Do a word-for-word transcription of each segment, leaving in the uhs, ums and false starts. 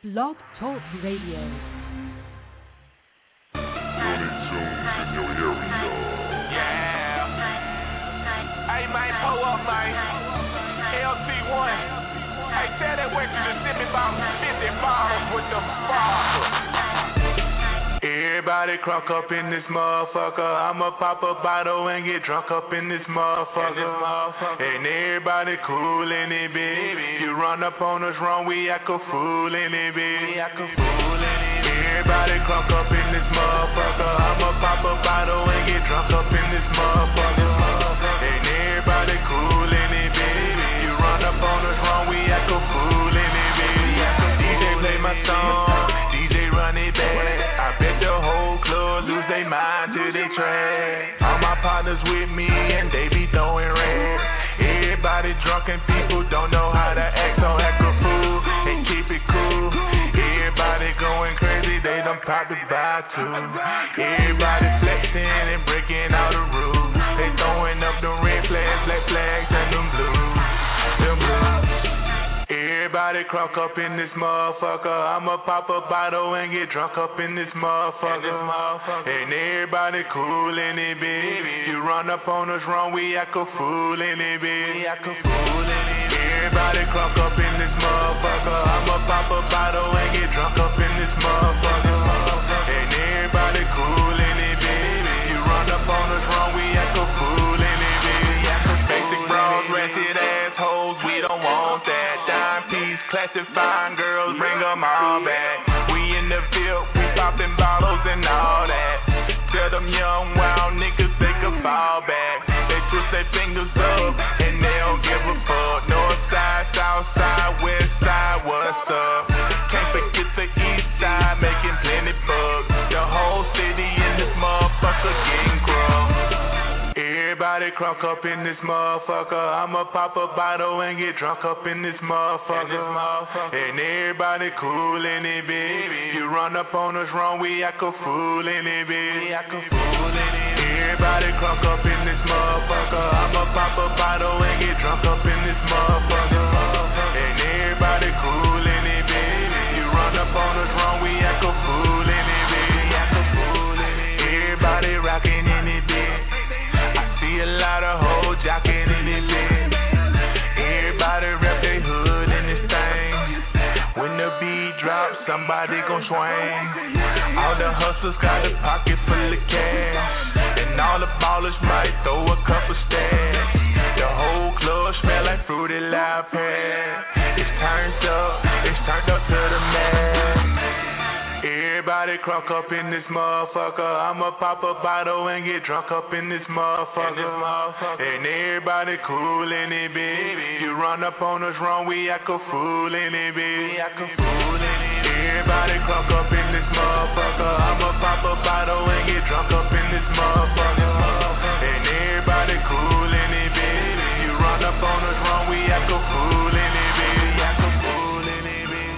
Blog Talk Radio. Hey, man, pull up, man. L C one. Hey, tell that waitress to send me about fifty bottles with the bottle. Everybody crunk up in this motherfucker. I'ma pop a bottle and get drunk up in this motherfucker. And everybody cool in it, bitch. You run up on us wrong, we act a fool in it, bitch. Everybody crunk up in this motherfucker. I'ma pop a bottle and get drunk up in this motherfucker. And everybody cool in it, bitch. You run up on us wrong, we act a fool in it, bitch. D J play my song, D J run it back. I bet the whole club lose their mind to they trash. All my partners with me and they be throwing rats. Everybody drunk and people don't know how to act, so act a fool and keep it cool. Everybody going crazy, they done popped the by two. Everybody flexing and breaking all the rules. They throwing up them red flags, black flags, and them blues, them blues. Everybody crunk up in this motherfucker. I'ma pop a bottle and get drunk up in this motherfucker. And everybody cool in it, bitch. You run up on us wrong, we act a fool in it, bitch. Everybody crunk up in this motherfucker. I'ma pop a bottle and get drunk up in this motherfucker. And everybody cool in it, bitch. You run up on us wrong, we act a fool in it, bitch. Basic bras, ratchet assholes, we don't want that. Dime piece, classic fine girls, bring them all back. We in the field, we popping bottles and all that. Tell them young wild niggas they can fall back. They twist their fingers up and they don't give a fuck. North side, south side, west side, what's up? Can't forget the east side, making plenty bucks. The whole city in this motherfucker getting grub. Everybody crunk up in this motherfucker. I'ma pop a bottle and get drunk up in this motherfucker. And everybody cool in it, bitch. You run up on us wrong, we act a fool in it, bitch. Everybody crunk up in this motherfucker. I'ma pop a bottle and get drunk up in this motherfucker. And everybody cool in it, bitch. You run up on us wrong, we act a fool in it, bitch. Everybody rockin' in it, bitch. See a lot of hoes jockin' in this bitch. Everybody rep their hood in this thing. When the beat drops, somebody gon' swing. All the hustlers got a pocket full of cash, and all the ballers might throw a couple stacks. The whole club smell like fruity loud pad. It's turned up, it's turned up to the max. Everybody crunk up in this motherfucker. I'ma pop a bottle and get drunk up in this motherfucker. And everybody cool in it, bitch. You run up on us wrong, we act a fool in it, bitch. Everybody crunk up in this motherfucker. I'ma pop a bottle and get drunk up in this motherfucker. And everybody cool in it, bitch. You run up on us wrong, we act a fool in it, bitch. Act a fool in it, bitch.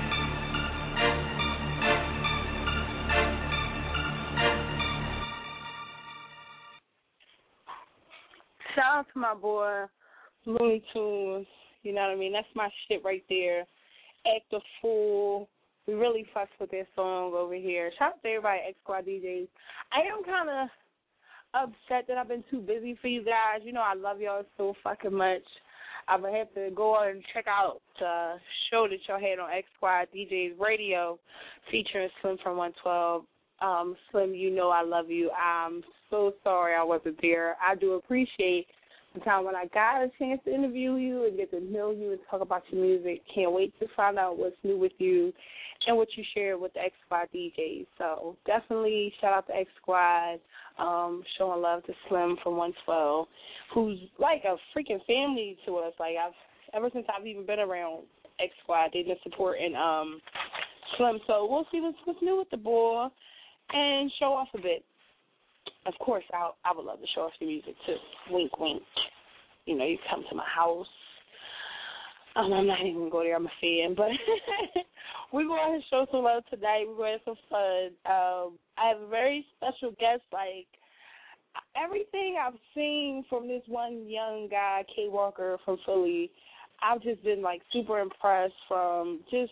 Shout out to my boy, Looney Tunes. You know what I mean? That's my shit right there. Act a Fool. We really fucks with this song over here. Shout out to everybody at X Squad D Js. I am kind of upset that I've been too busy for you guys. You know I love y'all so fucking much. I'm going to have to go on and check out the show that y'all had on X Squad D Js Radio featuring Slim from one twelve. Um, Slim, you know I love you. I'm so sorry I wasn't there. I do appreciate the time when I got a chance to interview you and get to know you and talk about your music. Can't wait to find out what's new with you and what you share with the X Squad D Js. So definitely shout out to X Squad, um, showing love to Slim from one twelve, who's like a freaking family to us. Like I've ever since I've even been around X Squad, they've been supporting um, Slim. So we'll see what's, what's new with the boy and show off a bit. Of course, I I would love to show off your music too. Wink, wink. You know, you come to my house. Um, I'm not even going to go there. I'm a fan. But we're going to show some love tonight. We're going to have some fun. Um, I have a very special guest. Like, everything I've seen from this one young guy, K Walker from Philly, I've just been, like, super impressed from just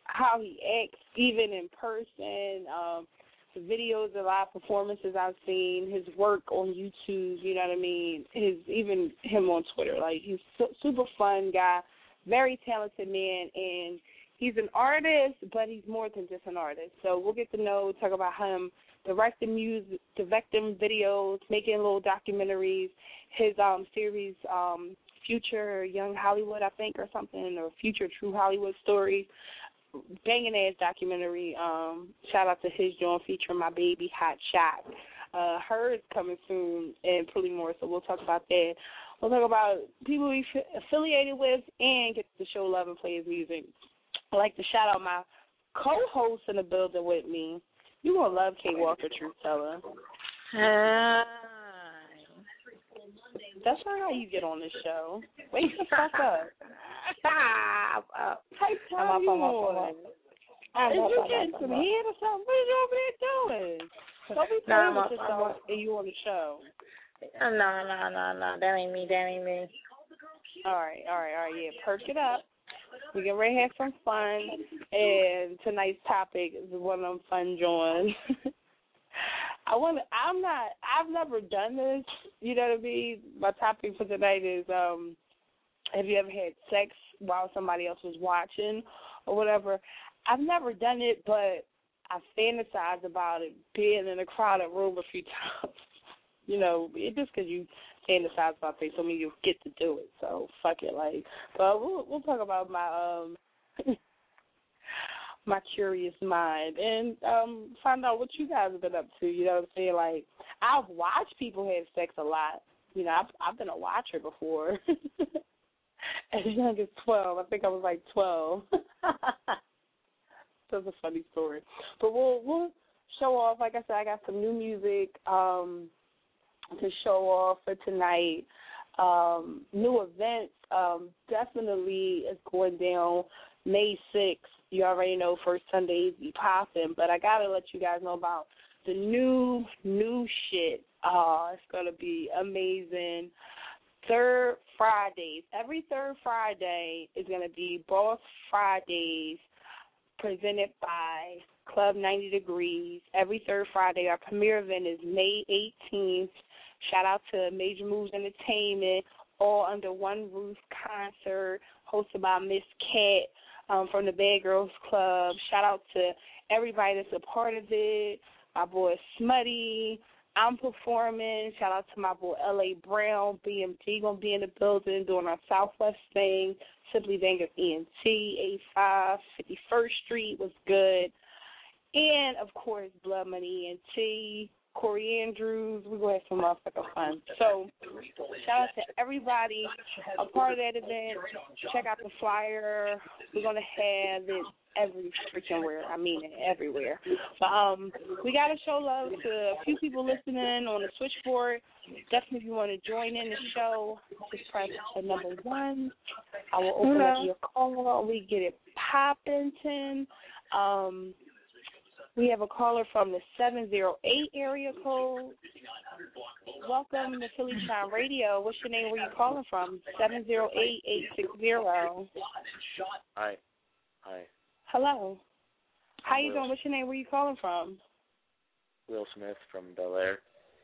how he acts, even in person. Um, the videos, the live performances I've seen, his work on YouTube. You know what I mean? His even him on Twitter. Like he's su- super fun guy, very talented man, and he's an artist, but he's more than just an artist. So we'll get to know, talk about him directing music, directing videos, making little documentaries. His um, series, um, Future Young Hollywood, I think, or something, or Future True Hollywood Stories. Banging ass documentary. Um, shout out to his joint featuring my baby Hot Shot. Uh, hers coming soon and pretty more, so we'll talk about that. We'll talk about people we affiliated with and get to show love and play his music. I'd like to shout out my co-host in the building with me. You gonna love Kate Walker, Truth Teller. Hi. That's not how you get on this show. Wake the fuck up. Stop. Uh, Type time I'm up, you I'm up, on. I'm Is up, you I'm getting up, some I'm up. head or something? What are you over there doing? Don't be No, playing I'm with up, I'm yourself up. and you on the show. No, no, no, no. That ain't me. That ain't me. All right, all right, all right. Yeah, perk it up. We can ready to have some fun. And tonight's topic is one of them fun joints. I want. I'm not. I've never done this. You know what I mean. My topic for tonight is: um, have you ever had sex while somebody else was watching, or whatever? I've never done it, but I fantasize about it being in a crowded room a few times. You know, it just because you fantasize about things, so I mean you get to do it. So fuck it, like. But we'll we'll talk about my um. my curious mind and um find out what you guys have been up to, you know what I'm saying? Like, I've watched people have sex a lot. You know, I've I've been a watcher before. As young as twelve. I think I was like twelve. That's a funny story. But we'll we'll show off. Like I said, I got some new music um to show off for tonight. Um, new events um definitely is going down May sixth. You already know First Sundays be popping, but I got to let you guys know about the new, new shit. Oh, it's going to be amazing. Third Fridays. Every third Friday is going to be Boss Fridays presented by Club ninety Degrees. Every third Friday. Our premiere event is May eighteenth. Shout out to Major Moves Entertainment, all under one roof concert hosted by Miss Cat. Um, from the Bad Girls Club. Shout out to everybody that's a part of it. My boy Smutty. I'm performing. Shout out to my boy L A Brown. B M T going to be in the building doing our Southwest thing. Simply Bangers E N T, eighty-five fifty-first Street was good. And, of course, Blood Money E N T. Corey Andrews. We're going to have some motherfucking fun. So, shout out to everybody a part of that event. Check out the flyer. We're going to have it every freaking where. I mean it, everywhere. But um, we got to show love to a few people listening on the switchboard. Definitely if you want to join in the show, just press the number one. I will open Hello. up your call. We get it popping. Um, We have a caller from the seven zero eight area code. Welcome to Philly Shine Radio. What's your name? Where you calling from? seven zero eight, eight six zero. Hi. Hi. Hello. How I'm you Will. doing? What's your name? Where you calling from? Will Smith from Bel Air.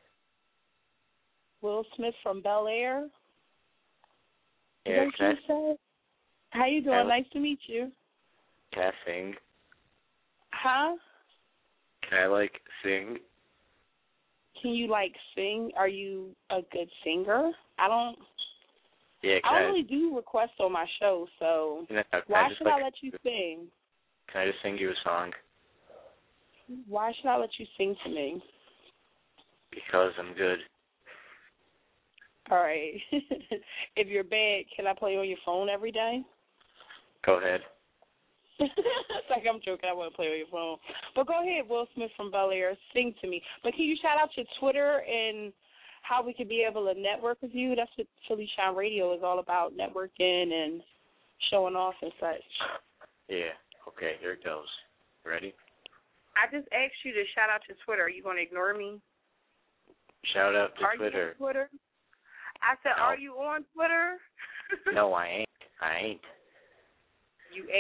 Will Smith from Bel Air. Is Yeah, that what can you said? How you doing? Hello. Nice to meet you. I, can I sing? Huh? Can I, like, sing? Can you, like, sing? Are you a good singer? I don't Yeah, can I I, don't really do requests on my show, so can I, can why I just, should like, I let you sing? Can I just sing you a song? Why should I let you sing to me? Because I'm good. All right. If you're bad, can I play on your phone every day? Go ahead. It's like I'm joking. I want to play on your phone. But go ahead, Will Smith from Bel Air. Sing to me. But can you shout out your Twitter and how we could be able to network with you? That's what Philly Shine Radio is all about, networking and showing off and such. Yeah. Okay, here it goes. Ready? I just asked you to shout out your Twitter. Are you going to ignore me? Shout out to are Twitter. You on Twitter? I said, No. Are you on Twitter? No, I ain't. I ain't. You ain't?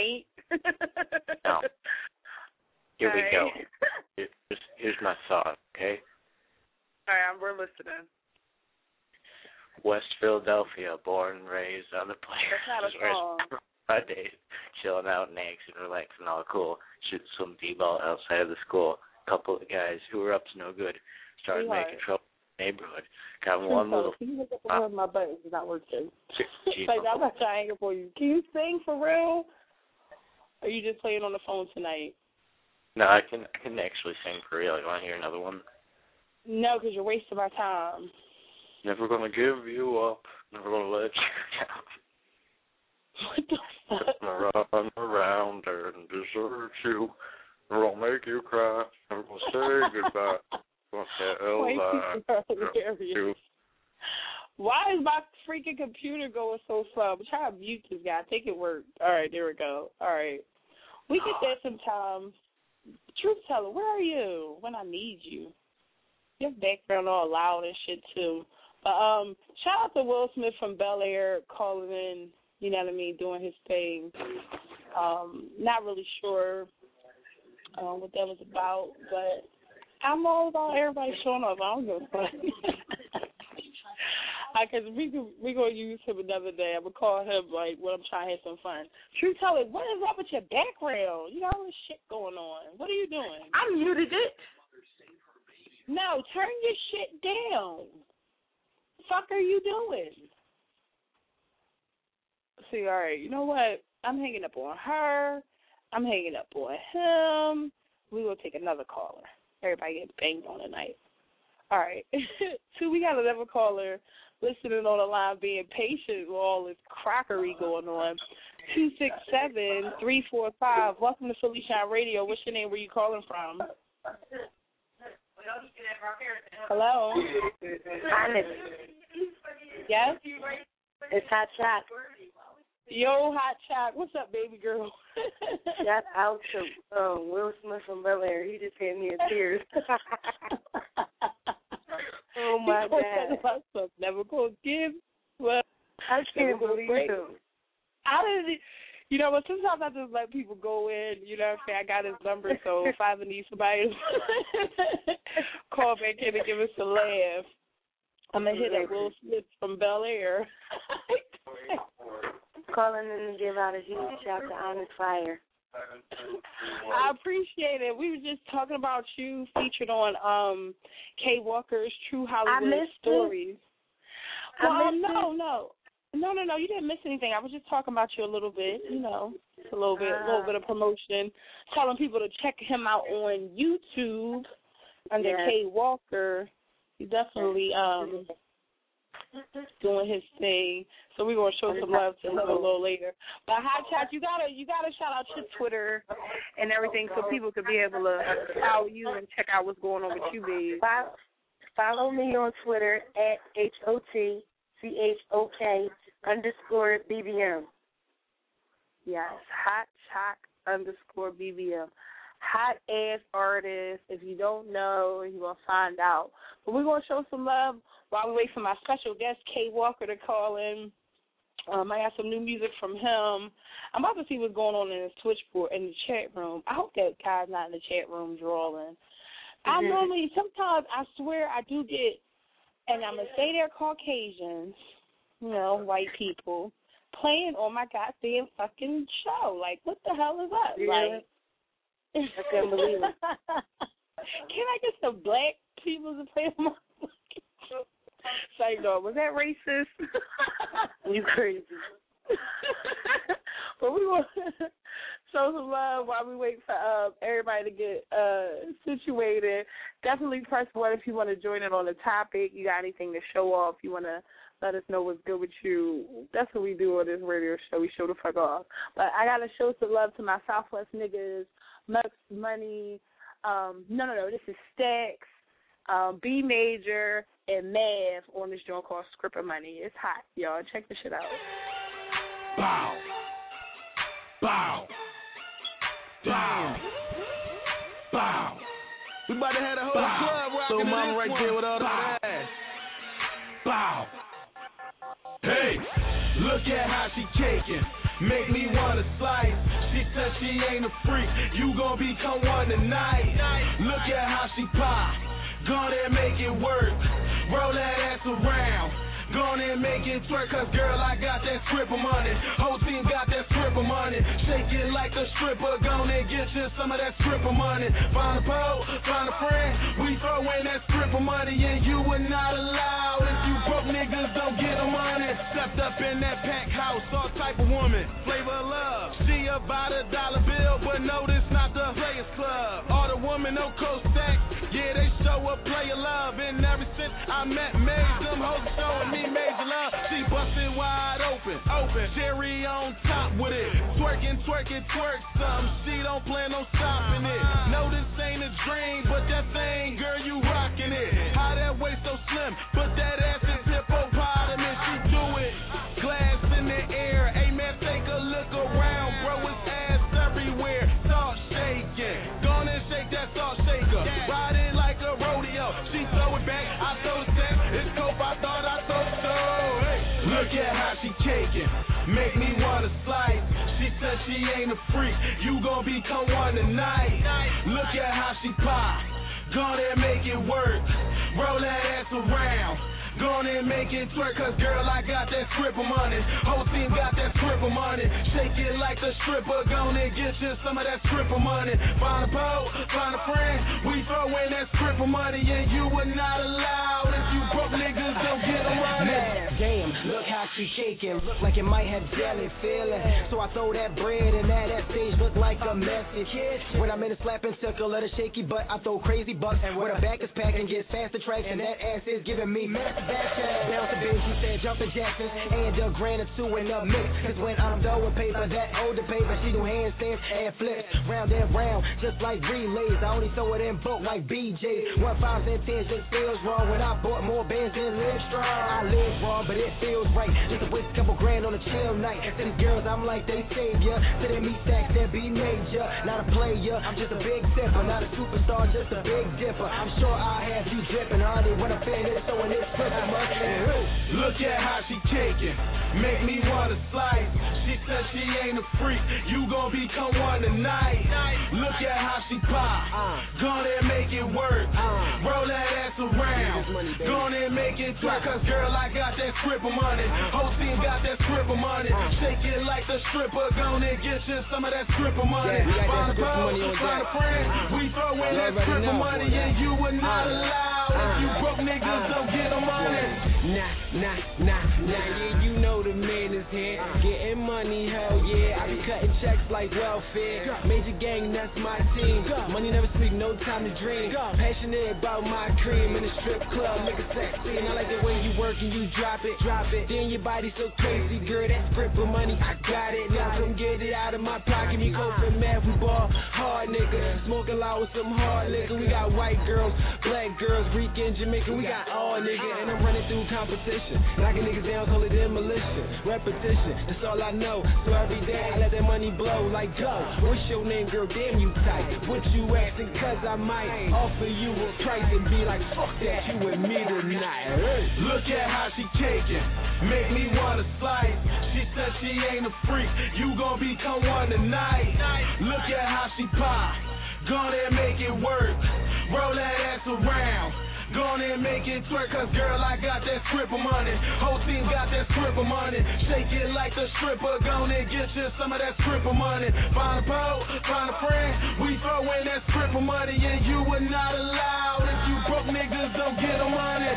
Now, here All we right. go. Here's, here's my thought, okay? All right, I'm we're listening. West Philadelphia, born and raised on the players. That's not a song. My days, chilling out and and relaxing, all cool. Shooting some d-ball outside of the school. A couple of guys who were up to no good started Sweetheart. making trouble in the neighborhood. Got one little. Can you look up uh, my button? It's not working. Geez, Like, I'm not trying for you. Can you sing for real? Or are you just playing on the phone tonight? No, I can I can actually sing for real. You want to hear another one? No, because you're wasting my time. Never gonna give you up. Never gonna let you down. What the fuck? Gonna run around and desert you. Never gonna make you cry. Never gonna say goodbye. Gonna tell Wait, lie. you're hilarious. Why is my freaking computer going so slow? I'm trying to mute this guy. I think it worked. All right, there we go. All right. We get there sometimes. Truth teller, where are you when I need you? Your background all loud and shit, too. But um, shout out to Will Smith from Bel Air calling in, you know what I mean, doing his thing. Um, not really sure uh, what that was about, but I'm all about everybody showing up. I don't give a fuck. Because we we gonna use him another day. I'm gonna call him like when I'm trying to have some fun. True teller, what is up with your background? You got all this shit going on. What are you doing? I muted it. No, turn your shit down. The fuck are you doing? See, all right, you know what? I'm hanging up on her. I'm hanging up on him. We will take another caller. Everybody get banged on tonight. All right. So we got another caller listening on the line, being patient with all this crockery going on. two six seven, three four five. Welcome to Philly Shine Radio. What's your name? Where you calling from? Hello? Honest. Yes? It's Hot Shot. Yo, Hot Shot. What's up, baby girl? Shout out to um, Will Smith from Bel Air. He just had me in tears. Oh, my God. Never gonna give. Well, I can't believe it. I didn't, you know, but sometimes I just let people go in, you know what I'm saying? I got his number, so if I ever need somebody to call back in and give us a laugh, I'm going to hit up Will Smith from Bel Air. Calling in to give out a huge shout to Honest Fire. I appreciate it. We were just talking about you, featured on um, Kay Walker's True Hollywood Stories. I Well, missed no, it. no. No, no, no. You didn't miss anything. I was just talking about you a little bit, you know, a little bit, a little bit of promotion, telling people to check him out on YouTube under Yes. Kay Walker. He's definitely um, doing his thing. So we're gonna show some love to him a little later. But Hot Chat, you gotta you gotta shout out your Twitter and everything so people could be able to follow you and check out what's going on with you, babe. Follow, follow me on Twitter at H O T C H O K underscore B B M. Yes, Hot Chalk underscore B B M. Hot ass artist. If you don't know, you're gonna find out. But we're gonna show some love while we wait for my special guest, Kay Walker, to call in. Um, I got some new music from him. I'm about to see what's going on in his Twitch board in the chat room. I hope that Kai's not in the chat room drawing. I normally, sometimes I swear I do get, and I'm gonna say they're Caucasians, you know, white people, playing on my goddamn fucking show. Like, what the hell is that? Yeah. Like, I couldn't believe it. Can I get some black people to play on my fucking show? Say, no, was that racist? You crazy. But we want to show some love while we wait for uh, everybody to get uh, situated. Definitely press one if you want to join in on the topic. You got anything to show off. You want to let us know what's good with you. That's what we do on this radio show. We show the fuck off. But I got to show some love to my Southwest niggas, Mux Money. Um, no, no, no. This is Stacks, um, B Major, and Mav on this joint called Scripper Money. It's hot, y'all. Check this shit out. Bow. Bow. Bow. Bow. We about to have the whole Bow. club rocking So to mama this right one. there with all Bow. that ass. Bow. Hey. Look at how she caking, make me wanna slice. She said she ain't a freak, you gon' become one tonight. Look at how she pop, go there make it work. Roll that ass around, go on and make it twerk. Cause girl, I got that stripper money, whole team got that stripper money. Shake it like a stripper, go on and get you some of that stripper money. Find a pole, find a friend, we throw in that stripper money. And you were not allowed if you broke niggas don't get the money. Stepped up in that pack house, all type of woman, flavor of love. She about a dollar bill, but no, this not the Players Club. All the women, no co-stack, yeah, they show up player love. And ever since I met Maze, them hoes showing me major love. She busted wide open, open, cherry on top with it. Twerking, twerking, twerk some. She don't plan on stopping it. No, this ain't a dream, but that thing, girl, you rocking it. How that waist so slim, but that ass is hippopotamus. She do it, glass in the air. Hey man, take a look around, bro, it's ass everywhere. Salt shaking, go on and shake that salt shaker. Ride it like a rodeo. She throw it back, I throw it back. It's cope, I thought I thought so. Hey, look at how she caking, make me wanna slice. She said she ain't a freak, you gon' become one tonight. Look at how she pop, go on and make it work. Roll that ass around, go on and make it twerk. Cause girl, I got that stripper money, whole team got that stripper money. Shake it like a stripper, go on and get you some of that stripper money. Find a pole, find a friend, we throw in that stripper money. And you were not allowed if you broke niggas don't get the money. Man, damn, look how she shaking, look like it might have jelly feeling. So I throw that bread and that that stage look like a message. When I'm in a slapping circle of the shaky butt, I throw crazy bucks. And when her back is packing, gets faster tracks, and that ass is giving me massive action. Bounce the bitch, she said jumping Jackson, and a grand or two in the mix. Cause when I'm done with paper, that older paper, she do handstands and flips, round and round, just like relays. I only throw it in bulk like B J. One fives and tens just feels wrong when I bought more bands than live strong. I live wrong, but it feels right. Just to waste a couple grand on a chill night. To these girls, I'm like they savior. To them me stacks, that be major. Not a player, I'm just a big sipper. Not a superstar, just a big dipper. I'm sure I have you dripping, honey, when I'm finished throwing this stripper money. Look at how she caking, make me wanna slice. She said she ain't a freak, you gon' become one tonight. Look at how she pop, go on and make it work. Roll that ass around, go on and make it twerk. Cause girl, I got that stripper money, whole team got that stripper money. Shake it like the stripper, go on and get you some of that stripper money. Find a pole, find a friend, we throw in that stripper money. And you were not allowed if you broke niggas don't get the money. Nah, nah, nah, nah, yeah, you know the man is here. Getting money, hell yeah. I be cutting checks like welfare. Major gang, that's my team. Money never speak, no time to dream. Passionate about my cream in the strip club, make it sexy. And I like the way you work and you drop it, drop it. Then your body so crazy, girl, that stripper money, I got it. Now come get it out of my pocket. Me go for math, we ball hard, nigga. Smoking loud with some hard liquor. We got white girls, black girls, Greek and Jamaican. We got all, nigga. And I'm running through competition, knocking niggas down, call it demolition, repetition, that's all I know. So every day I let that money blow like go. What's your name, girl? Damn you tight. What you asking? Cause I might offer you a price and be like, fuck that, you and me tonight. Hey. Look at how she caking, make me wanna slice. She said she ain't a freak, you gon' become one tonight. Look at how she pop, go on and make it work. Roll that ass around, go on and make it twerk. Cause girl, I got that stripper money, whole team got that stripper money. Shake it like the stripper, go on and get you some of that stripper money. Find a pole, find a friend, we throw in that stripper money. And you were not allowed if you broke niggas don't get the money.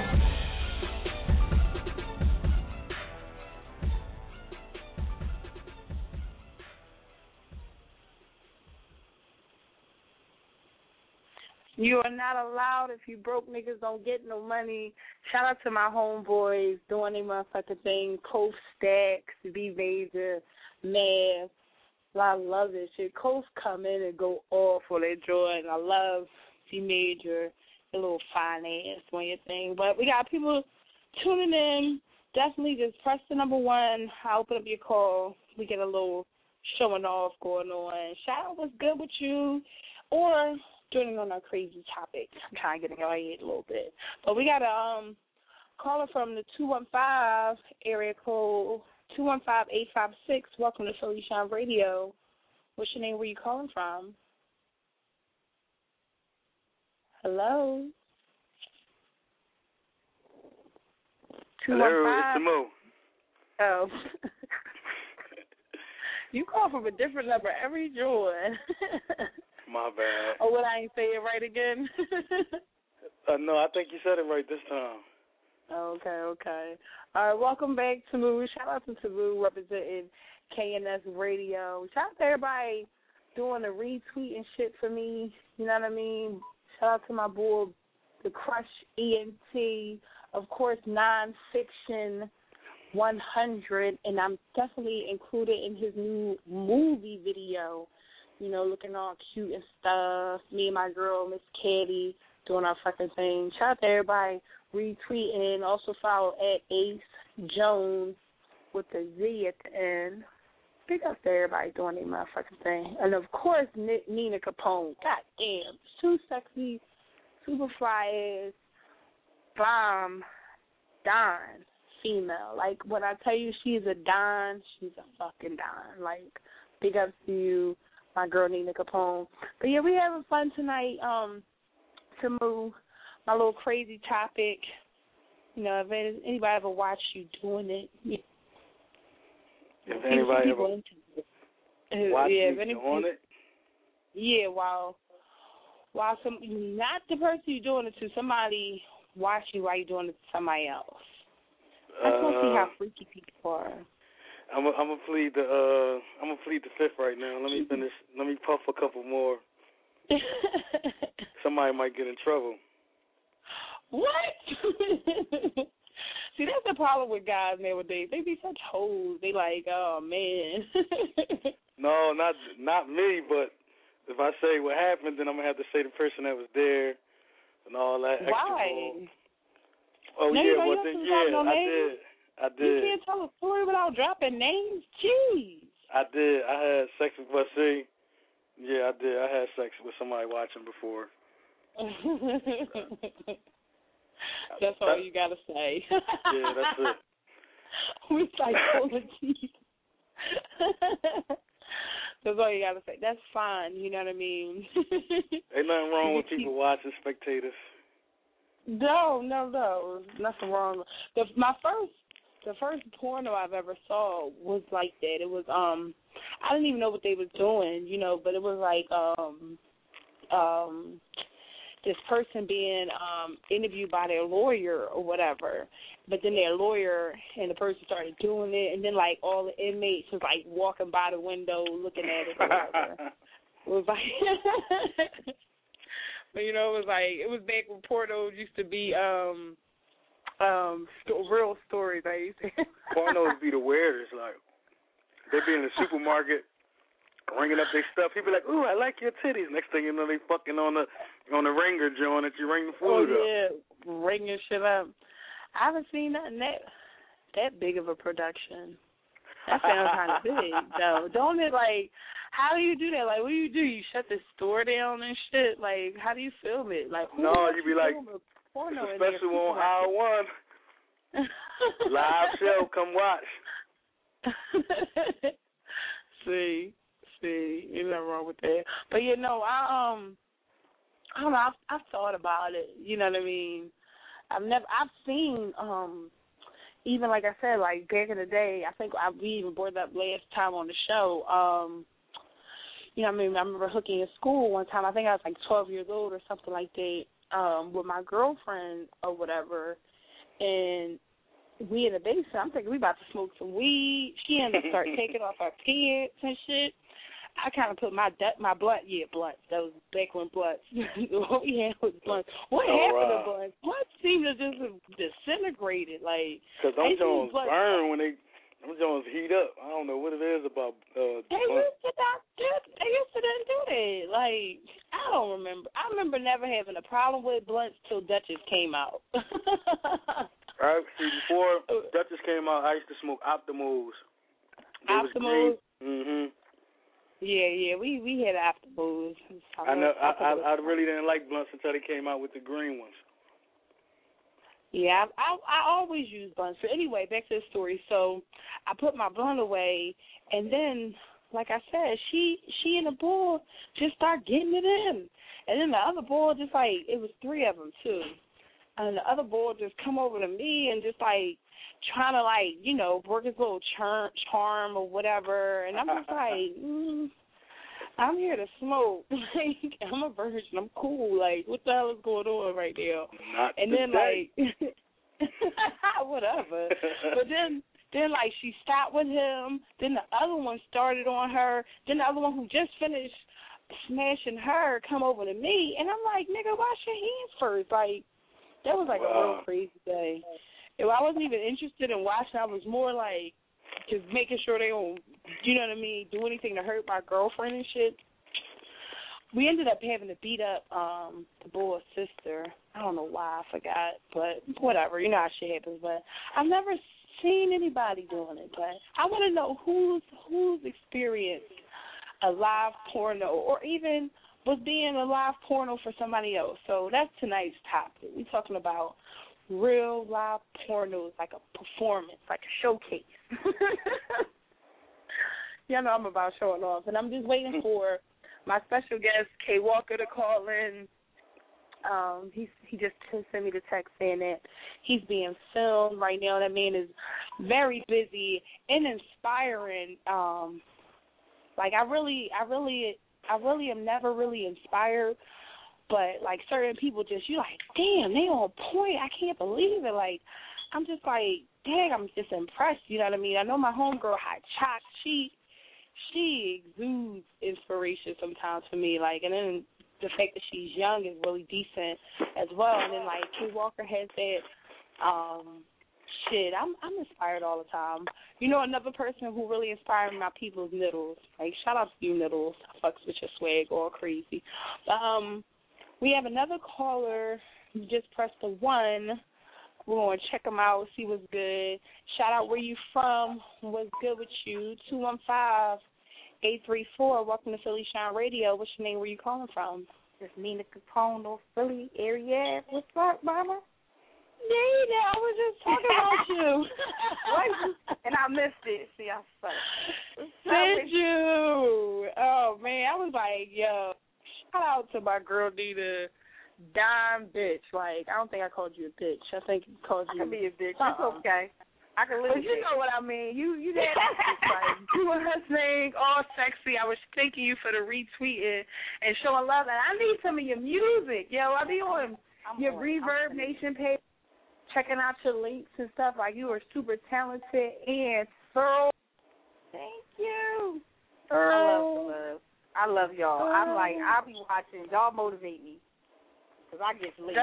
You are not allowed if you broke niggas don't get no money. Shout out to my homeboys doing their motherfucking thing. Coast Stacks, B Major, Mav. I love this shit. Coast come in and go off for their joy, and I love B Major, the little finance doing your thing. But we got people tuning in. Definitely just press the number one. I'll open up your call. We get a little showing off going on. Shout out what's good with you, or joining on our crazy topic. I'm trying to get in your head a little bit. But we got a um, caller from the two one five area code. two one five, eight five six. Welcome to Philly Shine Radio. What's your name? Where you calling from? Hello? Hello, it's Samu. Oh. You call from a different number every join. My bad. Oh, what, I ain't say it right again? uh, no, I think you said it right this time. Okay, okay. All right, welcome back, Tamu. Shout out to Tamu representing K N S Radio. Shout out to everybody doing the retweet and shit for me. You know what I mean? Shout out to my boy, the Crush E N T. Of course, Nonfiction one hundred, and I'm definitely included in his new movie video, you know, looking all cute and stuff. Me and my girl, Miss Caddy, doing our fucking thing. Shout out to everybody retweeting. Also follow at Ace Jones with the Z at the end. Big up to everybody doing their motherfucking thing. And, of course, Nina Capone. God damn. Too sexy, super fly ass, bomb, Don. Female. Like, when I tell you she's a Don, she's a fucking Don. Like, big up to you, my girl Nina Capone. But, yeah, we having fun tonight um, to move my little crazy topic. You know, if anybody ever watched you doing it, yeah. If anybody ever watched yeah, you if any, doing it? Yeah, while, while some, not the person you're doing it to, somebody watch you while you're doing it to somebody else. I just want to see how freaky people are. I'm a, I'm gonna plead the uh I'm gonna plead the fifth right now. Let me finish. Let me puff a couple more. Somebody might get in trouble. What? See, that's the problem with guys nowadays. They be such hoes. They like, oh man. No, not not me. But if I say what happened, then I'm gonna have to say the person that was there and all that. Extra Why? bull. Oh, no, yeah, you know, well, you then, yeah, yeah, no I names. did. I did. You can't tell a story without dropping names? Jeez. I did. I had sex with, but see, yeah, I did. I had sex with somebody watching before. That's all you got to say. Yeah, that's it. We like pulling teeth. That's all you got to say. That's fine. You know what I mean? Ain't nothing wrong with people watching, spectators. No, no, no. Nothing wrong. The, my first, the first porno I've ever saw was like that. It was, um, I didn't even know what they was doing, you know, but it was like, um, um, this person being um, interviewed by their lawyer or whatever. But then their lawyer and the person started doing it, and then like all the inmates was like walking by the window looking at it or whatever. It was like. But, you know, it was like, it was back when pornos used to be um, um, st- real stories, I used to. Pornos be the weirdest. Like, they be in the supermarket ringing up their stuff. People be like, ooh, I like your titties. Next thing you know, they fucking on the on the ringer joint that you ring the food oh, yeah, up. ringing shit up. I haven't seen nothing that, that big of a production. That sounds kind of big, though. Don't it, like... How do you do that? Like, what do you do? You shut the store down and shit? Like, how do you film it? Like, who no, you be like, porno especially on aisle one. Live show, come watch. see, see, there's nothing wrong with that. But, you know, I, um, I don't know, I've, I've thought about it, you know what I mean? I've never, I've seen, um, even like I said, like back in the day, I think I, we even brought that up last time on the show, um, you know what I mean, I remember hooking in school one time. I think I was like twelve years old or something like that, um, with my girlfriend or whatever. And we in the basement, I'm thinking we about to smoke some weed. She ended up starting taking off her pants and shit. I kind of put my my blunt, yeah, blunt. That was back when blunts. What we had was blunts. What oh, happened wow. to blunts? Blunts seemed to just have disintegrated. Like, because them Jones burn when they, them Jones heat up. I don't know what it is about uh, They blunts. used to not do, they used to didn't do that. Like, I don't remember. I remember never having a problem with blunts till Duchess came out. Right, see, before Duchess came out, I used to smoke Optimals. They was green. Optimals? Mm-hmm. Yeah, yeah, we we had Optimals. I know. I, I I really didn't like blunts until they came out with the green ones. Yeah, I, I I always use blunts. So anyway, back to the story. So I put my blunt away, and then, like I said, she she and the boy just start getting it in, and then the other boy just like it was three of them too, and the other boy just come over to me and just like trying to like you know work his little charm charm or whatever, and I'm just like. Mm, I'm here to smoke. Like, I'm a virgin. I'm cool. Like, what the hell is going on right now? Not and then, today. like, whatever. But then, then, like, she stopped with him. Then the other one started on her. Then the other one who just finished smashing her come over to me. And I'm like, nigga, wash your hands first. Like, that was, like, wow. a real crazy day. If I wasn't even interested in watching, I was more, like, just making sure they don't, you know what I mean, do anything to hurt my girlfriend and shit. We ended up having to beat up um, the boy's sister. I don't know why, I forgot, but whatever. You know how shit happens. But I've never seen anybody doing it. But I want to know who's who's experienced a live porno or even was being a live porno for somebody else. So that's tonight's topic. We're talking about real live pornos, like a performance, like a showcase. Y'all know I'm about showing off, and I'm just waiting for my special guest, Kay Walker, to call in. Um, he's, he just sent me the text saying that he's being filmed right now. That man is very busy and inspiring. Um, like I really, I really, I really am never really inspired. But, like, certain people just, you're like, damn, they on point. I can't believe it. Like, I'm just like, dang, I'm just impressed. You know what I mean? I know my homegirl, Hot Choc, she, she exudes inspiration sometimes for me. Like, and then the fact that she's young is really decent as well. And then, like, Kay Walker has that, um, shit, I'm I'm inspired all the time. You know, another person who really inspired my people is Niddles. Like, shout out to you, Niddles. I fucks with your swag all crazy. Um... We have another caller who just pressed the one. We're going to check them out, see what's good. Shout out where you from, what's good with you. two one five, eight three four, welcome to Philly Shine Radio. What's your name, where you calling from? It's Nina Capone, North Philly area. What's up, mama? Nina, I was just talking about you. And I missed it. See, I suck. Did you? Oh, man, I was like, yo. Shout out to my girl Nina, dime bitch. Like, I don't think I called you a bitch. I think I called you. I can be a bitch. Uh-uh. It's okay. I can live. But you know what I mean. You you did like you were listening, all sexy. I was thanking you for the retweeting and showing love. And I need some of your music, yo. I be on I'm your on, Reverb Nation page, checking out your links and stuff. Like, you are super talented and thorough. Thank you. Thorough. I love the love. I love y'all. I'm like, I'll be watching. Y'all motivate me. Because I get late.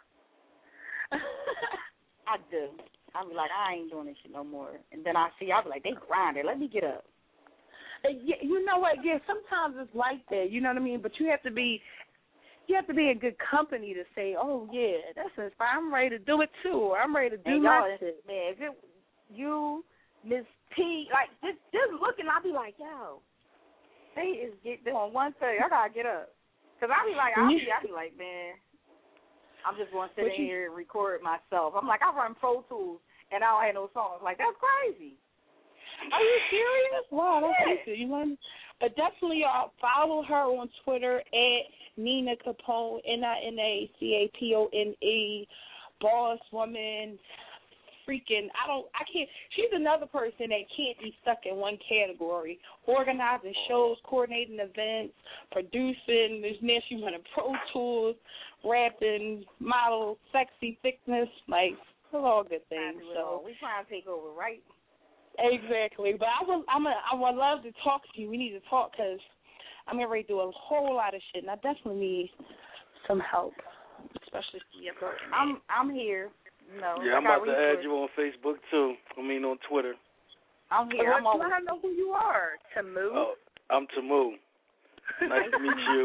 I do. I'll be like, I ain't doing this shit no more. And then I see, I'll be like, they grinding. Let me get up. Yeah, you know what? Yeah, sometimes it's like that. You know what I mean? But you have to be, you have to be in good company to say, oh, yeah, that's inspiring. I'm ready to do it, too. Or I'm ready to do and my y'all, shit. Man, if it, you, Miss P, like, just, just looking, I'll be like, yo. They is get doing one thing. I gotta get up, cause I be like, I be, I be like, man, I'm just gonna sit in you, here and record myself. I'm like, I run Pro Tools and I don't have no songs. Like, that's crazy. Are you serious? Wow, that's yeah. crazy. You learn, but definitely, y'all follow her on Twitter at Nina Capone, N I N A C A P O N E, boss woman. Freaking, I don't, I can't, she's another person that can't be stuck in one category. Organizing shows, coordinating events, producing, there's now she running Pro Tools, rapping, model, sexy, thickness, like, those all good things. So we trying to take over, right? Exactly. But I would, I'm a, I would love to talk to you. We need to talk because I'm getting ready to do a whole lot of shit, and I definitely need some help, especially for your girl. I'm, I'm here. No, yeah, I'm about to add you on Facebook, too. I mean, on Twitter. I'm here. I'm always... I don't know who you are. Tamu? Oh, I'm Tamu. Nice to meet you.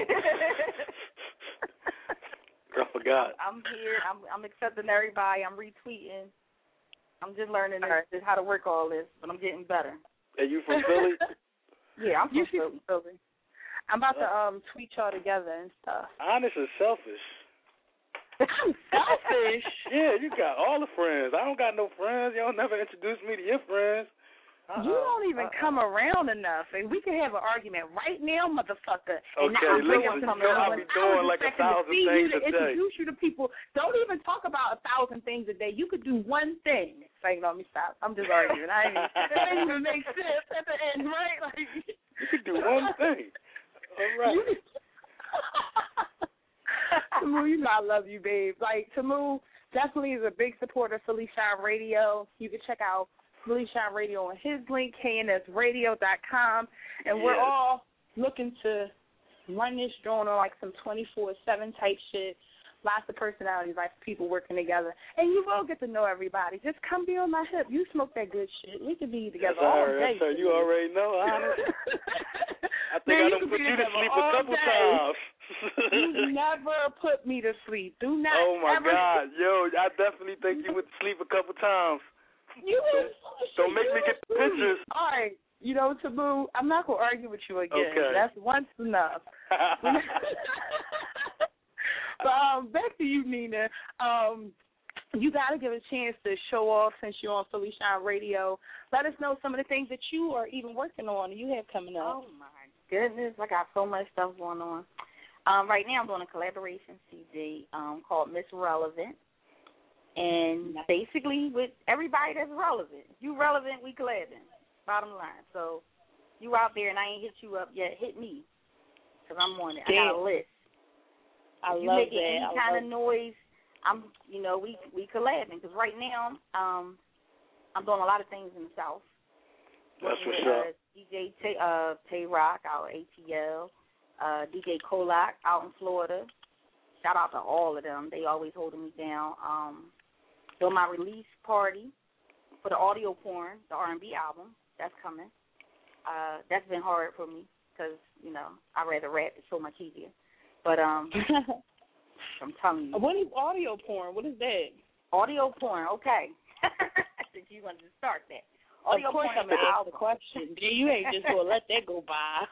I forgot. I'm here. I'm, I'm accepting everybody. I'm retweeting. I'm just learning right. this, how to work all this, but I'm getting better. Are you from Philly? Yeah, I'm from you Philly. Philly. I'm about to um tweet y'all together and stuff. Honest and selfish. I'm selfish. Yeah, you got all the friends. I don't got no friends. Y'all never introduced me to your friends. Uh-uh. You don't even uh-uh. come around enough, and we can have an argument right now, motherfucker. And okay, listen, you know I'll be doing like a thousand things to a day. Introduce you to people. Don't even talk about a thousand things a day. You could do one thing. It's like, no, let me stop. I'm just arguing. I ain't, it doesn't even make sense at the end, right? Like, you could do one thing. All right. Tamu, you know I love you, babe. Like, Tamu definitely is a big supporter of Philly Shine Radio. You can check out Philly Shine Radio on his link, K N S radio dot com. And yes. We're all looking to run this joint on like some twenty-four seven type shit. Lots of personalities, like people working together. And you will get to know everybody. Just come be on my hip. You smoke that good shit. We can be together yes, all day. Yes, you already know, honest. I think Man, I done put you to sleep a couple day. times. You never put me to sleep. Do not Oh, my ever God. Yo, I definitely think you went to sleep a couple times. You don't, don't make me get the pictures. All right. You know, Tamu, I'm not going to argue with you again. Okay. That's once enough. But um, back to you, Nina. Um, you got to give a chance to show off since you're on Philly Shine Radio. Let us know some of the things that you are even working on you have coming up. Oh, my goodness. I got so much stuff going on. Um, right now I'm doing a collaboration C D um, called Miss Relevant. And basically with everybody that's relevant. You relevant, we collabing. Bottom line. So you out there and I ain't hit you up yet, hit me. Because I'm on it. Damn. I got a list. I if love you making that. any kind of noise, I'm, you know, we we collabing. Because right now um, I'm doing a lot of things in the South. That's what's with, up. Uh, D J Tay, uh, Tay Rock out A T L. Uh, D J Kolak out in Florida. Shout out to all of them. They always holding me down. Um, doing my release party for the audio porn, the R and B album. That's coming. Uh, that's been hard for me because, you know, I'd rather rap. It's so much easier. But um, I'm telling you. What is audio porn? What is that? Audio porn, okay. Since you wanted to start that. Audio of course porn I'm going to ask the question. You ain't just going to let that go by.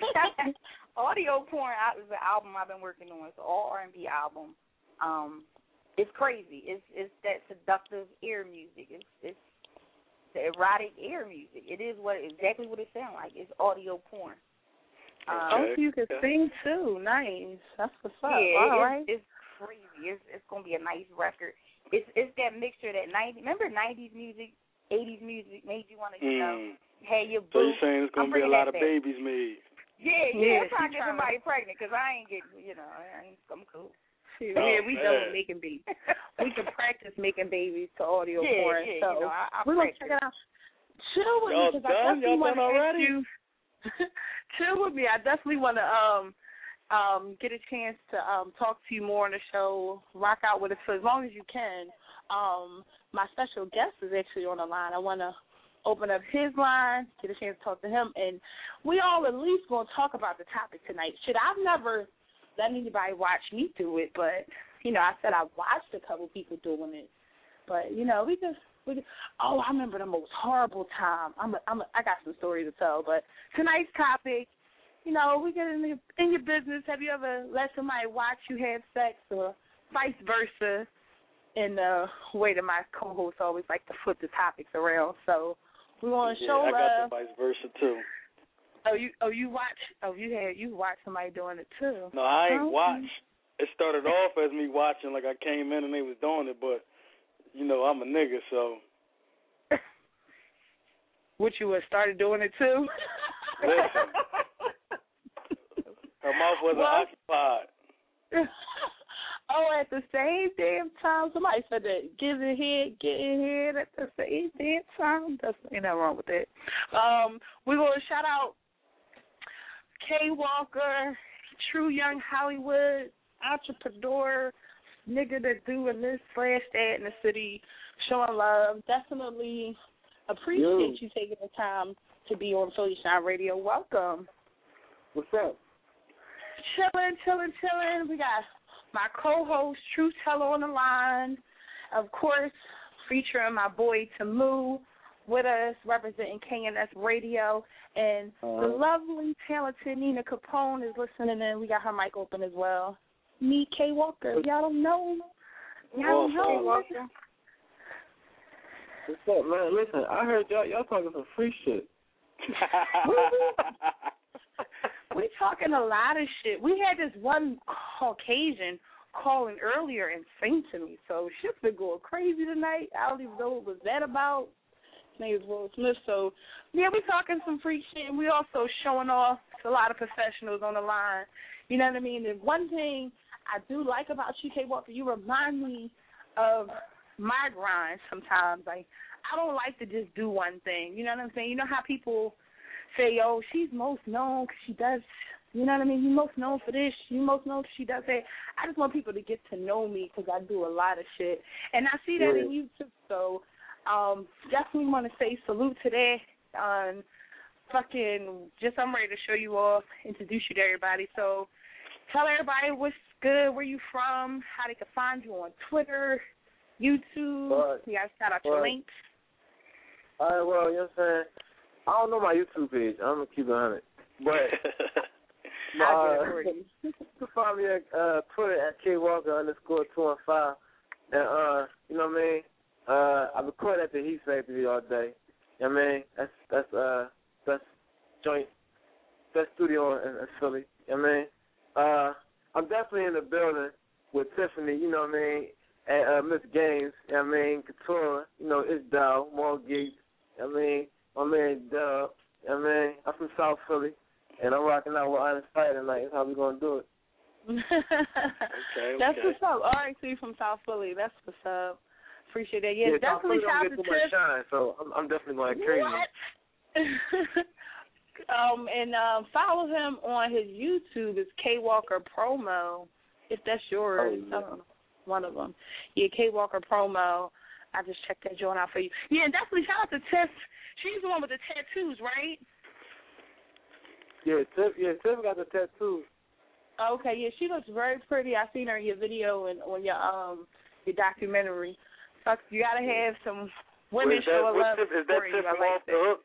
Audio porn is an album I've been working on. It's an all R and B album. Um, it's crazy. It's it's that seductive ear music. It's it's the erotic ear music. It is what exactly what it sounds like. It's audio porn. Um, oh, so you can yeah. sing too. Nice. That's what's up. Yeah, all it, right. it's, it's crazy. It's it's gonna be a nice record. It's it's that mixture that ninety. Remember nineties music, eighties music made you want to you mm. know hey your boo. So you're saying it's gonna I'm be a lot of back. babies made. Yeah, yeah. yeah I'm trying to get somebody pregnant because I ain't getting, you know, I ain't, I'm cool. Oh, yeah, we done making babies. We can practice making babies to audio yeah, porn. Yeah, so you know, I, I we're going to check it out. Chill with Y'all me because I done? definitely want to ask already? you. Chill with me. I definitely want to um, um, get a chance to um, talk to you more on the show, rock out with us for as long as you can. Um, my special guest is actually on the line. I want to open up his line, get a chance to talk to him, and we all at least going to talk about the topic tonight. Shit, I've never let anybody watch me do it, but, you know, I said I watched a couple people doing it. But, you know, we just, we just oh, I remember the most horrible time. I'm a, I'm a, I got some stories to tell, but tonight's topic, you know, we get in, the, in your business. Have you ever let somebody watch you have sex or vice versa? In the way that my co-hosts always like to flip the topics around, so we want to yeah, show I got love. the vice versa too. Oh, you oh you watch oh you had you watched somebody doing it too. No, I ain't oh. watched. It started off as me watching, like I came in and they was doing it, but you know I'm a nigga, so. What, you had started doing it too? Listen, her mouth wasn't well, occupied. Oh, at the same damn time, somebody said that give it head, get it head at the same damn time. That's ain't nothing wrong with that. Um, we're gonna shout out Kay Walker, True Young Hollywood, entrepreneur, nigga that doing this slash that in the city, showing love. Definitely appreciate Yo. you taking the time to be on Philly Shine Radio. Welcome. What's up? Chilling, chilling, chilling. We got my co-host, True Teller, on the line. Of course, featuring my boy Tamu with us, representing K N S Radio. And uh, the lovely, talented Nina Capone is listening in. We got her mic open as well. Me, Kay Walker. Y'all don't know. Yo, yo, Walker. What's up, man? Listen, I heard y'all y'all talking some free shit. We talking a lot of shit. We had this one Caucasian calling earlier and saying to me, so shit's been going crazy tonight. I don't even know what was that about. His name is Will Smith. So, yeah, we talking some freak shit, and we also showing off a lot of professionals on the line. You know what I mean? And one thing I do like about you, K. Walker, you remind me of my grind sometimes. Like, I don't like to just do one thing. You know what I'm saying? You know how people say, oh, she's most known because she does, you know what I mean? You're most known for this. You're most known because she does that. I just want people to get to know me because I do a lot of shit. And I see that yeah. in you, too. So um, definitely want to say salute to that. Um, fucking, just I'm ready to show you off, introduce you to everybody. So tell everybody what's good, where you from, how they can find you on Twitter, YouTube. Right. You guys shout out right. your links. All right, well, you know what I'm saying? I don't know my YouTube page. I'm going to keep it on it. But uh, you can find me at uh, Twitter at K Walker underscore two one five. And, uh, you know what I mean? Uh, I record at the Heat Factory all day. You know what I mean? That's, that's, uh, that's joint, best studio in, in Philly. You know what I mean? Uh, I'm definitely in the building with Tiffany, you know what I mean, and uh, Miss Games, you know what I mean, Couture, you know, Isdal, Maul Gates, you know what I mean, my man Dub, you know what I mean, I'm from South Philly, and I'm rocking out with Honest Fight tonight. That's how we going to do it. okay, That's okay. what's up. All right, so you're from South Philly. That's what's up. Appreciate that. Yeah, yeah definitely shout out to Tiff. Shine, so I'm, I'm definitely going crazy. What? um, and um, follow him on his YouTube. It's K Walker Promo, if that's yours. Oh, yeah. I don't know. One of them. Yeah, K Walker Promo. I just checked that joint out for you. Yeah, and definitely shout out to Tiff. She's the one with the tattoos, right? Yeah, Tiff. Yeah, Tiff got the tattoos. Okay, yeah, she looks very pretty. I seen her in your video and on your um your documentary. So you gotta have some women Wait, show that, love. Tiff, is that Tiff from Off the Hook?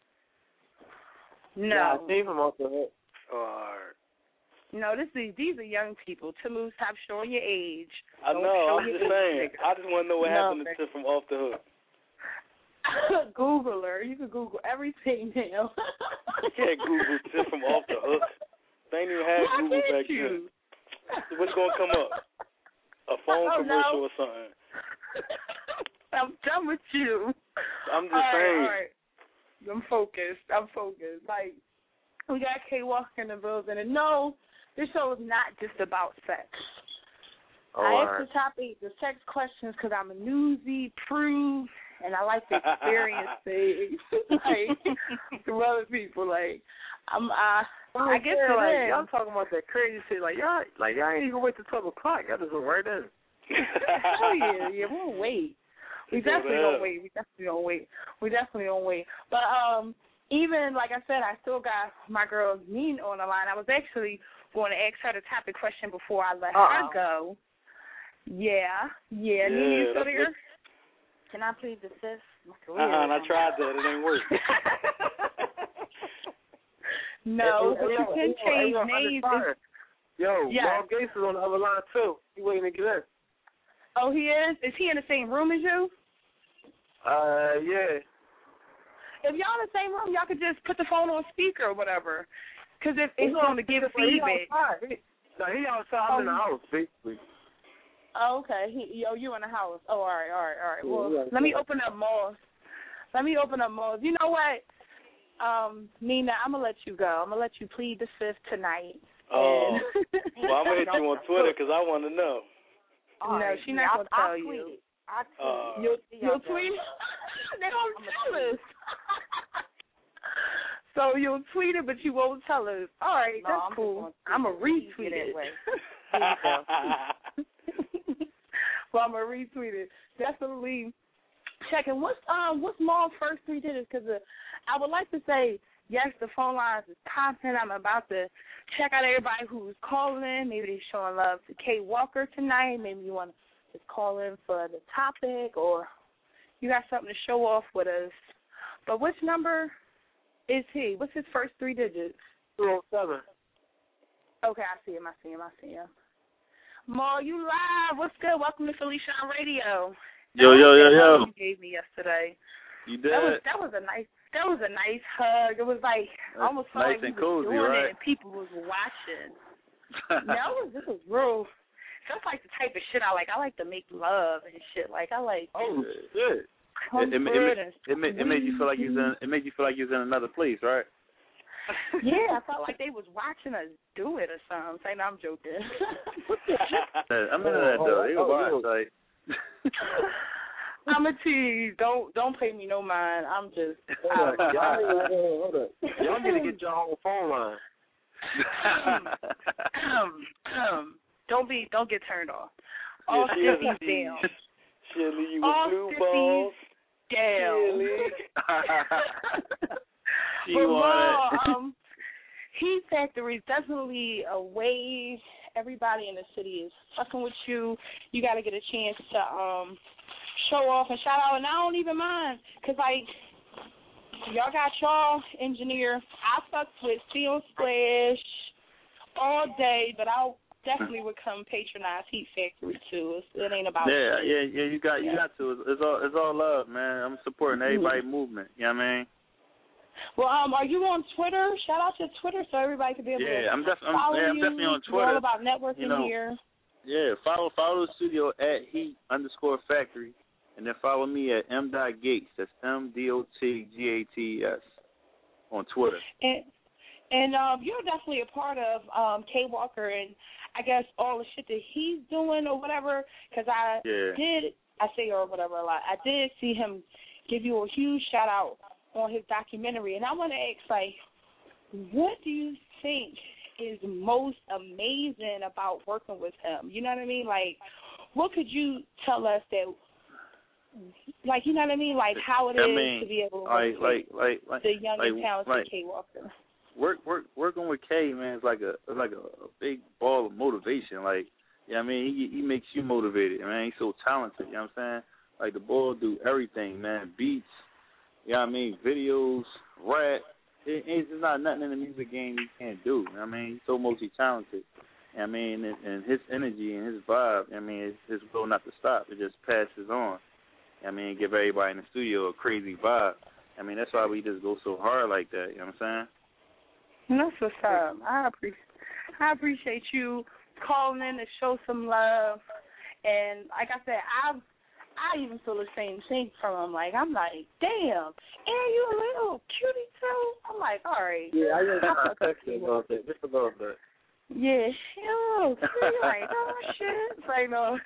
No, yeah, I seen from Off the Hook. Oh, all right. No, this is these are young people. Tamu, stop showing your age. I Don't know. I'm your just saying. nigga. I just want to know what no, happened to Tiff from Off the Hook. Google her. You can Google everything now. You can't Google Tiff from Off the Hook. They ain't even had Why Google can't back you? then. What's going to come up? A phone oh, commercial no. or something. I'm done with you. I'm just all right, saying. All right. I'm focused. I'm focused. Like, we got K Walker in the building. And no, this show is not just about sex. Oh, I asked right. the topic, the sex questions, because I'm a newsy, prove, and I like to experience things like from other people. Like, I'm, uh, oh, I guess yeah, it like, is. y'all talking about that crazy shit. Like, y'all, like, y'all ain't even wait till twelve o'clock. Y'all just went right in. Hell yeah, yeah, we'll wait. We definitely don't wait. We definitely don't wait. We definitely don't wait. But um, even, like I said, I still got my girl Neen on the line. I was actually going to ask her the topic question before I let Uh-oh. her go. Yeah, yeah. Yeah, Neen, you still there? Can I plead the fifth? Uh-uh, and I tried that. It ain't work. No, hey, but hey, you can hey, change yo, names. Yo, yes. Bob Gates is on the other line, too. He waiting to get in. Oh, he is? Is he in the same room as you? Uh, yeah. If y'all in the same room, y'all could just put the phone on speaker or whatever. Because if it's He going to give feedback. He outside. He, no, he outside. I'm in the house, basically. Oh, okay. He, yo, you in the house. Oh, all right, all right, all right. Yeah, well, yeah, let me yeah. open up Moss. Let me open up Moss. You know what, um, Nina, I'm going to let you go. I'm going to let you plead the fifth tonight. Oh. And Well, I'm going to hit you on Twitter because I want to know. All no, right, she's yeah, not going to tell I'll you. Tweet it. I'll tweet Uh, it. You'll, See you'll y'all tweet? They don't I'm tell us. So you'll tweet it, but you won't tell us. All right, no, that's I'm cool. Just I'm going to retweet it. Way. Well, I'm going to retweet it. Definitely checking. What's, um, what's Maul's first three digits? Because uh, I would like to say, yes, the phone lines is popping. I'm about to check out everybody who's calling in. Maybe they're showing love to K Walker tonight. Maybe you want to just call in for the topic, or you got something to show off with us. But which number is he? What's his first three digits? two oh seven. Okay, I see him. I see him. I see him. Mo, you live. What's good? Welcome to Felicia on Radio. Yo, yo, yo, yo. You gave me yesterday. You did. That was that was a nice that was a nice hug. It was like That's almost felt nice like and we was cozy, doing right? it and people was watching. That was this was real. That's like the type of shit I like. I like to make love and shit. Like I like. Oh shit. It, it, it, it, it, made, it made you feel like you was in. It made you feel like you was in another place, right? Yeah, I felt like they was watching us do it or something. Say, no, I'm joking. I'm into that though. They oh, watch oh, like. I'm a tease. Don't don't pay me no mind. I'm just. Hold up. Y'all, hold up. Y'all need to get your whole phone line. um, um, don't be don't get turned off. All Yeah, fifties down. She'll leave you with All blue fifties balls. down. She but wanted. Raw, um, Heat Factory is definitely a wave. Everybody in the city is fucking with you. You got to get a chance to um show off and shout out. And I don't even mind because, like, y'all got y'all engineer. I fuck with Steel Splash all day, but I definitely would come patronize Heat Factory too. It's, it ain't about Yeah, shit. yeah, yeah. You got, you Yeah. got to. It's, it's all, it's all love, man. I'm supporting everybody movement. You know what I mean? Well, um, are you on Twitter? Shout out to Twitter so everybody can be able Yeah, to I'm, def- I'm, follow yeah, I'm you. definitely on We're all Twitter. about networking you know, here. Yeah, follow follow the studio at Heat underscore Factory, and then follow me at M. Dot Gates. That's M D O T G A T S on Twitter. And and um, you're definitely a part of um, K Walker and I guess all the shit that he's doing or whatever. Because I Yeah. did I say or whatever a lot. I did see him give you a huge shout out on his documentary, and I want to ask, like, what do you think is most amazing about working with him? You know what I mean? Like, what could you tell us that, like, you know what I mean? Like, how it I is mean, to be able to like, work like, with like, like, the young like, and talented like, K Walker. Work, work, working with K, man, is like a, it's like a, a big ball of motivation. Like, yeah, I mean, he he makes you motivated, man. He's so talented. You know what I'm saying? Like the boy do everything, man. Beats, you know what I mean? Videos, rap. It, it's just not nothing in the music game he can't do. You know what I mean, he's so multi-talented. You know what I mean, and, and his energy and his vibe, I mean, it's his will not to stop. It just passes on. You know what I mean, give everybody in the studio a crazy vibe. I mean, that's why we just go so hard like that. You know what I'm saying? That's what's up. I appreciate I appreciate you calling in to show some love. And like I said, I I even feel the same thing from him. Like, I'm like, damn, and you a little cutie too? I'm like, all right. Yeah, I just text you about that, just a little bit. Yeah, yo, cutie, like, oh shit. It's like, no.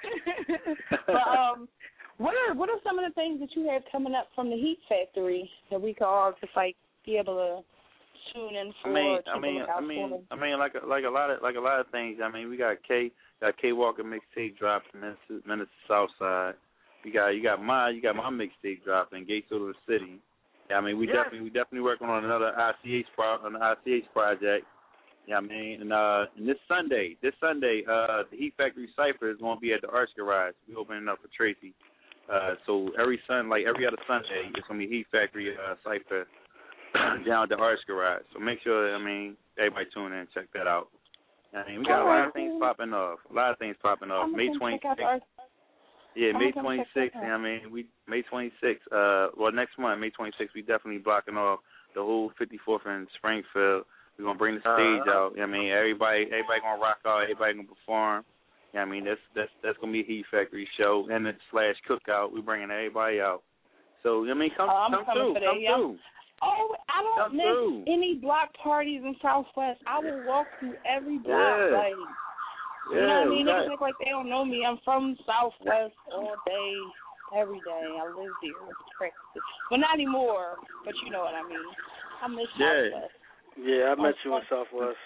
But um, what are what are some of the things that you have coming up from the Heat Factory that we can all just like be able to tune in for? I mean, keep I mean, a lookout I mean, for? I mean, like a, like a lot of like a lot of things. I mean, we got K, got K Walker mixtape dropping, Minnesota, Minnesota Southside. You got you got my you got my mixtape dropping, Gates of the City. Yeah, I mean, we Yeah. definitely we definitely working on another I C H pro on the I C H project. Yeah, I mean, and uh, and this Sunday, this Sunday, uh, the Heat Factory Cypher is going to be at the Arts Garage. We opening up for Tracy. Uh, so every Sun, like every other Sunday, it's going to be Heat Factory uh, Cypher down at the Arts Garage. So make sure, I mean, everybody tune in and check that out. I mean, we got a lot of things popping off. A lot of things popping off. May twenty-sixth. Yeah, May twenty-sixth. I mean, we May twenty-sixth. Uh, well, next month, May twenty-sixth, we definitely blocking off the whole fifty-fourth in Springfield. We're gonna bring the stage uh-huh. out. You know what I mean, everybody, everybody gonna rock out. Everybody gonna perform. You know what I mean, that's that's that's gonna be a Heat Factory show and a slash cookout. We bringing everybody out. So I mean, come oh, come through, for come that, through. Oh, I don't Come miss through. any block parties in Southwest. I will walk through every block. Yeah. Like, Yeah, you know what I mean? right. Niggas look like they don't know me. I'm from Southwest all day, every day. I live here. Practice. Well, not anymore, but you know what I mean. I miss Yeah. Southwest. Yeah, I met you in Southwest.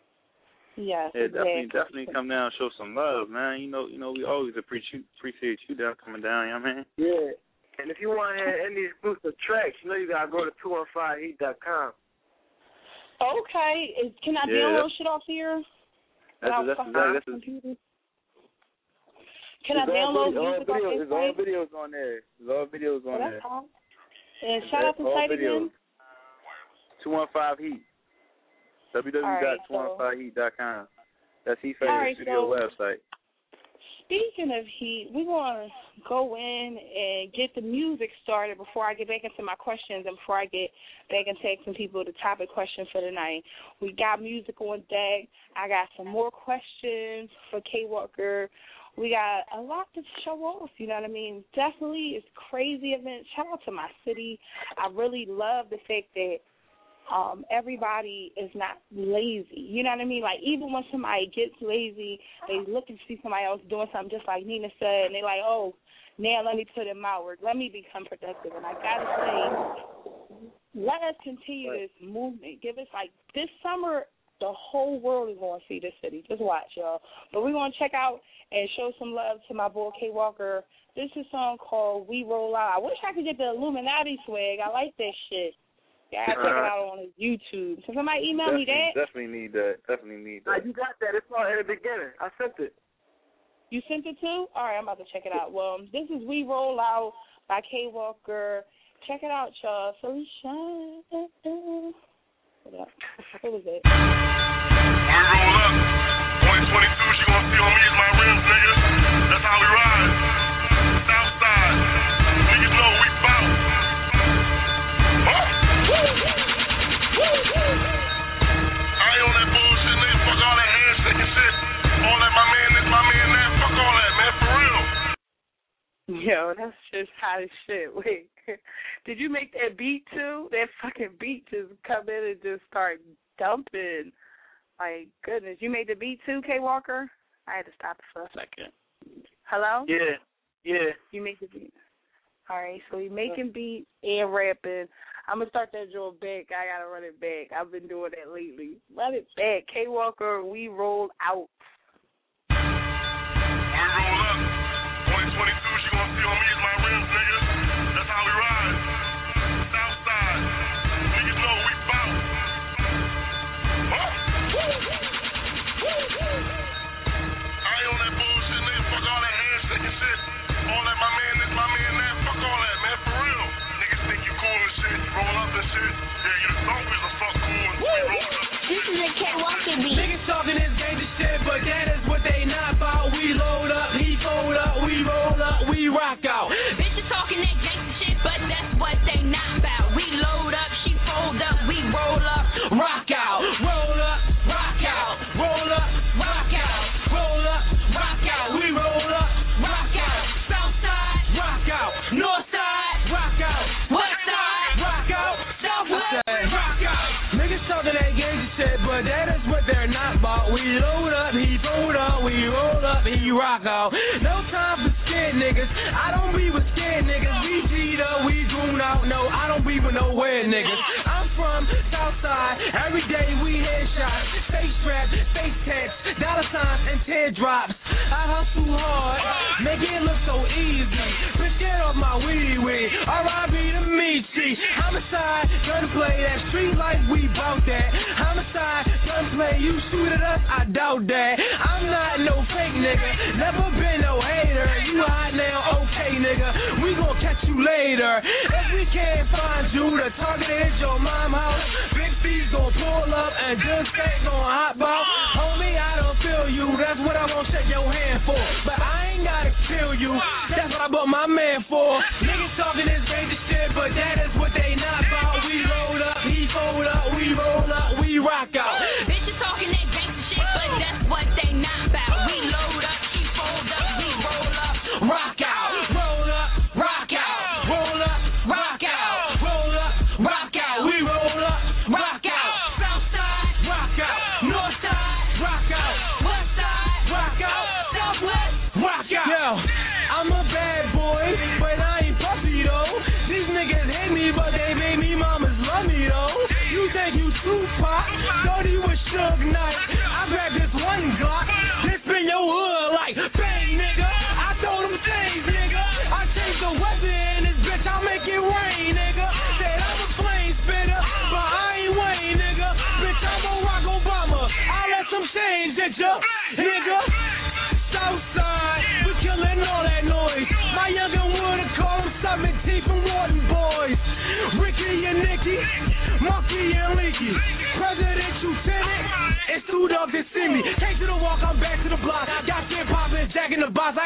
Yes, Yeah, definitely, exactly. definitely come down and show some love, man. You know, you know, we always appreciate appreciate you down coming down. You know what I mean? Yeah. And if you want to hear any exclusive tracks, you know you got to go to two one five heat dot com. Okay. Is, can I Yeah. download shit off here? That's Without that's fucking exactly, my that's computer? Can I There's all download video- all music off videos, this There's all site? videos on there. There's all videos on Oh, there. that's all. And shout out to the all site videos. again. two one five Heat. w w w dot two one five heat dot com. That's Heat All Factory right, Studio so- website. speaking of heat, we're going to go in and get the music started before I get back into my questions and before I get back into asking people the topic question for tonight. We got music on deck. I got some more questions for K Walker. We got a lot to show off, you know what I mean? Definitely, it's crazy event. Shout out to my city. I really love the fact that Um, everybody is not lazy. You know what I mean? Like, even when somebody gets lazy, they look and see somebody else doing something just like Nina said, and they're like, oh, now let me put in my work. Let me become productive. And I got to say, let us continue this movement. Give us, like, this summer, the whole world is going to see this city. Just watch, y'all. But we're going to check out and show some love to my boy K Walker. This is a song called We Roll Out. I wish I could get the Illuminati swag. I like that shit. Yeah, I check it out on his YouTube. So somebody email definitely, me that. Definitely need that. Definitely need that. Uh, you got that. It's all in the beginning. I sent it. You sent it too? All right, I'm about to check it out. Well, this is We Roll Out by K Walker. Check it out, y'all. Felicia. What up? What was it? We roll up. twenty twenty-two, she gonna see on me as my rims, nigga. That's how we ride. Southside. Niggas know we bout. I ain't on that bullshit, nigga. Fuck all that handshaking shit. All that my man this, my man that. Fuck all that, man. For real. Yo, that's just hot as shit. Wait, did you make that beat too? That fucking beat just come in and just start dumping. My goodness, you made the beat too, K Walker? I had to stop it for a second. Hello? Yeah, yeah. You make the beat. All right, so we making beats and rapping. I'm going to start that joint back. I got to run it back. I've been doing that lately. Run it back. K Walker, We Roll Out. We roll up. twenty twenty-two, she gonna see on me as my rims, nigga. That's how we ride. Southside. Niggas know we bout. Huh? I ain't on that bullshit, nigga. Fuck all that handshaking shit. All that my man this, my man that. Fuck all that, man. For real. Niggas think you cool and shit. You roll up and shit. Yeah, you the always a fuck cool and we roll up. This is a K Walker beat. Niggas talking this gangsta shit, but that is what they not about. We load up, he fold up, we roll up, we rock out. Bitches talking that gangsta shit, but that's what they not about. We load up, she fold up, we roll up, rock out, roll up, rock out, roll up, rock out, roll up, rock out, we roll up, rock out, south side, rock out, north side, rock out, west side, rock out, southwest, rock out. Niggas talking that gangsta shit, but that is what they're not about. We load up, he fold up, we roll up, he rock out. No time for scared niggas. I don't be with scared niggas. We G'd up, we goon out. No, I don't be with no weird niggas. I'm from Southside. Every day we headshots, face strap, face text, dollar signs and teardrops. I hustle hard, make it look so easy. Bitch, get off my wee wee. R I B to me, see. Homicide, gunplay, that street life, we bout that. Homicide, gunplay, you shoot at us, I doubt that. I'm not no fake nigga, never been no hater. You hot now, okay nigga, we gon' catch you later. If we can't find you, the target is your mom house. Big C's gon' pull up and just stay gon' hop out. Homie, I don't feel you, that's what I gon' shake your hand for. But I ain't gotta kill you, that's what I bought my man for. Niggas talking this gangsta shit, but that is what they not about. We load up, he fold up, we roll up, we rock out. Bitches talking that gangsta shit, but that's what they not about. We load up, she fold up, we roll up, rock out, roll up, rock out, roll up, rock out, roll up, rock out, we roll up, rock out, south side, rock out, north side, rock out, west side, rock out, southwest, rock out. Yo, I'm a bad boy, but I ain't puffy though. These niggas hate me, but they made me mamas love me though. You think you Tupac? Thought he was Suge Knight. I grabbed this one Glock, this spin your hood like bang, nigga. I told him change, nigga. I changed the weather in this bitch, I'll make it rain, nigga. Said I'm a flame spitter, but I ain't Wayne, nigga. Bitch, I'm Barack Obama. I'll let some change, did ya, nigga? Southside, we killing all that noise. My younger would've called him seventeen from Warden Boys. Ricky and Nicky, Monkey and Leaky, Presidential Tenant, it's too dog to see me. Take to the walk, I'm back to the block. Got ten poppin', Jack in the box. I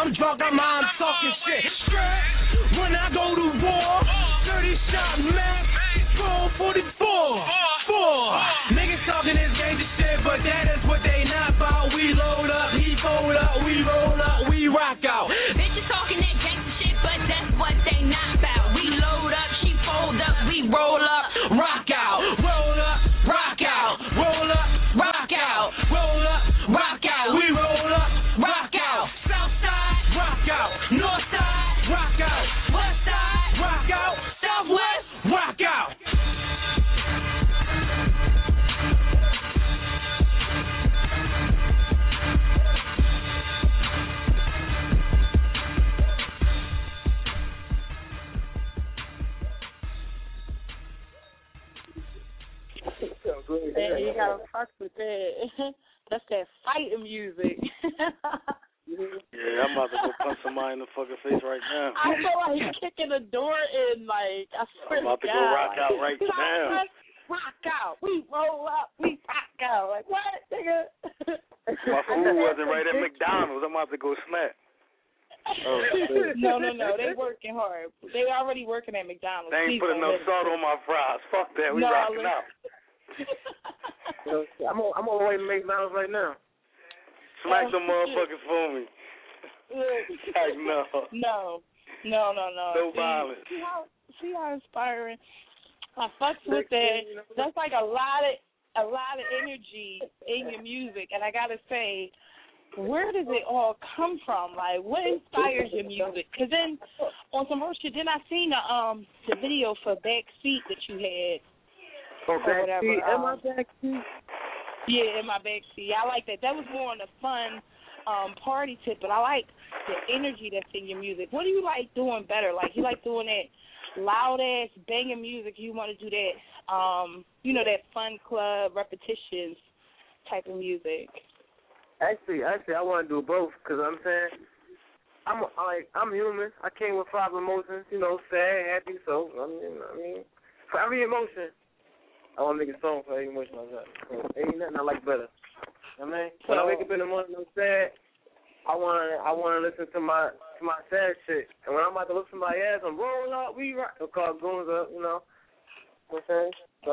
I'm drunk, I'm high, I'm talking shit. When I go to war, thirty shot max, four forty-four, four. Niggas talking this gangsta shit, but that is what they not about. We load up, he fold up, we roll up, we rock out. Bitches talking that gangsta shit, but that's what they not about. We load up, she fold up, we roll up, rock out, roll up, rock out, roll up, rock out, roll up, rock out, we roll up, rock out, south side, rock out, north side, rock out, west side, rock out, southwest, rock out. Man, you gotta fuck with that. That's that fighting music. Yeah, I'm about to go punch somebody in the fucking face right now. I feel like you're kicking the door in, like, I swear I'm about to God. go rock out right now. Rock out. We roll up. We rock out. Like, what, nigga? My food wasn't right at McDonald's. I'm about to go smack. Oh, no, no, no. They working hard. They already working at McDonald's. They ain't Please put enough salt on my fries. Fuck that. We no, rocking out. I'm on, I'm on the way to McDonald's right now. Smack Oh, them motherfuckers for me. Like, no. No. No, no, no. No see, violence. See how, see how inspiring. I fucks with that. That's like a lot of a lot of energy in your music, and I gotta say, where does it all come from? Like, what inspires your music? Because then, on some more shit, then I seen the um the video for Backseat that you had. Oh, Backseat? Um, in my Backseat? Yeah, in my Backseat. I like that. That was more on the fun um party tip, but I like the energy that's in your music. What do you like doing better? Like, you like doing that loud ass banging music? You want to do that, um, you know, that fun club repetitions type of music? Actually, actually, I want to do both because I'm saying I'm like I'm human. I came with five emotions, you know, sad, happy. So I mean, I mean, for every emotion, I want to make a song for every emotion I got. So, ain't nothing I like better. I mean, when I wake up in the morning, I'm sad. I want to, I want to listen to my to my sad shit. And when I'm about to look somebody ass, I'm rolling up, we rock. They'll call goons up, you know. You know what I'm saying? So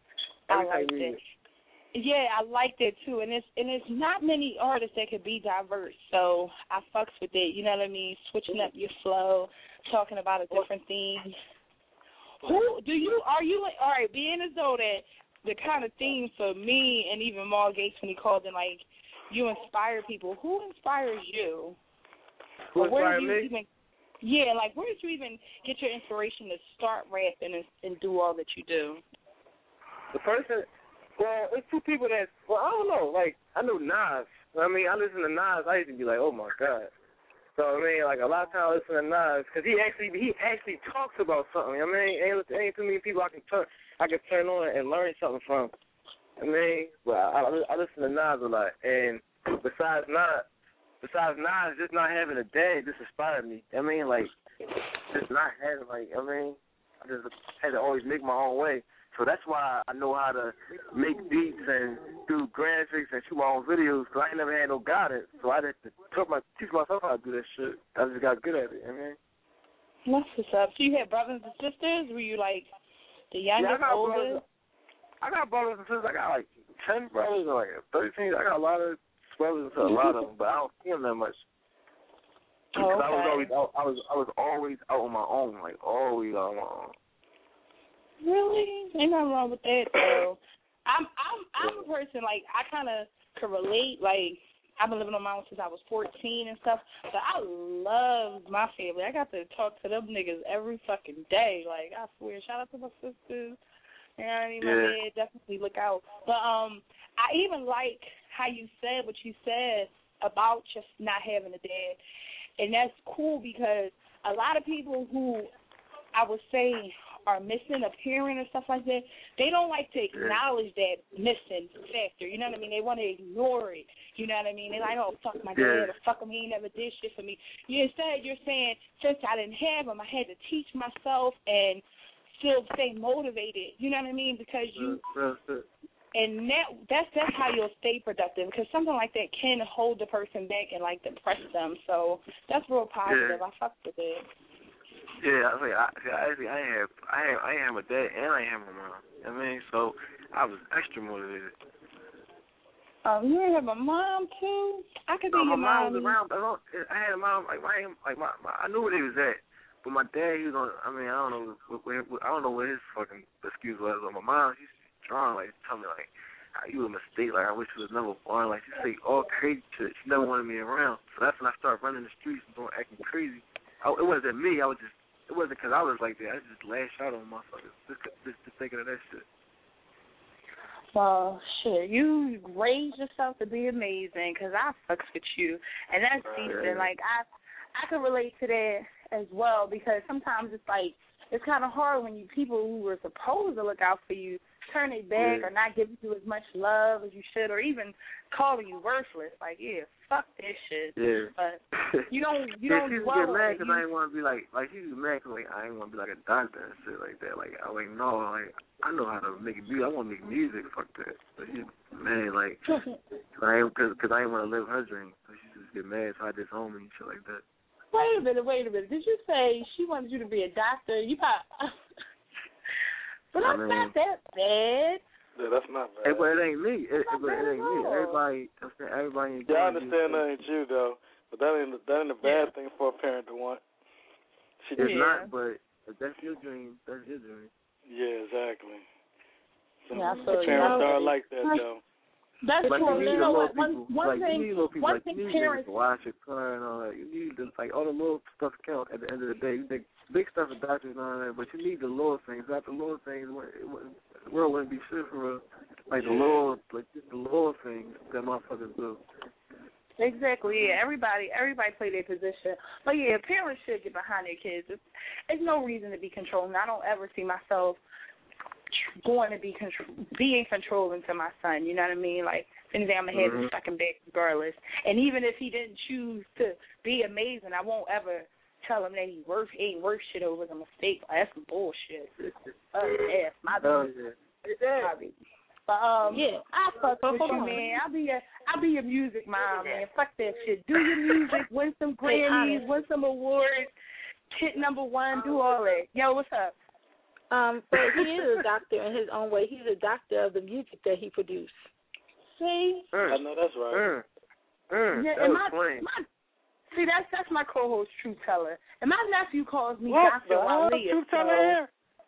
I like that. Yeah, I like that too. And it's and it's not many artists that could be diverse. So I fucks with it. You know what I mean? Switching up your flow, talking about a different theme. Who do you are you all right? Being as though that the kind of theme for me and even Maul Gates when he called in, like, you inspire people. Who inspires you? Who or where inspired do you me? even? Yeah, like where did you even get your inspiration to start rapping and, and do all that you do? The person, well, it's two people that, well, I don't know. Like, I know Nas. I mean, I listen to Nas. I used to be like, oh my God. So I mean, like a lot of times I listen to Nas because he actually he actually talks about something. I mean, ain't ain't too many people I can turn I can turn on and learn something from. I mean, well, I, I listen to Nas a lot, and besides Nas, besides Nas, just not having a dad just inspired me. I mean, like, just not having, like, I mean, I just had to always make my own way. So that's why I know how to make beats and do graphics and shoot my own videos, because I ain't never had no guidance. So I had to teach, my, teach myself how to do that shit. I just got good at it, I mean. That's what's up. So you had brothers and sisters? Were you, like, the youngest, yeah, I got oldest? Brothers. I got brothers and sisters. I got, like, ten brothers or, like, thirteen. I got a lot of brothers and a lot of them, but I don't see them that much. Oh, okay. I was always out, I was I was always out on my own, like always out on my own. Really? Ain't nothing wrong with that though. I'm I'm I'm a person like I kind of can relate. Like I've been living on my own since I was fourteen and stuff. But I love my family. I got to talk to them niggas every fucking day. Like I swear, shout out to my sisters. You know what I mean? My Yeah. dad, definitely look out. But um, I even like how you said what you said about just not having a dad, and that's cool because a lot of people who I would say are missing a parent or stuff like that, they don't like to acknowledge that missing factor. You know what I mean? They want to ignore it. You know what I mean? They're like, oh, fuck my Yeah. dad or fuck him, he ain't never did shit for me. You instead, you're saying, since I didn't have him, I had to teach myself and still stay motivated. You know what I mean? Because you And that that's that's how you'll stay productive, because something like that can hold the person back and like depress them. So that's real positive. Yeah. I fuck with it. Yeah, I mean, I, see, I actually I ain't have I ain't I ain't have my dad and I ain't have my mom. You know what I mean, so I was extra motivated. Um, you ain't have a mom too? I could be no, your my mom mom. was around, but I, don't, I had a mom like my like my, my I knew where they was at, but my dad he was on. I mean, I don't know what, what, what I don't know what his fucking excuse was. But my mom, she's strong, like tell me like, how you a mistake, like I wish you was never born, like she say all crazy shit. She never wanted me around, so that's when I started running the streets and doing acting crazy. I, it wasn't me. I was just it wasn't because I was like that. I just lashed out on motherfuckers just just, just thinking of that shit. Well, shit, you raised yourself to be amazing, because I fucks with you, and that's decent. Like, I I can relate to that as well, because sometimes it's like, it's kind of hard when you people who were supposed to look out for you turn their back yeah. or not giving you as much love as you should, or even calling you worthless. Like, yeah, fuck this shit. Yeah. But you don't, you yeah, don't she dwell get on mad it. because You- I didn't want to be like, like she was mad because like, I didn't want to be like a doctor and shit like that. Like, I like, no, like, I know how to make music. I want to make music. Fuck that. But she, man, like, I ain't, cause, cause I didn't want to live her dream. So she just get mad, so I disown me and shit like that. Wait a minute, wait a minute. Did you say she wanted you to be a doctor? You got, but that's I mean, not that bad. Yeah, that's not bad. Hey, but it ain't me. It, it, Not but bad it ain't at me. all. Everybody, I'm saying everybody ain't Yeah, I doing understand music. that ain't you though, but that ain't that ain't a bad thing for a parent to want. She It's just, not, but if that's your dream, that's your dream. yeah, exactly. So Yeah, the so, you parents know, are like that though. That's But true. you need You know little what? One, people, one like, thing, you need little people, one like, thing you need parents. to wash your car and all that. You need to, like, all the little stuff count at the end of the day. You think big stuff for doctors and all that, but you need the little things. Without the little things, it wouldn't- it wouldn't- the world wouldn't be shit for real. Like, the little, like, just the little things that motherfuckers do. Exactly. Yeah. Everybody, everybody play their position. But yeah, parents should get behind their kids. It's, it's no reason to be controlling. I don't ever see myself going to be control, being controlling to my son. You know what I mean? Like, anything I'm gonna have Mhm. his fucking back regardless. And even if he didn't choose to be amazing, I won't ever tell him that he worth he ain't worth shit over the mistake. Like, that's some bullshit. Uh, yeah, my Oh, bad. yeah. Sorry. But um, Yeah. I fuck So, with hold you, on. man. I'll be a I'll be your music mom, man. Fuck that shit. Do your music, win some Stay Grammys, honest. win some awards, hit number one, do all that. Yo, what's up? Um, so he is a doctor in his own way. He's a doctor of the music that he produced. See? I know that's right. Mm. Mm. Yeah, That and was my, plain. my see that's that's my co-host, Truth Teller, and my nephew calls me What Doctor the hell? Walia. Truth so- Teller here?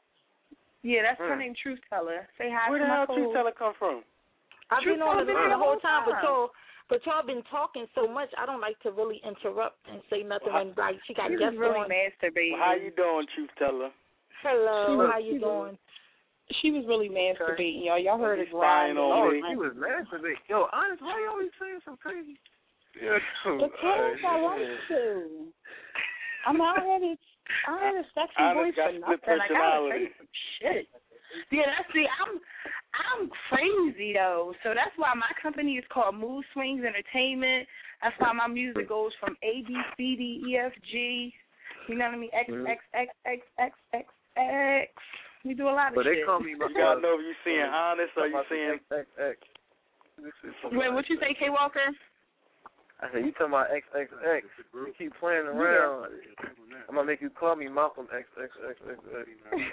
Yeah, that's her Mm. name, Truth Teller. Say hi Where to the my hell co-host. Truth Teller come from? I've Truth been on Teller the been line here the whole the time, whole but y'all, but y'all been talking so much. I don't like to really interrupt and say nothing Well, when like she got She was guests really on. masturbating. Well, how you doing, Truth Teller? Hello, She was- how you she was- doing? She was really masturbating, y'all. Y'all heard her Spying grind. on Oh, me. she was masturbating. Yo, honest, why you always saying some crazy? Yeah. Because I like to. I'm not having I don't have a sexy I voice got for split nothing. I gotta personality. say some shit. Yeah, that's see, I'm I'm crazy though. So that's why my company is called Mood Swings Entertainment. That's why my music goes from A B C D E F G. You know what I mean? X X X X X X X. We do a lot of But shit. they call me my You gotta know if you seeing honest or you Talking seeing. about X X X. This is something Wait, like what you that. say, K Walker? I said, you talking about X X X. You keep playing around. I'm going to make you call me Malcolm X X X X X.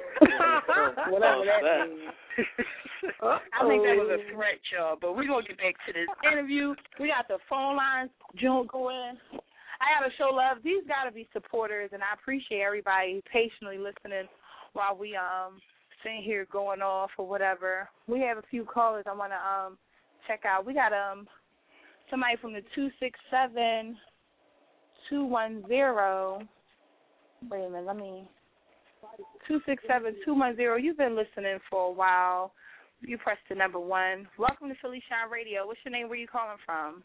Whatever that means. I think that was a threat, y'all, but we're going to get back to this interview. We got the phone lines June going. I got to show love. These got to be supporters, and I appreciate everybody patiently listening while we um sitting here going off or whatever. We have a few callers I want to um check out. We got um somebody from the two six seven two one zero. Wait a minute, let me. two six seven two one zero. You've been listening for a while. You pressed the number one. Welcome to Philly Shine Radio. What's your name? Where you calling from?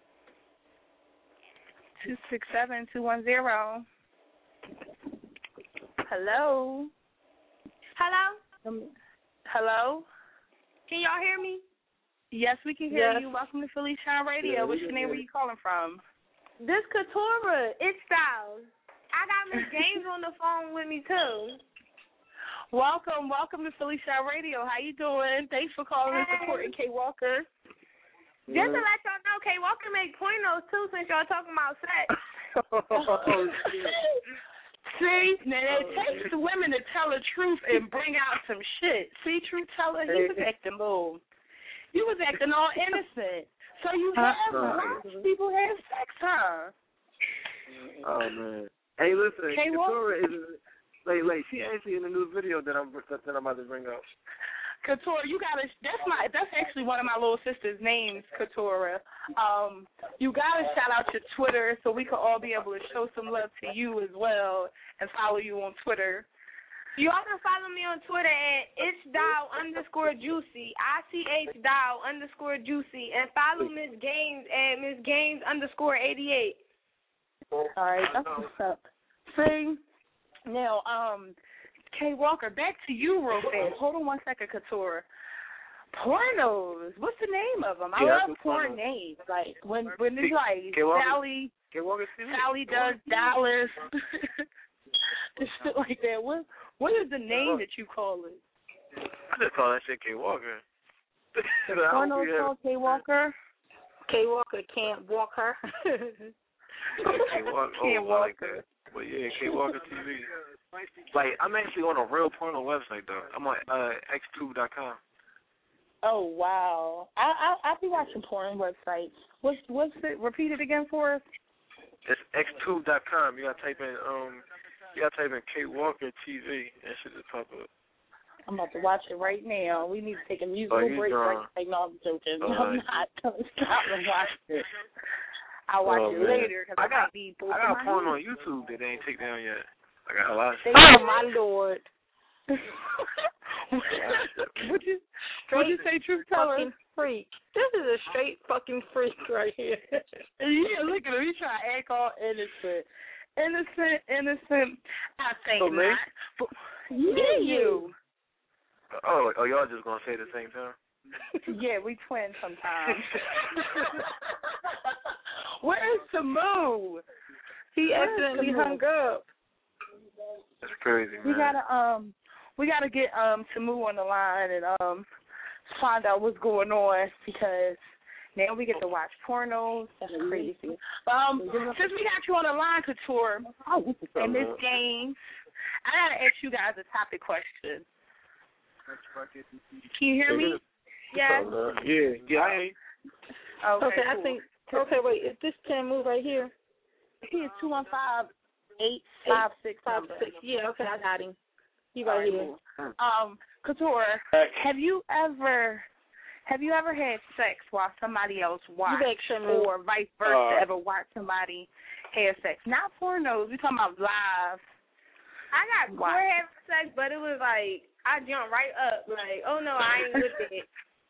two six seven two one zero. Hello? Hello? Um, hello? Can y'all hear me? Yes, we can hear Yes. you. Welcome to Philly Shine Radio. Yeah, What's we your can name? hear Where you calling from? This Katora, it's Styles. I got Miss James on the phone with me too. Welcome, welcome to Philly Shot Radio. How you doing? Thanks for calling and supporting K Walker. Just to let y'all know, K Walker make pornos too, since y'all talking about sex. Oh, see, now it takes the women to tell the truth and bring out some shit. See, Truth Teller, he was acting bold. You was acting all innocent. So you have lots of people have sex, huh? Oh man. Hey, listen, K Katora is like, like she actually in the new video that I'm that I'm about to bring up. Katora, you gotta. That's my. That's actually one of my little sister's names, Katora. Um, you gotta shout out your Twitter so we can all be able to show some love to you as well and follow you on Twitter. You all can follow me on Twitter at itchdow underscore juicy, I C H dow underscore juicy, and follow Miss Gaines at Miss Gaines underscore eighty-eight. All right, that's what's up. See, now, um, K Walker, back to you real fast. Hold on one second, Katora. Pornos, what's the name of them? I Yeah, love porn names. Like when when it's like K Walker, Sally, K Walker Sally does Dallas, and shit like that. What what is the name that you call it? I just call that shit K Walker. Pornos called K Walker. K Walker can't walk her. K Walker, Can't oh, walk I like that. But yeah, K Walker T V. Like I'm actually on a real porno website though. I'm on uh, x tube dot com. Oh wow! I I I'll be watching porn websites. What's what's it? Repeat it again for us. It's x tube dot com. You gotta type in um, you gotta type in K Walker T V. That shit just pop up. I'm about to watch it right now. We need to take a musical Oh, you break. drunk. Right? Like, no, I'm joking. Oh, I'm nice. not gonna stop and watch it. I'll watch Oh, it man. later because I I, got might be I bored. got porn on YouTube that they ain't take down yet. I got a lot of shit. Oh my lord! Would you would you say, Truth Teller? Fucking freak. This is a straight fucking freak right here. Yeah, look at him. He trying to act all innocent. Innocent, innocent. I think Oh, me? not. But, yeah, you. Oh, oh, y'all just gonna say it at the same time? Yeah, we twins sometimes. Where's Samu? He Where's accidentally Samu? hung up. That's crazy, man. We gotta um, we gotta get um Samu on the line and um find out what's going on because now we get to watch pornos. That's crazy. Um, since we got you on the line, Couture, and this game, I gotta ask you guys a topic question. Can you hear me? Yes. Yeah, yeah, I ain't. Okay, Okay, I cool. think. Okay, wait. Is this ten move right here? He's two one five eight five six Five six. Yeah. Okay, I got him. He right here. Um, Couture, have you ever have you ever had sex while somebody else watched, You make sure move. or vice versa, Uh, ever watched somebody have sex? Not pornos. We talking about live. I got Wow. four having sex, but it was like I jumped right up, like, oh no, I ain't with it.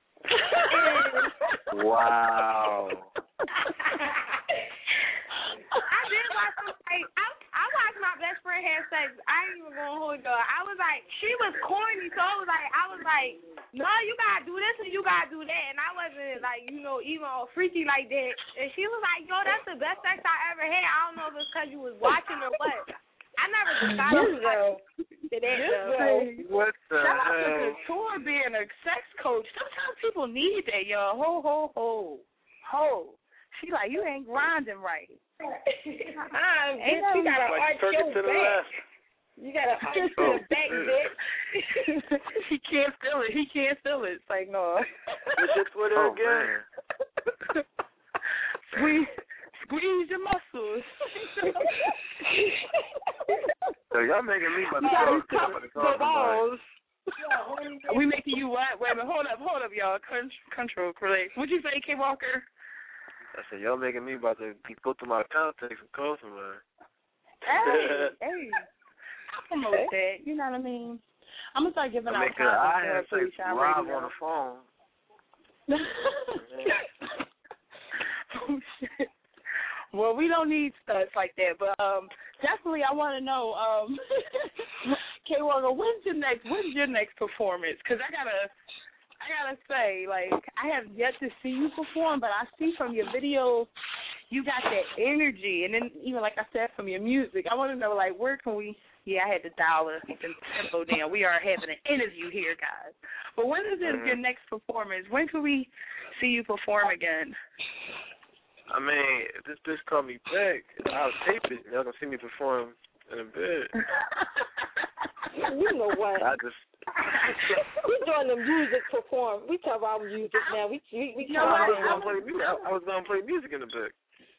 And Wow. I did watch some like I I watched my best friend have sex. I ain't even gonna hold y'all. I was like, she was corny, so I was like, I was like, no, you gotta do this and you gotta do that, and I wasn't like, you know, even all freaky like that. And she was like, yo, that's the best sex I ever had. I don't know if it's because you was watching or what. I never decided to watch to that though. What the Shout out to hell? Couture being a sex coach. Sometimes people need that, y'all. Ho, ho, ho. Ho. She like, you ain't grinding right. Uh, Ain't bitch, you no- gotta Like arch turkey your to the back. left. You gotta arch Oh, your back, shit. bitch. He can't feel it. He can't feel it. It's like, no. What's your Twitter Oh, again? man. Squeeze, squeeze your muscles. So y'all making me about You to gotta call- cut about to the call somebody. balls. We making you what? Wait a minute. Hold up. Hold up, y'all. Con- control, correct. What'd you say, K. Walker? I said, y'all making me about to be put through my contacts and call somebody. Hey, hey. I promote that. You know what I mean? I'm going to start giving I out make sure I condoms have for sex Shot live Radio. on the phone. Oh, shit. Well, we don't need stuff like that, but um, definitely I want to know, um, K. Walker, when's your next? When's your next performance? Because I gotta, I gotta say, like, I have yet to see you perform, but I see from your videos you got that energy, and then even like I said, from your music, I want to know like where can we? Yeah, I had to dial the tempo down. We are having an interview here, guys. But when is this mm-hmm. your next performance? When can we see you perform again? I mean, if this bitch call me back, I'll tape it. Y'all gonna see me perform in a bit. You know what? I just. We doing the music perform. We talk about music now. We we, we you know what? I was gonna play music. I, I was gonna play music in a bit.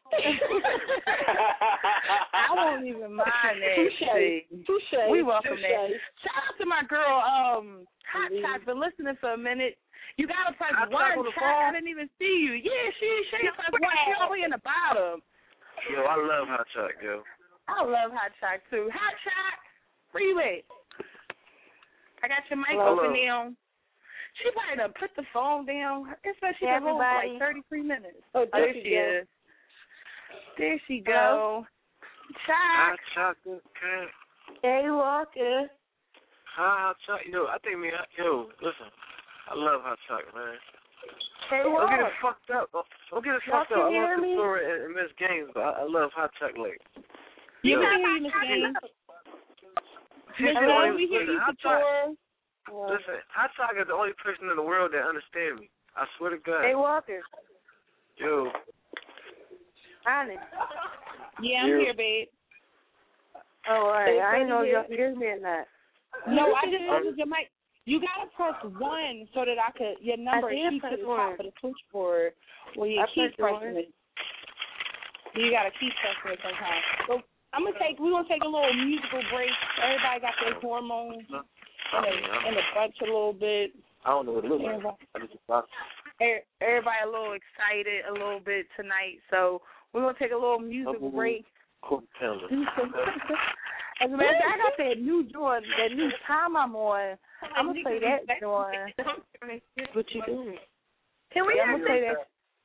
I won't even mind that. Touché. Touché. We welcome Touché. that. Shout out to my girl, um, Hot Shot, been listening for a minute. You gotta press Hot one. On the Shot. I didn't even see you. Yeah, she she press one. She all the way in the bottom. Yo, I love Hot Shot, yo. I love Hot Shot too. Hot Shot, where you at? I got your mic Hello. open now. She probably done put the phone down. It's like she been home for like thirty-three minutes. Oh, there, there she she is. There she go. Hot Shot. Chocolate. Hey, Walker. Hot Chocolate. Yo, I think, man, yo, listen. I love Hot Chocolate, man. Hey, Don't Walker. get it fucked up. Don't get it Y'all fucked up. I can hear love me? Katora and, and Miss Gaines, but I, I love Hot Chocolate. You Yo. can hear you, Miss Gaines. She's Miss the Gaines, only we hear you, person- Hot Katora. Chocolate- Listen, Hot Chocolate is the only person in the world that understands me. I swear to God. Hey, Walker. Yo. Honest. Yeah, I'm Yeah. here, babe. Oh, all right. Hey, I didn't know if here. y'all could hear me or not. No, I just opened your mic. You gotta press one so that I could. Your number I did keeps press at the one. top of the switchboard. Well, you I keep pressed pressing one. it. You gotta keep pressing it sometimes. So I'm gonna take. We're gonna take a little musical break. Everybody got their hormones in a, in a bunch a little bit. I don't know what it looks like. I just thought. Everybody a little excited a little bit tonight, so we're gonna take a little musical break. Cool, tell us. As a matter of fact, I got that new joint, that new time I'm on. I'm gonna play that joint. What you doing? Can we? I'm gonna play that.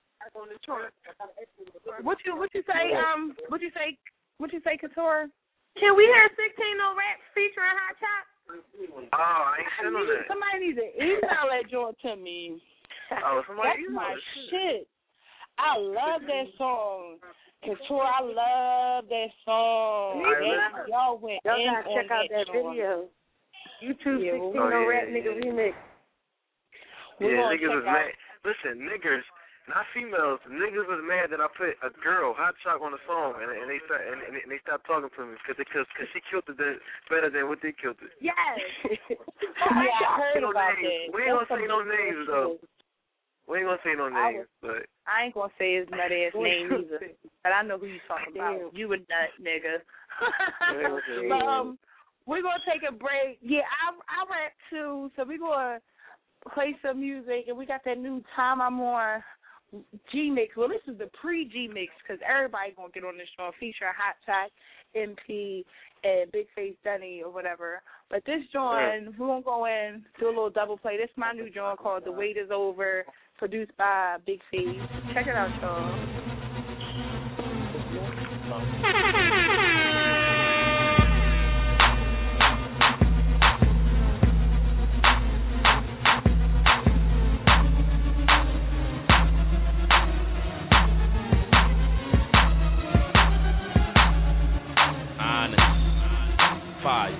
What you what you say? Um, what you say? What you say, Katora? Can we hear sixteen oh Rap featuring Hot Shot? Oh, I ain't I seen on need, that. somebody needs to email that joint to me. Oh, somebody That's email my it. shit. I love that song. Katora, I love that song. All right, That, y'all went Y'all in gotta on check out that joint. video. YouTube Yeah, sixteen oh, oh yeah, Rap yeah, nigga yeah. remix. We're Yeah, gonna niggas check was out- mad. Listen, niggers, not females. Niggas was mad that I put a girl, Hot Chocolate, on the song, and, and they start and, and they stopped talking to me because because she killed it better than what they killed it. Yes. Yeah, I heard no about names. that. We ain't That's gonna say some no good names shit. though. We ain't gonna say no I names, was- but I ain't gonna say his nut ass name either, but I know who you talking about. You a nut nigga. But, um, we're gonna take a break. Yeah, I I rap too, so we're gonna play some music, and we got that new Time I'm On G Mix. Well, this is the pre G Mix because everybody gonna get on this show featuring Hot Shot, M P, and Big Face Dunny or whatever. But this joint, we're gonna go in do a little double play. This is my new joint called The Wait Is Over, produced by Big Face. Check it out, y'all. Fire.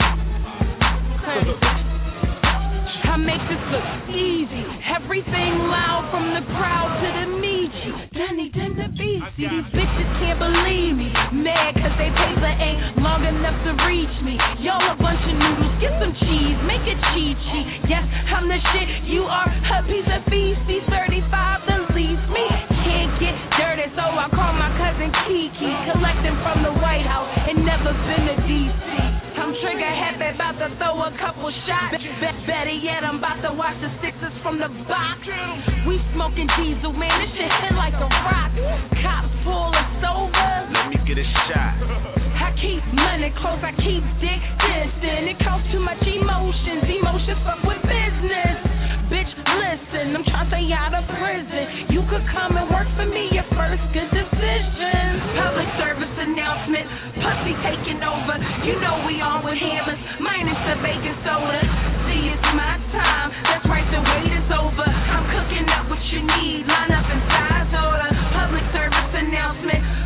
I make this look easy. Everything loud from the crowd to the Michi. Danny tend to be. See, these bitches can't believe me. Mad cause they paper ain't long enough to reach me. Y'all a bunch of noodles. Get some cheese. Make it cheat-cheat. Yes, I'm the shit. You are a piece of feces. thirty-five to leave me. Can't get dirty, so I call my cousin Kiki. Collecting from the White House and never been to D C. I'm trigger happy, about to throw a couple shots. Be- better yet, I'm about to watch the Sixers from the box. We smoking diesel, man, this shit hit like a rock. Cops pull us over. Let me get a shot. I keep money close, I keep dick distant. It costs too much emotions, emotions fuck with business. Bitch, listen, I'm trying to stay out of prison. You could come and work for me, your first good decision. Public service announcement, pussy taking over. You know we on with hammers, minus the baking soda. See, it's my time, that's right, the wait is over. I'm cooking up what you need, line up in size order. Public service announcement,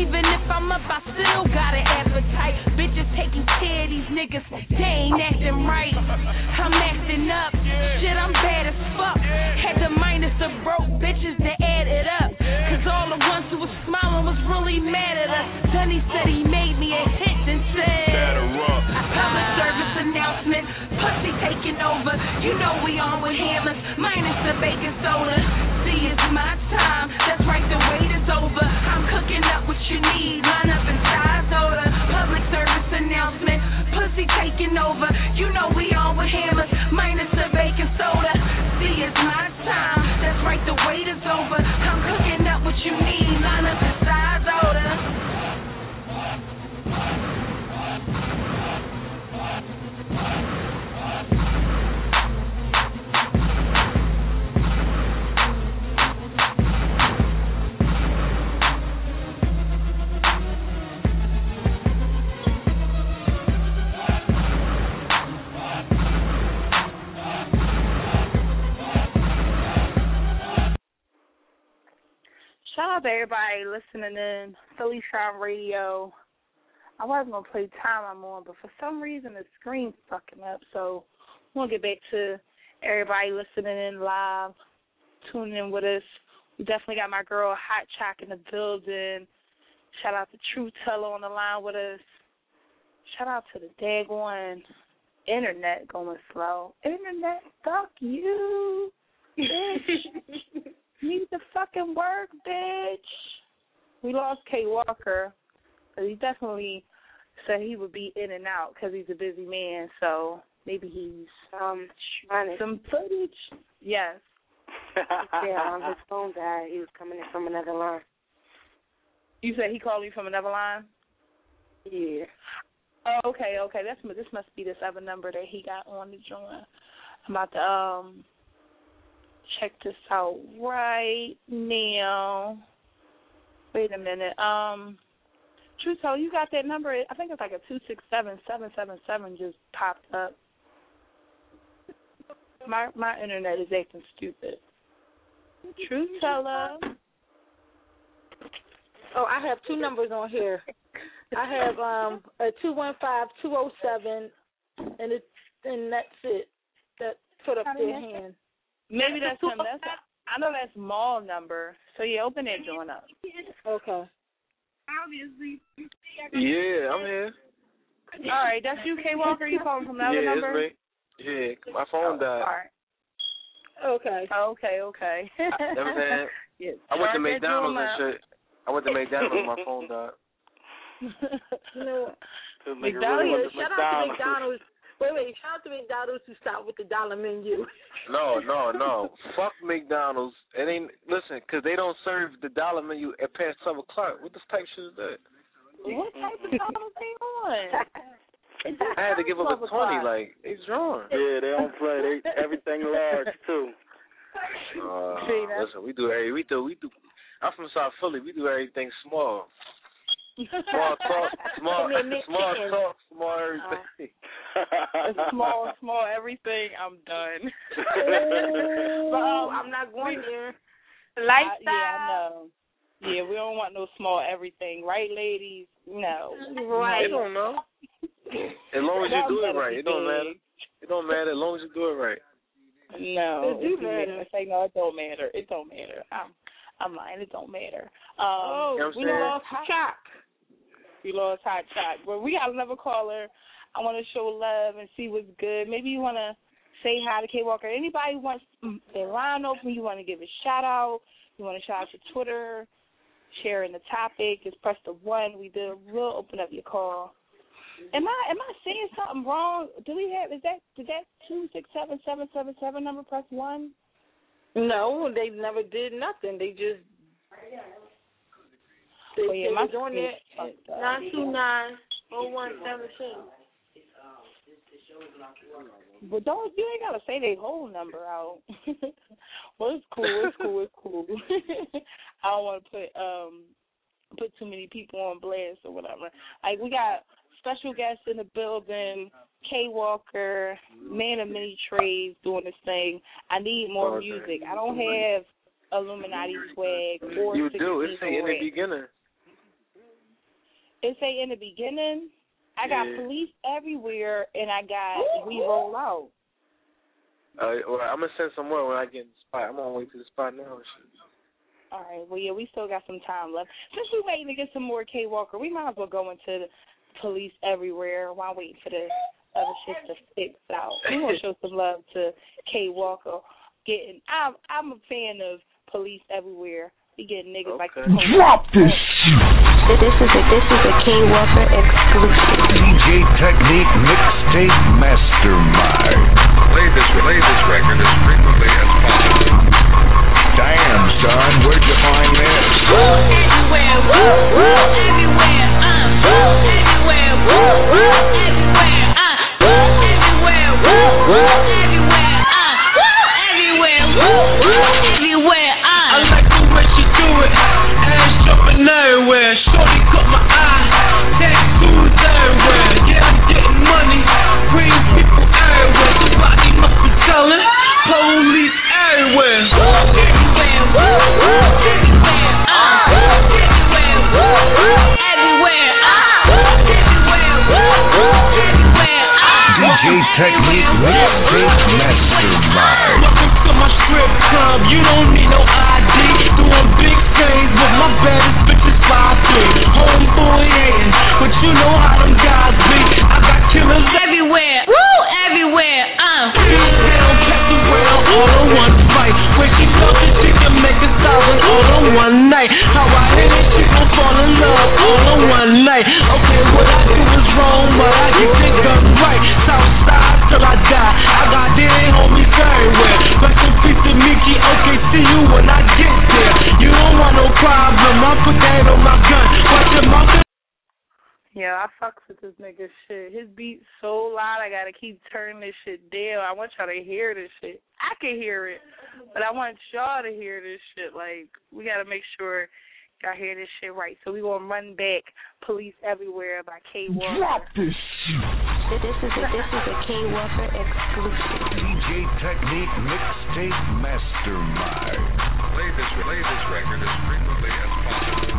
even if I'm up, I still got an appetite. Bitches taking care of these niggas, they ain't acting right. I'm acting up, shit, I'm bad as fuck. Had to minus the broke bitches to add it up. Cause all the ones who was smiling was really mad at us. Dunny said he made me a hit and said, public service announcement, pussy taking over. You know we on with hammers, minus the baking soda. See, it's my time, that's right, the wait is over. I'm cooking up what you need, line up in size order. Public service announcement, pussy taking over. You know we on with hammers, minus the baking soda. See, it's my time, that's right, the wait is over. I'm cooking up what you need, line up in size order. Shout out to everybody listening in. Philly Shine Radio. I wasn't going to play time I'm on, but for some reason the screen's fucking up. So I want to get back to everybody listening in live, tuning in with us. We definitely got my girl Hot Chock in the building. Shout out to True Teller on the line with us. Shout out to the daggone internet going slow. Internet, fuck you, bitch. Need to fucking work, bitch. We lost K Walker, but he definitely said he would be in and out because he's a busy man. So maybe he's um trying some footage. Yes. Yeah, um, his phone died. He was coming in from another line. You said he called you from another line? Yeah. Oh, okay, okay. That's this must be this other number that he got on the joint. I'm about to um. check this out right now. Wait a minute. Um, Truto, you got that number? I think it's like a two six seven seven seven seven just popped up. My my internet is acting stupid. Truth teller. Oh, I have two numbers on here. I have um a two one five two zero seven, and it and that's it. That put up their hand. Maybe that's him. That's I know that's small number. So yeah, open that joint up. Okay. Obviously. Yeah, I'm here. All right, that's you, K Walker. You calling from another yeah, number? It's me. Yeah, my phone died. All right. Okay. Okay, okay. Never had. Yes. I went to McDonald's and shit. I went to McDonald's and my phone died. You know, McDonald's. Really shout out to McDonald's. Wait, wait, shout out to McDonald's who stopped with the dollar menu. No, no, no. Fuck McDonald's. It ain't, listen, because they don't serve the dollar menu at past twelve o'clock. What this type shit is that? What type of dollar they on? I had to give up a twenty, like, they drawn. Yeah, they don't play. They everything large, too. Uh, listen, we do every, we do, we do, I'm from South Philly. We do everything small. Small talk, small, small talk, small everything. Uh, small, small everything. I'm done. But um, I'm not going there. Lifestyle. Uh, yeah, I know. Yeah, we don't want no small everything, right, ladies? No. Right. They don't know. As long as you do it right, it don't matter. It don't matter as long as you do it right. No, it do matter. I say no, it don't matter. It don't matter. I'm, I'm lying. It don't matter. Um, oh, you know we lost Hot Chock. We lost Hot Chock, but we got another caller. I want to show love and see what's good. Maybe you want to say hi to K Walker. Anybody wants their line open? You want to give a shout out? You want to shout out to Twitter? Sharing the topic? Just press the one. We did. We'll open up your call. Am I am I saying something wrong? Do we have is that did that two six seven seven seven seven number press one? No, they never did nothing. They just they, oh, yeah, they my was on there nine two nine oh one seven two. But don't you ain't gotta say their whole number out. Well, it's cool. It's cool. It's cool. I don't want to put um put too many people on blast or whatever. Like we got special guests in the building, K Walker, man of many trades doing this thing. I need more okay. music. I don't have Illuminati swag or you do. It's sixteen in the beginning. It say in the beginning, I got Yeah. police everywhere, and I got we roll out. Uh, well, I'm gonna send some more when I get in the spot. I'm on my way to the spot now. All right. Well, yeah, we still got some time left. Since we waiting to get some more K Walker, we might as well go into the police everywhere while waiting for the other shit to fix out. We want to show some love to K Walker. Getting, I'm, I'm a fan of police everywhere. We getting niggas Okay. like the Drop this shit. This is a this is a K Walker exclusive. D J Technique Mixtape Mastermind. Play this, play this record as frequently as possible. Damn, son, where'd you find this? Woo, everywhere, woo, woo, everywhere, uh, woo, everywhere, woo, woo, everywhere, uh, woo, everywhere, woo, woo, everywhere, uh, woo, everywhere, woo, woo, everywhere, uh. I like the way she do it, ass jumping everywhere. Shorty caught my eye, tattoos everywhere. Yeah, I'm getting money, bring people everywhere. Somebody must be telling, police everywhere. Everywhere, woo, woo, everywhere, uh, everywhere, woo, woo, everywhere, uh, everywhere, woo, woo, everywhere, uh. D J Technique Mixtape Mastermind. Welcome to my strip club, you don't need no I D. Doing big things with my baddest bitches five three. Homeboy hating, but you know how them guys be. I got killers Everywhere, woo, everywhere, uh. down, pass around, all in one fight. When she talking, she can make a thousand all in one night. How I hit it, she gon' fall in love all in one night. Okay, what I do is wrong, but I get it done right. Southside till I die. I got dead homies everywhere. Rest in peace to Mickey. Okay, see you when I get there. You don't want no problem. I put that on my gun. Watch your mouth. Yeah, I fucks with this nigga shit. His beat's so loud, I gotta keep turning this shit down. I want y'all to hear this shit. I can hear it, but I want y'all to hear this shit. Like, we gotta make sure y'all hear this shit right. So we gonna run back Police Everywhere by K Walker. Drop this shit. This is a this is a K Walker exclusive. D J Technique Mixtape Mastermind. Play this, play this record as frequently as possible.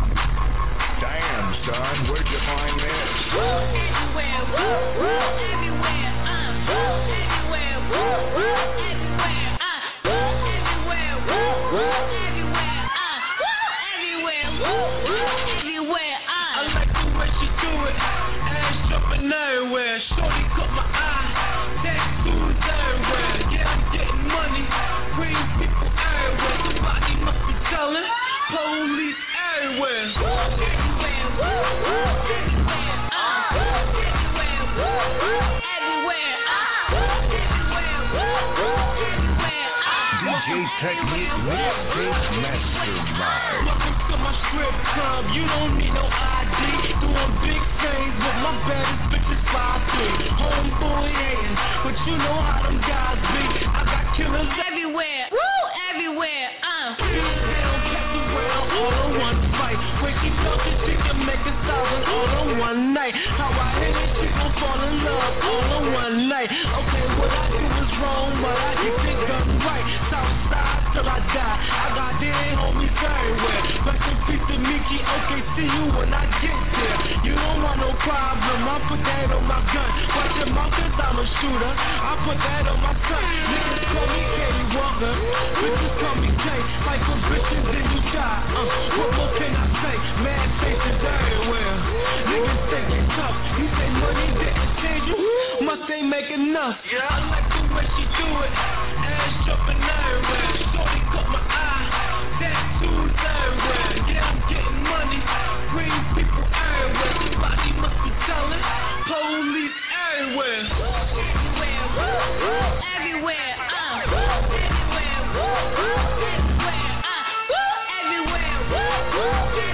Damn, son, where'd you find this? Woo, everywhere, woo, woo, everywhere, uh, woo, everywhere, woo, woo, everywhere, uh, woo, everywhere, woo, woo, everywhere, uh, woo, everywhere, woo, woo, everywhere, uh. I like the way she do it, ass jumping everywhere. Shorty caught my eye, tattoos everywhere. Yeah, I'm getting money, bring people everywhere. Somebody must be telling, police everywhere. Everywhere, woo, woo, everywhere, uh, everywhere, woo, woo, everywhere, uh, everywhere, woo, woo, everywhere, uh. D J Technique Mixtape Mastermind. Welcome to my strip club, you don't need no I D. Doing big things with my baddest bitches five three. Homeboy hating, but you know how them guys be. I got killers Everywhere, woo, everywhere, uh. down, pass around, all in one fight. When she talking, she can make a thousand all in one night. How I hit it, she gon' fall in love all in one night. Okay, what I do is wrong, but I get it done right. Southside till I die. I got dead homies everywhere. Rest in peace to Mickey. Okay, see you when I get there. You don't want no problem. I put that on my gun. Watch your mouth, cause I'm a shooter. I put that on my son. Niggas call me K Walker. Bitches call me K. Like a bitches then you die. Uh, what more can I say? Mad faces everywhere. Niggas think it's tough. You say money didn't change you. Must ain't make enough. Yeah, I like the way she do it. Ass jumping everywhere. Shorty caught my eye. Tattoos everywhere. Yeah, I'm getting money. Bring people everywhere. Somebody must be telling. Police everywhere. Everywhere, woo, woo, everywhere, uh, everywhere, woo, woo, everywhere, uh, woo, everywhere, woo, woo,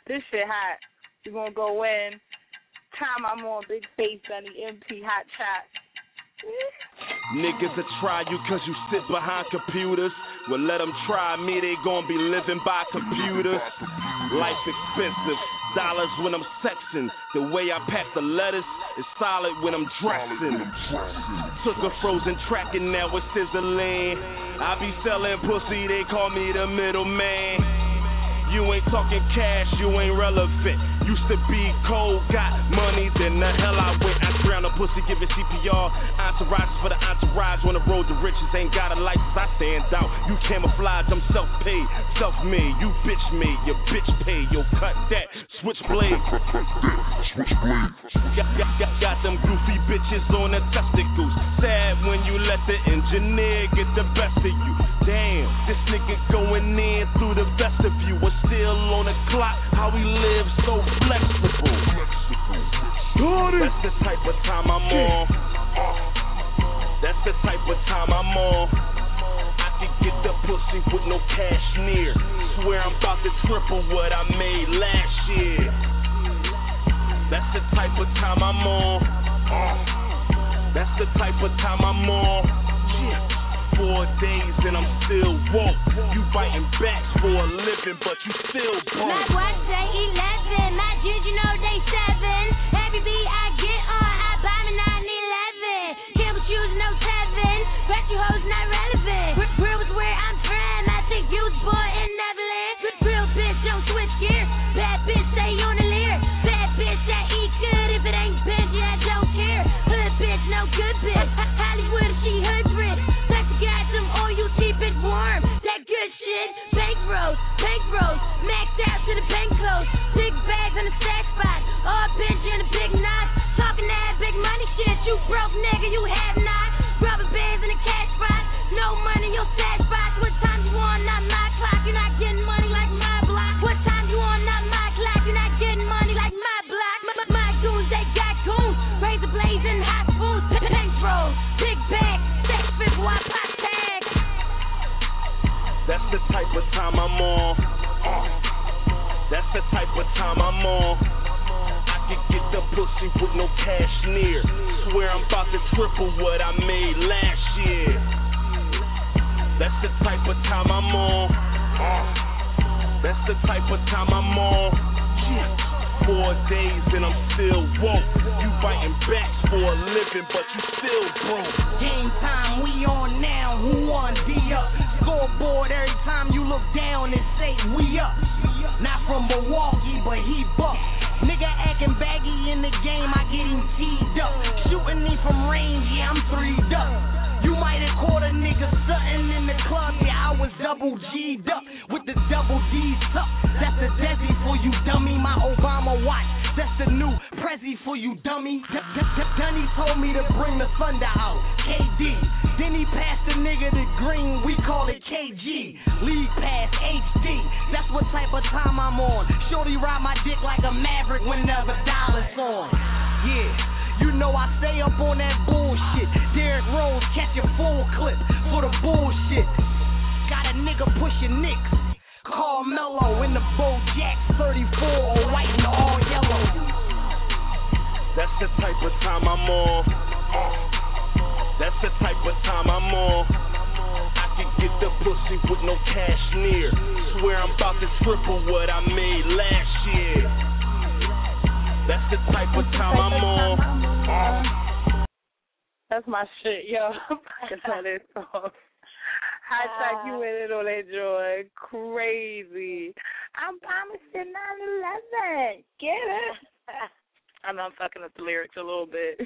This shit hot. We're going to go in. Time I'm on Big Face, Dunny, M P, Hot Shot. Niggas will try you cause you sit behind computers. Well, let them try me, they gon' be living by computers. Life's expensive, dollars when I'm sexing. The way I pack the letters is solid when I'm dressing. Took a frozen track and now it's sizzling. I be selling pussy, they call me the middleman. You ain't talking cash, you ain't relevant. Used to be cold, got money, then the hell I went. I drowned a pussy, giving C P R. Entourage for the entourage. On the road to riches, ain't got a license, I stand out. You camouflage, I'm self-paid, self-made. You bitch made, your bitch paid. Yo, cut that, switchblade. Switchblade. Got, got, got, got them goofy bitches on the testicles. Sad when you let the engineer get the best of you. Damn, this nigga going in through the best of you. We're still on the clock, how we live so flexible. That's the type of time I'm on. That's the type of time I'm on. I can get the pussy with no cash near. Swear I'm about to triple what I made last year. That's the type of time I'm on. That's the type of time I'm on. Four days and I'm still woke. You biting backs for a living, but you still broke. My watch say eleven, my dudes you know they seven. Every beat I get on, I buy me nine eleven. Campbell shoes no seven, but you hoes not relevant. Real was where I'm from, I think you was born in Neverland. Real bitch don't switch gears, bad bitch stay on the leer. Bad bitch that eat good, if it ain't Benji I don't care. Hood bitch, no good bitch. Hollywood she hood rich. Got some oil, you keep it warm. That good shit, bank rolls, bank rolls, maxed out to the bank close. Big bags on the stack spot, all bitch in a big knot. Talking that big money shit, you broke nigga, you have not. Rubber bands in a cash spot, no money, your stash box. What time you on, not my clock, you're not getting money like my block. What time you on, not my clock, you're not getting money like my block. My, my goons, they got goons, razor blades and hot spoons. Bank rolls, big bags, sex fit, white pot. That's the type of time I'm on. That's the type of time I'm on. I can get the pussy with no cash near. Swear I'm about to triple what I made last year. That's the type of time I'm on. That's the type of time I'm on. Four days and I'm still woke. You biting backs for a living, but you still broke. Game time, we on now. Who on D up? Scoreboard every time you look down and say we up. Not from Milwaukee, but he buck. Nigga acting baggy in the game, I get him teed up. Shooting me from range, yeah, I'm three'd up. You might have caught a nigga something in the club, yeah, I was double G'd up with the double D's tucked. That's a Desi for you, dummy. My Obama watch, that's the new Prezi for you, dummy. Dunny told me to bring the thunder out, K D. Then he passed the nigga the green, we call it K G. League pass, H D. That's what type of time I'm on. Shorty ride my dick like a maverick whenever dollars on. Yeah. You know I stay up on that bullshit. Derrick Rose catch a full clip for the bullshit. Got a nigga pushing Knicks. Carmelo in the Bojack thirty-four, all white and all yellow. That's the type of time I'm on. That's the type of time I'm on. I can get the pussy with no cash near. Swear I'm about to triple what I made last year. That's the type of time I'm on. That's my shit, yo. That's how that song. High Shot, you in it on that joy. Crazy. I'm promising nine eleven. Get it? I know I'm fucking up the lyrics a little bit.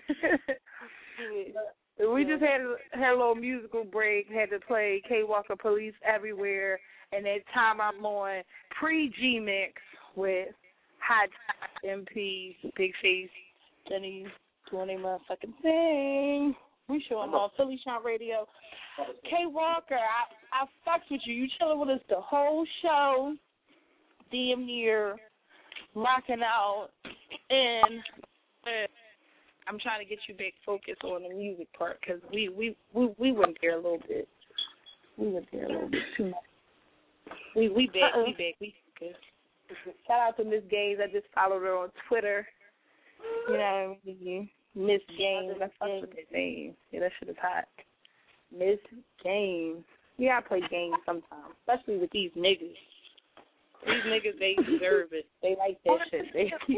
We just had, had a little musical break. Had to play K Walker Police Everywhere. And that time I'm on pre-G-Mix with Hot M P, Big Face, Jenny, doing their motherfucking thing. We showing on Philly Shine Radio. K Walker, I, I fucks with you. You chilling with us the whole show, damn near rocking out. And uh, I'm trying to get you back focused on the music part because we, we, we, we went there a little bit. We went there a little bit too much. We we back, Uh-oh. we back, we focused. Shout out to Miss Gaines. I just followed her on Twitter. You know what I mean? Miss Gaines. I fucked with that name. Yeah, that shit is hot. Miss Gaines. You gotta play games sometimes, especially with these niggas. These niggas, they deserve it. They like that shit. They keep,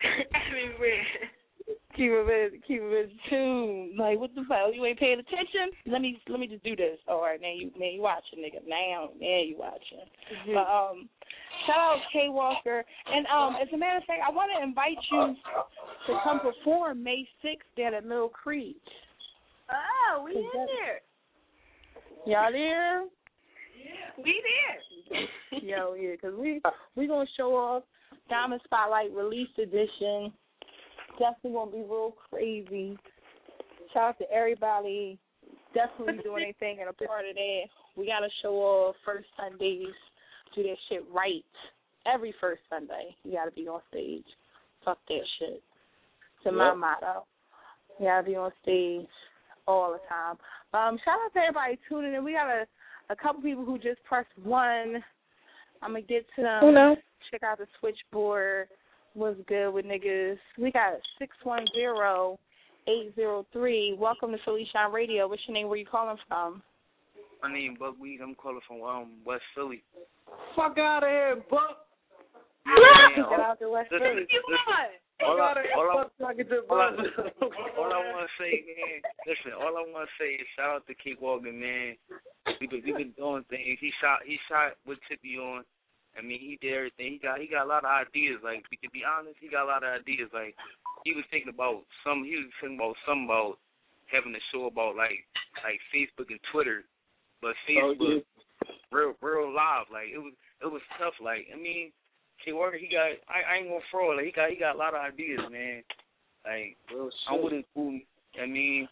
keep them in, keep them in tune. Like, what the fuck? You ain't paying attention? Let me, let me just do this. All right, now you, now you watching, nigga. Now, now you watching. Mm-hmm. But um, shout out K Walker. And um, as a matter of fact, I want to invite you to come perform May sixth down at Mill Creek. Oh, we in there. Y'all there? Yeah, we there. Yo, yeah, because we we gonna show off Diamond Spotlight Release Edition. Definitely gonna be real crazy. Shout out to everybody. Definitely doing anything and a part of that. We gotta show off first Sundays. Do that shit right. Every first Sunday, you gotta be on stage. Fuck that shit. It's my yep. motto. You gotta be on stage all the time. Um, shout out to everybody tuning in. We got a, a couple people who just pressed one. I'm going to get to them. Oh, no. Check out the switchboard. What's good with niggas? We got six one zero, eight zero three. Welcome to Philly Shine Radio. What's your name? Where you calling from? My name is Buckwheat. I'm calling from um, West Philly. Fuck out of here, Buck. Yeah, Get out to West Philly. All I, all, I, all, I, all I want to say, man, listen, all I want to say is shout out to Keith Walker, man. We've been, we've been doing things. He shot he shot with Tippy on. I mean, he did everything. He got he got a lot of ideas. Like, to be honest, he got a lot of ideas. Like, he was thinking about some, he was thinking about something about having a show about, like, like Facebook and Twitter. But Facebook, real, real live. Like, it was, it was tough. Like, I mean, K Walker, he got. I, I ain't gonna fraud. Like he got. He got a lot of ideas, man. Like I wouldn't fool. I mean,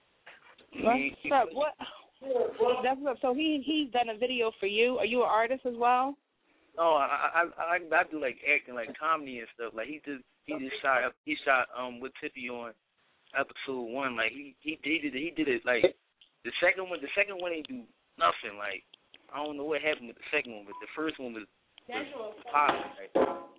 I mean what's up? What? That's up. So he he's done a video for you. Are you an artist as well? No, I I I, I do like acting, like comedy and stuff. Like he just he just shot he shot um with Tippy on episode one. Like he he, he did it. He did it like the second one. The second one ain't do nothing. Like I don't know what happened with the second one, but the first one was. Okay,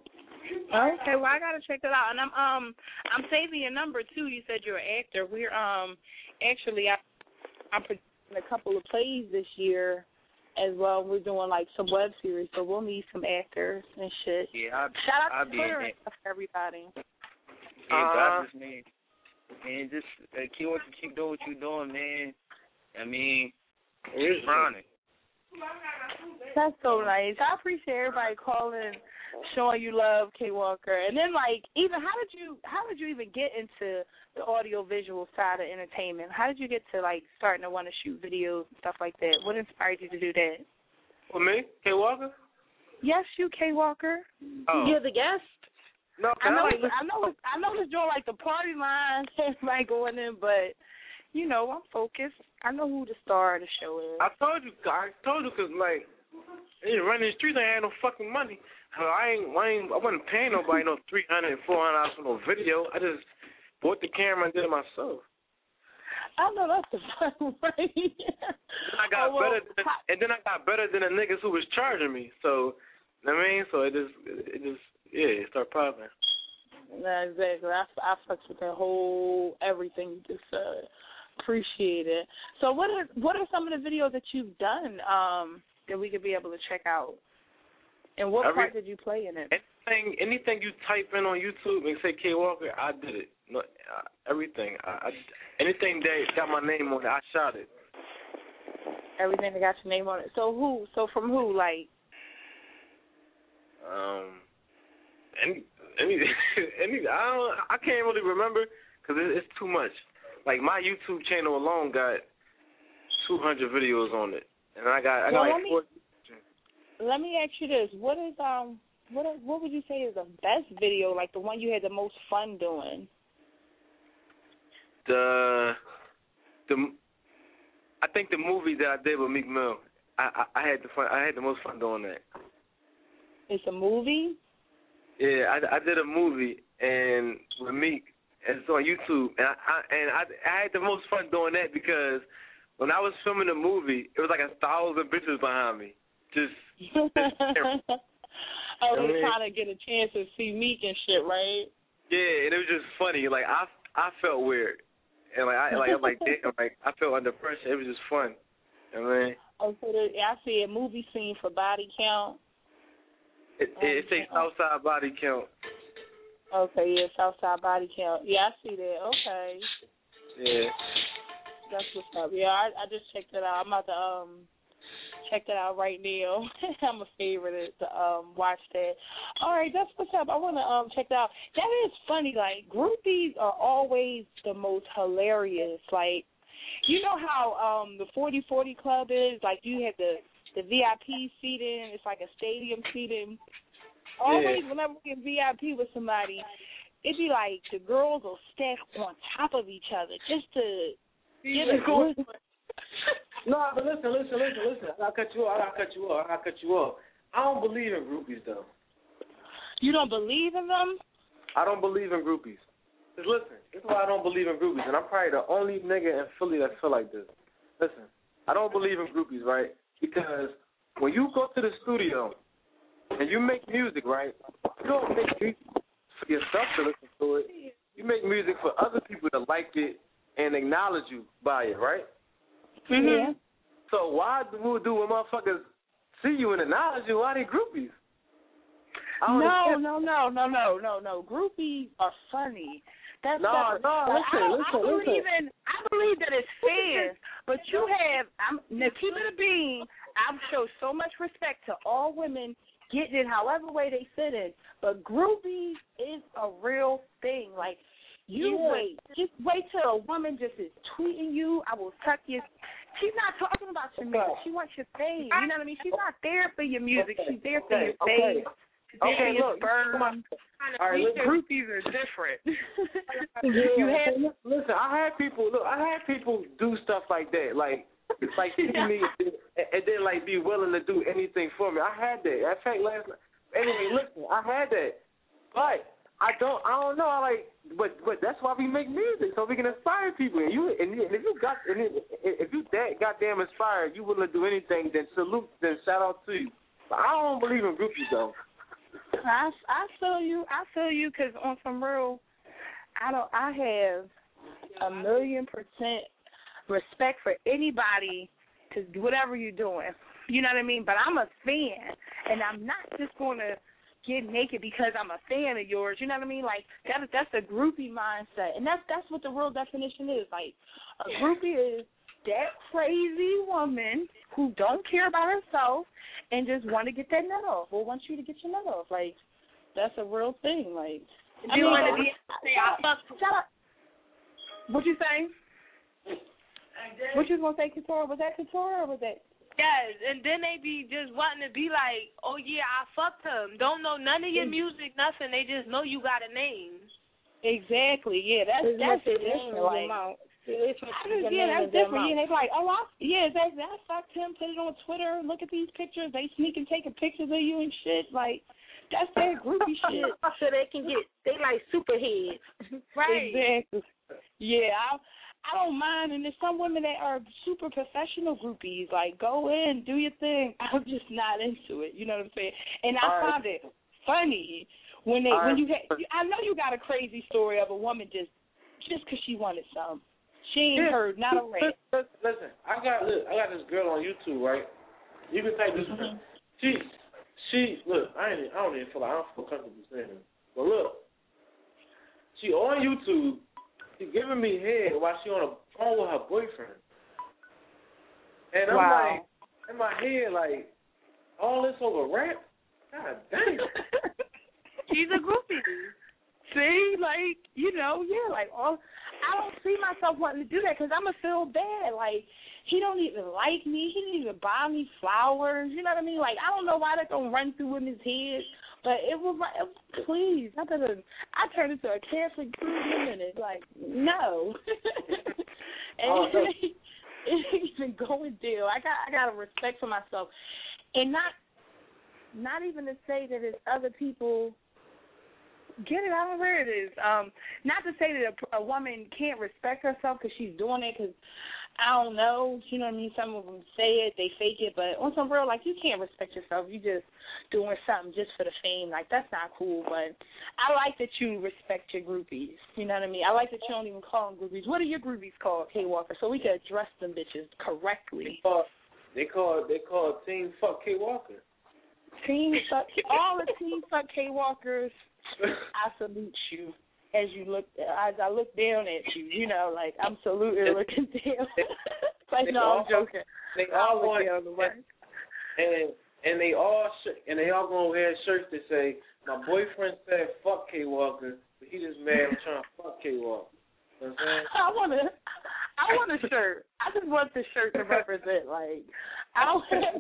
well I gotta check that out, and I'm um I'm saving your number too. You said you're an actor. We're um actually I I'm producing a couple of plays this year as well. We're doing like some web series, so we'll need some actors and shit. Yeah, I'll, shout out I'll to Twitter and stuff for everybody. Yeah, uh, God just man, man, just uh, keep what you keep doing what you're doing, man. I mean, keep grinding. That's so nice. I appreciate everybody calling, showing you love, K Walker. And then, like, even how did you how did you even get into the audio visual side of entertainment? How did you get to like starting to want to shoot videos and stuff like that? What inspired you to do that? For me, K Walker? Yes, you, K Walker. Oh. You're the guest. No, I know. I, It's, I know. It's, I know. It's doing like the party line, everybody going in, but. You know, I'm focused. I know who the star of the show is. I told you, I told you, cause like, you running the streets, I ain't no fucking money. So I ain't, I ain't, I wasn't paying nobody no three hundred, four hundred dollars for no video. I just bought the camera and did it myself. I know that's the fun way. I got oh, well, better, than, and then I got better than the niggas who was charging me. So, you know what I mean, so it just, it just, yeah, it started popping. Nah, exactly. I, I fucks with that whole everything you just said. Appreciate it. So what are what are some of the videos that you've done um, that we could be able to check out? And what Every, part did you play in it? Anything anything you type in on YouTube and say K Walker, I did it. No, uh, everything. I, I, anything that got my name on it, I shot it. Everything that got your name on it. So who? So from who? Like. Um. Any any any. I don't. I can't really remember because it, it's too much. Like, my YouTube channel alone got two hundred videos on it, and I got I got well, like four. Let me ask you this: What is um what what would you say is the best video? Like the one you had the most fun doing? The the I think the movie that I did with Meek Mill. I, I I had the fun. I had the most fun doing that. It's a movie. Yeah, I I did a movie and with Meek. And it's on YouTube, and I, I and I, I had the most fun doing that because when I was filming the movie, it was like a thousand bitches behind me. Just, just Oh, you know they're what I mean? trying to get a chance to see Meek and shit, right? Yeah, and it was just funny. Like I, I felt weird, and like I, like I'm like, damn, like I felt under pressure. It was just fun. You know what I mean? Oh, so there, I see a movie scene for Body Count. It, it, it takes Southside Body Count. Okay, yeah, Southside Body Count. Yeah, I see that. Okay. Yeah. That's what's up. Yeah, I, I just checked it out. I'm about to um check that out right now. I'm a favorite to um watch that. All right, that's what's up. I want to um check that out. That is funny. Like groupies are always the most hilarious. Like you know how um the forty forty Club is. Like you have the the V I P seating. It's like a stadium seating. Always, yeah. Whenever we get V I P with somebody, it'd be like the girls will stack on top of each other just to get a good. No, but listen, listen, listen, listen. I gotta cut you off. I gotta cut you off. I gotta cut you off. I don't believe in groupies, though. You don't believe in them? I don't believe in groupies. Just listen. This is why I don't believe in groupies, and I'm probably the only nigga in Philly that feel like this. Listen, I don't believe in groupies, right? Because when you go to the studio and you make music, right, you don't make music for yourself to listen to it. You make music for other people to like it and acknowledge you by it, right? Mm-hmm. So why do do when motherfuckers see you and acknowledge you? Why they groupies? No, no, no, no, no, no, no. Groupies are funny. That's no, separate. no. But Listen, I, listen, I believe listen. in. I believe that it's fans, but you have. I'm now keep it a bean. I show so much respect to all women getting it however way they fit in, but groupies is a real thing. Like. You yeah. wait. Just wait till a woman just is tweeting you. I will suck your. She's not talking about your music. She wants your fame. You know what I mean? She's not there for your music. Okay. She's there for okay. your fame. Okay. She's there okay, for your look, sperm. Kind of all right, groupies are different. yeah, you had listen. I had people look. I had people do stuff like that, like like see me and then like be willing to do anything for me. I had that. In fact, last night. Anyway, listen. I had that, but. I don't, I don't know. I like, but but that's why we make music, so we can inspire people. And you, and, and if you got, and if you that goddamn inspired, you willing to do anything, then salute, then shout out to you. But I don't believe in groupies though. I I feel you. I feel you because on some real, I don't. I have a million percent respect for anybody to do whatever you're doing. You know what I mean? But I'm a fan, and I'm not just gonna get naked because I'm a fan of yours. You know what I mean? Like that that's a groupie mindset. And that's that's what the real definition is. Like a groupie is that crazy woman who don't care about herself and just want to get that nut off or wants you to get your nut off. Like that's a real thing. Like I you mean, want to like, be say I fuck shut up. What you saying? What you was gonna say, Couture? Was that Couture or was that Yes, and then they be just wanting to be like, oh, yeah, I fucked him. Don't know none of your music, nothing. They just know you got a name. Exactly, yeah. That's, that's it. Like, yeah, that's different. Yeah, they be like, oh, I, yeah, exactly. I fucked him, put it on Twitter, look at these pictures. They sneaking taking pictures of you and shit. Like, that's their groupie shit. So they can get, they like superheads. Right. Exactly. Yeah, I I don't mind, and there's some women that are super professional groupies. Like, go in, do your thing. I'm just not into it. You know what I'm saying? And I All find right. it funny when they All when right. you ha- I know you got a crazy story of a woman just just because she wanted some. She ain't Yeah. heard not a rap. Listen, listen, I got look, I got this girl on YouTube, right? You can type this. Mm-hmm. She she look. I ain't. I don't even feel like I don't feel comfortable saying it. But look, she on YouTube. She giving me head while she on the phone with her boyfriend. And I'm Wow. like, in my head, like, all this over rap? God damn. She's a groupie. See, like, you know, yeah, like, all, I don't see myself wanting to do that because I'm going to feel bad. Like, he don't even like me. He didn't even buy me flowers. You know what I mean? Like, I don't know why that's going to run through in his head. But it was like, please, I better, I turned into a Catholic in a minute. Like, no. And Oh, no. it ain't even going deal. I got, I got a respect for myself, and not, not even to say that it's other people. Get it? I don't know where it is. Um, not to say that a, a woman can't respect herself because she's doing it. Because I don't know, you know what I mean? Some of them say it, they fake it, but on some real, like, you can't respect yourself. You just doing something just for the fame. Like, that's not cool, but I like that you respect your groupies. You know what I mean? I like that you don't even call them groupies. What are your groupies called, K Walker? So we can address them bitches correctly. They call, they call, they call Team Fuck K Walker. Team Fuck, all the Team Fuck K Walkers, I salute you. As you look, as I look down at you, you know, like I'm saluting, looking down. Like they no, all, I'm joking. They all want down the way. And and they all sh- and they all gonna wear shirts that say, "My boyfriend said fuck K Walker, but he just mad I'm trying to fuck K Walker." You know what I'm saying? I want a, I want a shirt. I just want the shirt to represent. Like I,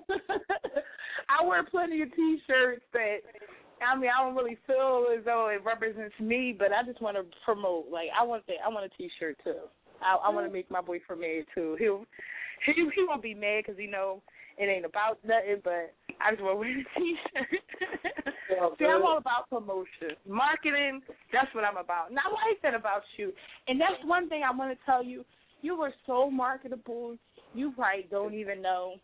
I wear plenty of T-shirts that. I mean, I don't really feel as though it represents me, but I just want to promote. Like, I want that. I want a T-shirt too. I, I want to make my boyfriend mad too. He'll he he won't be mad because he know it ain't about nothing. But I just want to wear a T-shirt. Yeah, see, I'm all about promotion, marketing. That's what I'm about. And I like that about you. And that's one thing I want to tell you. You were so marketable. You probably don't even know.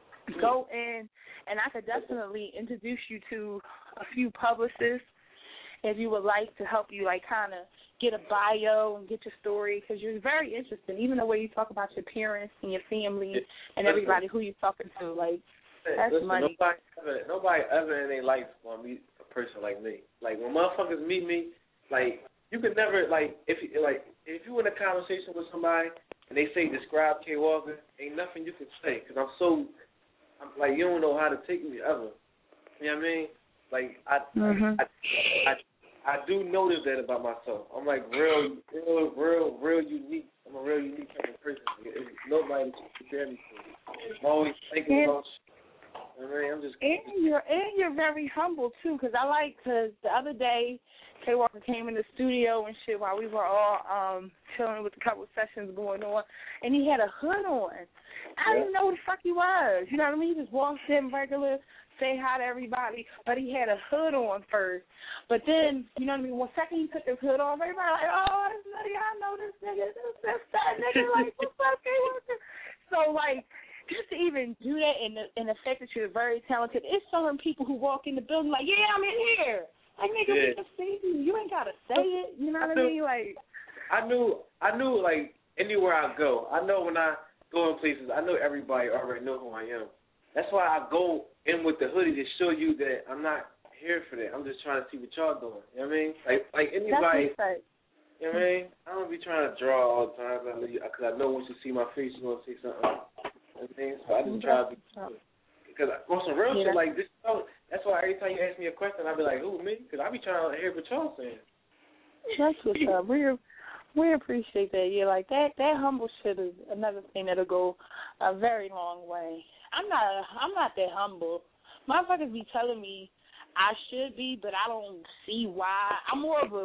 Go in, and I could definitely introduce you to a few publicists if you would like to help you, like, kind of get a bio and get your story, because you're very interesting, even the way you talk about your parents and your family and everybody who you're talking to. Like, that's Listen, money. Nobody ever, nobody ever in their life want to meet a person like me. Like, when motherfuckers meet me, like, you could never, like, if you, like, if you in a conversation with somebody and they say, describe K Walker, ain't nothing you can say, because I'm so... I'm like, you don't know how to take me ever. You know what I mean? Like, I, mm-hmm. I, I, I do notice that about myself. I'm like real, real, real, real unique. I'm a real unique kind of person. There's nobody to compare me to. I'm always thinking and, about. You know what I mean? I'm just. And you're and you're very humble too, because I like because the other day K Walker came in the studio and shit while we were all um chilling with a couple of sessions going on, and he had a hood on. I didn't know who the fuck he was. You know what I mean? He just walked in regular, say hi to everybody, but he had a hood on first. But then, you know what I mean, one second he took his hood off, everybody like, oh, this nigga, I know this nigga, this, this, that nigga, like, what's up, K Walker? So, like, just to even do that and the, and the fact that you're very talented, it's certain people who walk in the building like, yeah, I'm in here. Like, nigga, yeah. we can see you. You ain't got to say it. You know what I, I mean? Like, I knew, I knew, like, anywhere I go, I know when I go in places, I know everybody already know who I am. That's why I go in with the hoodie to show you that I'm not here for that. I'm just trying to see what y'all doing. You know what I mean? Like, like anybody, you know what I mean? I don't be trying to draw all the time because I know once you see my face, you're going to say something. You know what I mean? So I just try to be good. Because on some real yeah. shit like this, that's why every time you ask me a question, I be like, who, me? Because I be trying to hear what y'all saying. That's what's up. We're We appreciate that. Yeah, like that. That humble shit is another thing that'll go a very long way. I'm not. I'm not that humble. Motherfuckers be telling me I should be, but I don't see why. I'm more of a.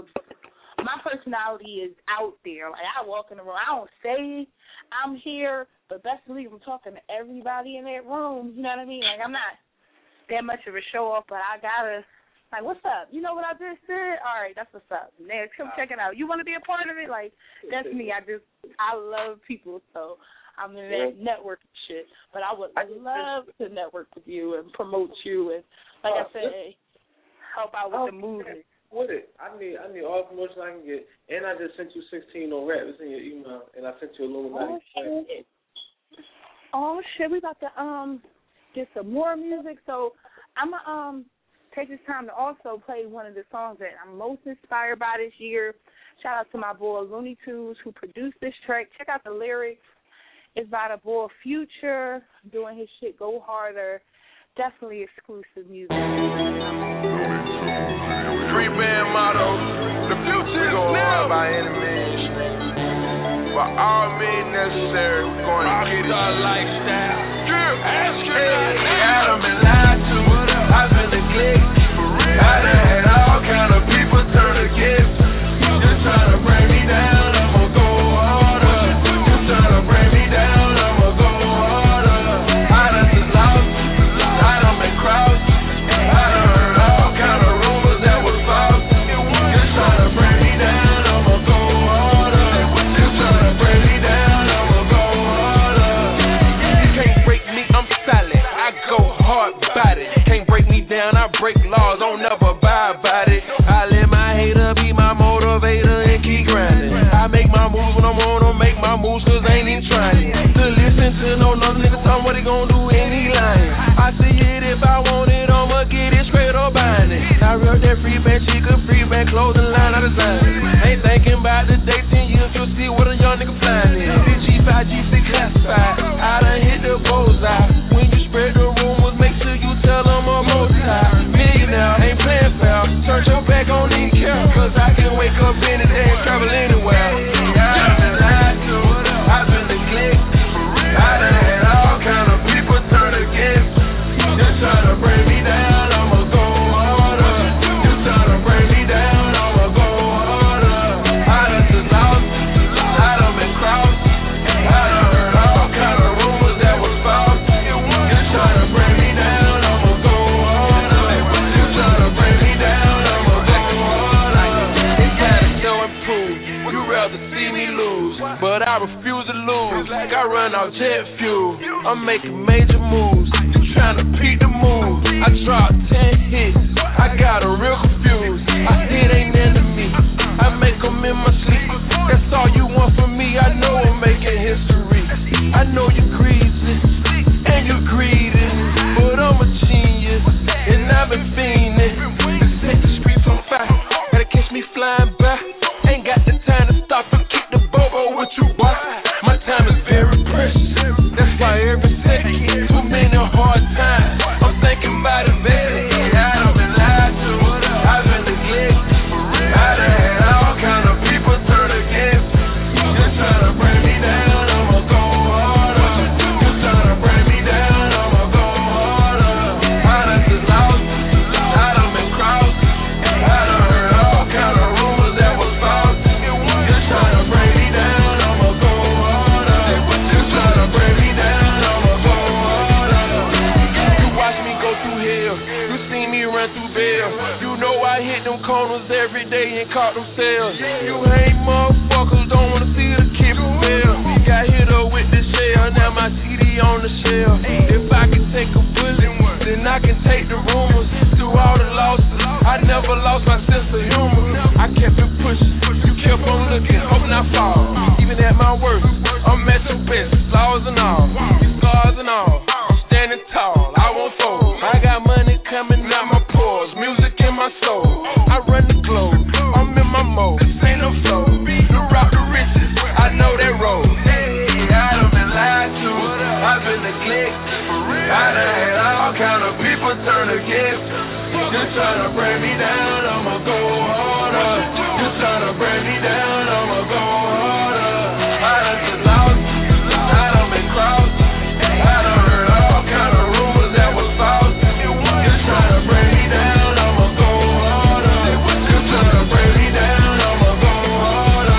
My personality is out there. Like I walk in the room. I don't say I'm here, but best believe I'm talking to everybody in that room. You know what I mean? Like I'm not that much of a show off, but I gotta. Like, what's up? You know what I just said? All right, that's what's up. Next, come check it out. You want to be a part of it? Like, that's me. I just, I love people, so I'm in that yeah. networking shit. But I would I love to network with you and promote you and, like uh, I said, help out with the movement. With it, I need, I need all the promotion I can get. And I just sent you sixteen on rap. It's in your email, and I sent you a Illuminati. Oh shit! Oh shit! We about to um get some more music. So I'm gonna um. take this time to also play one of the songs that I'm most inspired by this year. Shout out to my boy Looney Tunes who produced this track. Check out the lyrics. It's by the boy Future doing his shit Go Harder. Definitely exclusive music. Three band motto. The future is now. By any means. By all means necessary. We're going to get it. Lifestyle. Ask you hey, Adam and lied to. I've been a click. I done had all kind of people turn against me. Just trying to bring me down, I'ma go harder. Just trying to bring me down, I'ma go harder. I done been lost, I done been crossed. I done heard all kind of rumors that was false. Just trying to bring me down, I'ma go harder. Just trying to bring me down, I'ma go harder. I see it if I want it, I'ma get it straight or bind it. I read that free band, she could free band, clothing line, I design it. Ain't thinking about the day, ten years, you'll see what a young nigga flying in. G five, G six classified, I done hit the bullseye. When you spread the rumors, make sure you tell them I'm multi-high. Millionaire, ain't playing fair, turn your back on these care, cause I can wake up any day and travel anywhere. I've been lied to, I've been neglected, I done had all kind of people turn against me. Just try to bring me down, I'ma go harder. Just try to bring me down, I'ma go harder. I done just lost, I done been crossed, I done heard all kind of rumors that was false. Just try to bring me down, I'ma go harder. Just try to bring me down, I'ma go harder. It's gotta show and prove, you rather see me lose, but I refuse to lose. I run out jet fuel, I'm making major moves. Trying to peek the move, I dropped ten hits, I got a real confused. I it ain't enemy, I make them in my sleep. That's all you want from me, I know I'm making history. I know you greasy, and you greedy, but I'm a genius, and I've been fiending. To set the streets on fire, gotta catch me flying by. Ain't got the time to stop and kick the bobo with you, boy. My time is very precious, that's why every second, too many hard times, I'm thinking about it, baby. I done been lied to, I've been neglected, I done had all kind of people turn against me. Just trying to bring me down, I'ma go harder. Just trying to bring me down, I'ma go harder. I done just lost, I done been crossed, I done heard all kind of rumors that was false. Just trying to bring me down, I'ma go harder. Just trying to bring me down, I'ma go harder. You watch me go through hell, you see me run through bail. You know I hit them corners every day and caught them sales. You hate motherfuckers, don't wanna see the kid fail. Got hit up with the shell, now my C D on the shelf. If I can take a bullet, then I can take the rumors. Through all the losses, I never lost my sense of humor. I kept it pushing, you kept on looking, hoping I fall. Even at my worst, I'm at your best, flaws and all, scars and all. I'm standing tall, I won't fold. I got money coming out my pores, music in my soul. I run the globe, I'm in my mode, this ain't no flow. You rock the riches, I know that road. I done been lied to, I've been neglected, I done had all kind of people turn against me. Just trying to bring me down, I'ma go harder. Just trying to bring me down, I'ma go harder. I done just lost, I done been crossed, I done heard all kind of rumors that was false. Just trying to bring me down, I'ma go harder. Just trying to bring me down, I'ma go harder.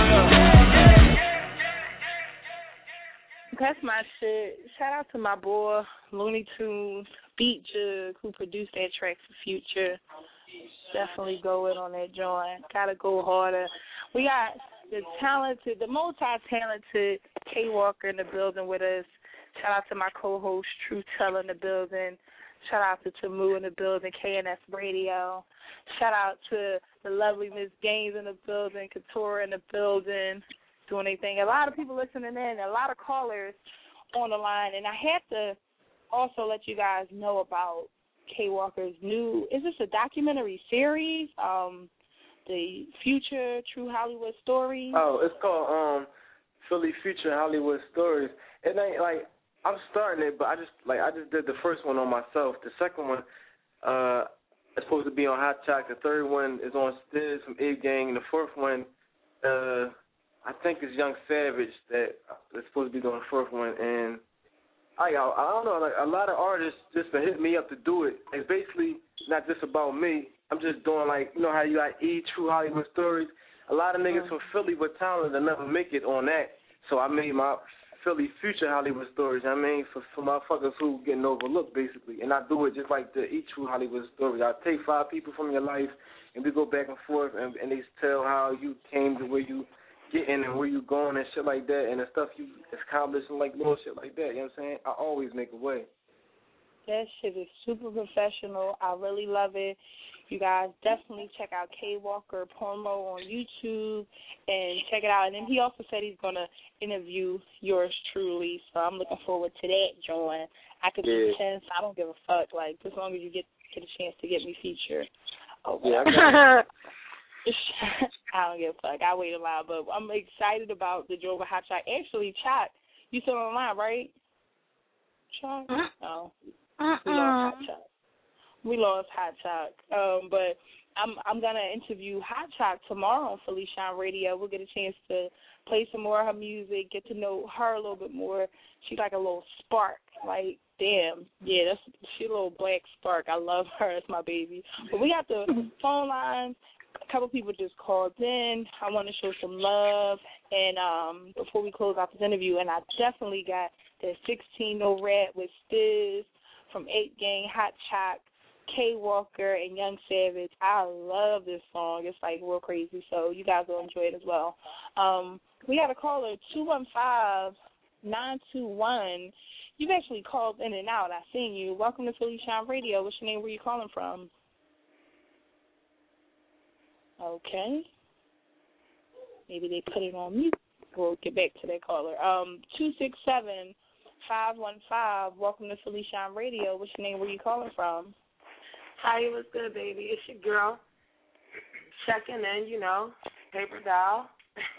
That's my shit. Shout out to my boy Looney Tunes, Beat Jug, who produced that track for Future. Definitely go in on that joint. Gotta go harder. We got the talented, the multi-talented K Walker in the building with us. Shout out to my co-host True Teller in the building. Shout out to Tamu in the building, K N S Radio. Shout out to the lovely Miss Gaines in the building, Couture in the building, doing anything. A lot of people listening in, a lot of callers on the line, and I had to also let you guys know about K Walker's new, is this a documentary series, um, the Future True Hollywood Stories? Oh, it's called um, Philly Future Hollywood Stories. It ain't like, I'm starting it, but I just like I just did the first one on myself. The second one uh, is supposed to be on Hot Chalk. The third one is on Stiz from Ape Gang. And the fourth one, uh, I think is Young Savage that is supposed to be doing the fourth one. And I I don't know, like a lot of artists just been hitting me up to do it. It's basically not just about me. I'm just doing like, you know how you got E True Hollywood Stories. A lot of niggas from Philly with talent that never make it on that. So I made my Philly Future Hollywood Stories. I mean, for, for motherfuckers who getting overlooked, basically. And I do it just like the E True Hollywood Stories. I take five people from your life, and we go back and forth, and, and they tell how you came to where you getting and where you going and shit like that, and the stuff you accomplished and like little shit like that. You know what I'm saying? I always make a way. That shit is super professional. I really love it. You guys definitely check out K Walker Porno on YouTube and check it out. And then he also said he's going to interview yours truly, so I'm looking forward to that, John. I could yeah. be tense. I don't give a fuck. Like, as long as you get, get a chance to get me featured. Oh, yeah, I, I don't give a fuck. I wait a while, but I'm excited about the Joe Hot Shot. Actually, Chat, you still online, right? Chat? No. Uh-uh. We lost Hot Shot. We lost Hot Shot. Um, but I'm I'm gonna interview Hot Shot tomorrow on Philly Shine Radio. We'll get a chance to play some more of her music, get to know her a little bit more. She's like a little spark. Like, damn, yeah, that's she a little black spark. I love her. That's my baby. But we got the phone lines. A couple people just called in. I want to show some love. And um, before we close out this interview, and I definitely got that sixteen No Rat with Stiz from eight Gang, Hot Shot, K Walker, and Young Savage. I love this song. It's like real crazy, so you guys will enjoy it as well. Um, we got a caller, two one five, nine two one. You've actually called in and out. I've seen you. Welcome to Philly Shine Radio. What's your name? Where are you calling from? Okay. Maybe they put it on mute. We'll get back to that caller. Um, two six seven, five one five. Welcome to Philly Shine Radio. What's your name? Where are you calling from? Hi, what's good, baby? It's your girl. Checking in, you know, paper doll.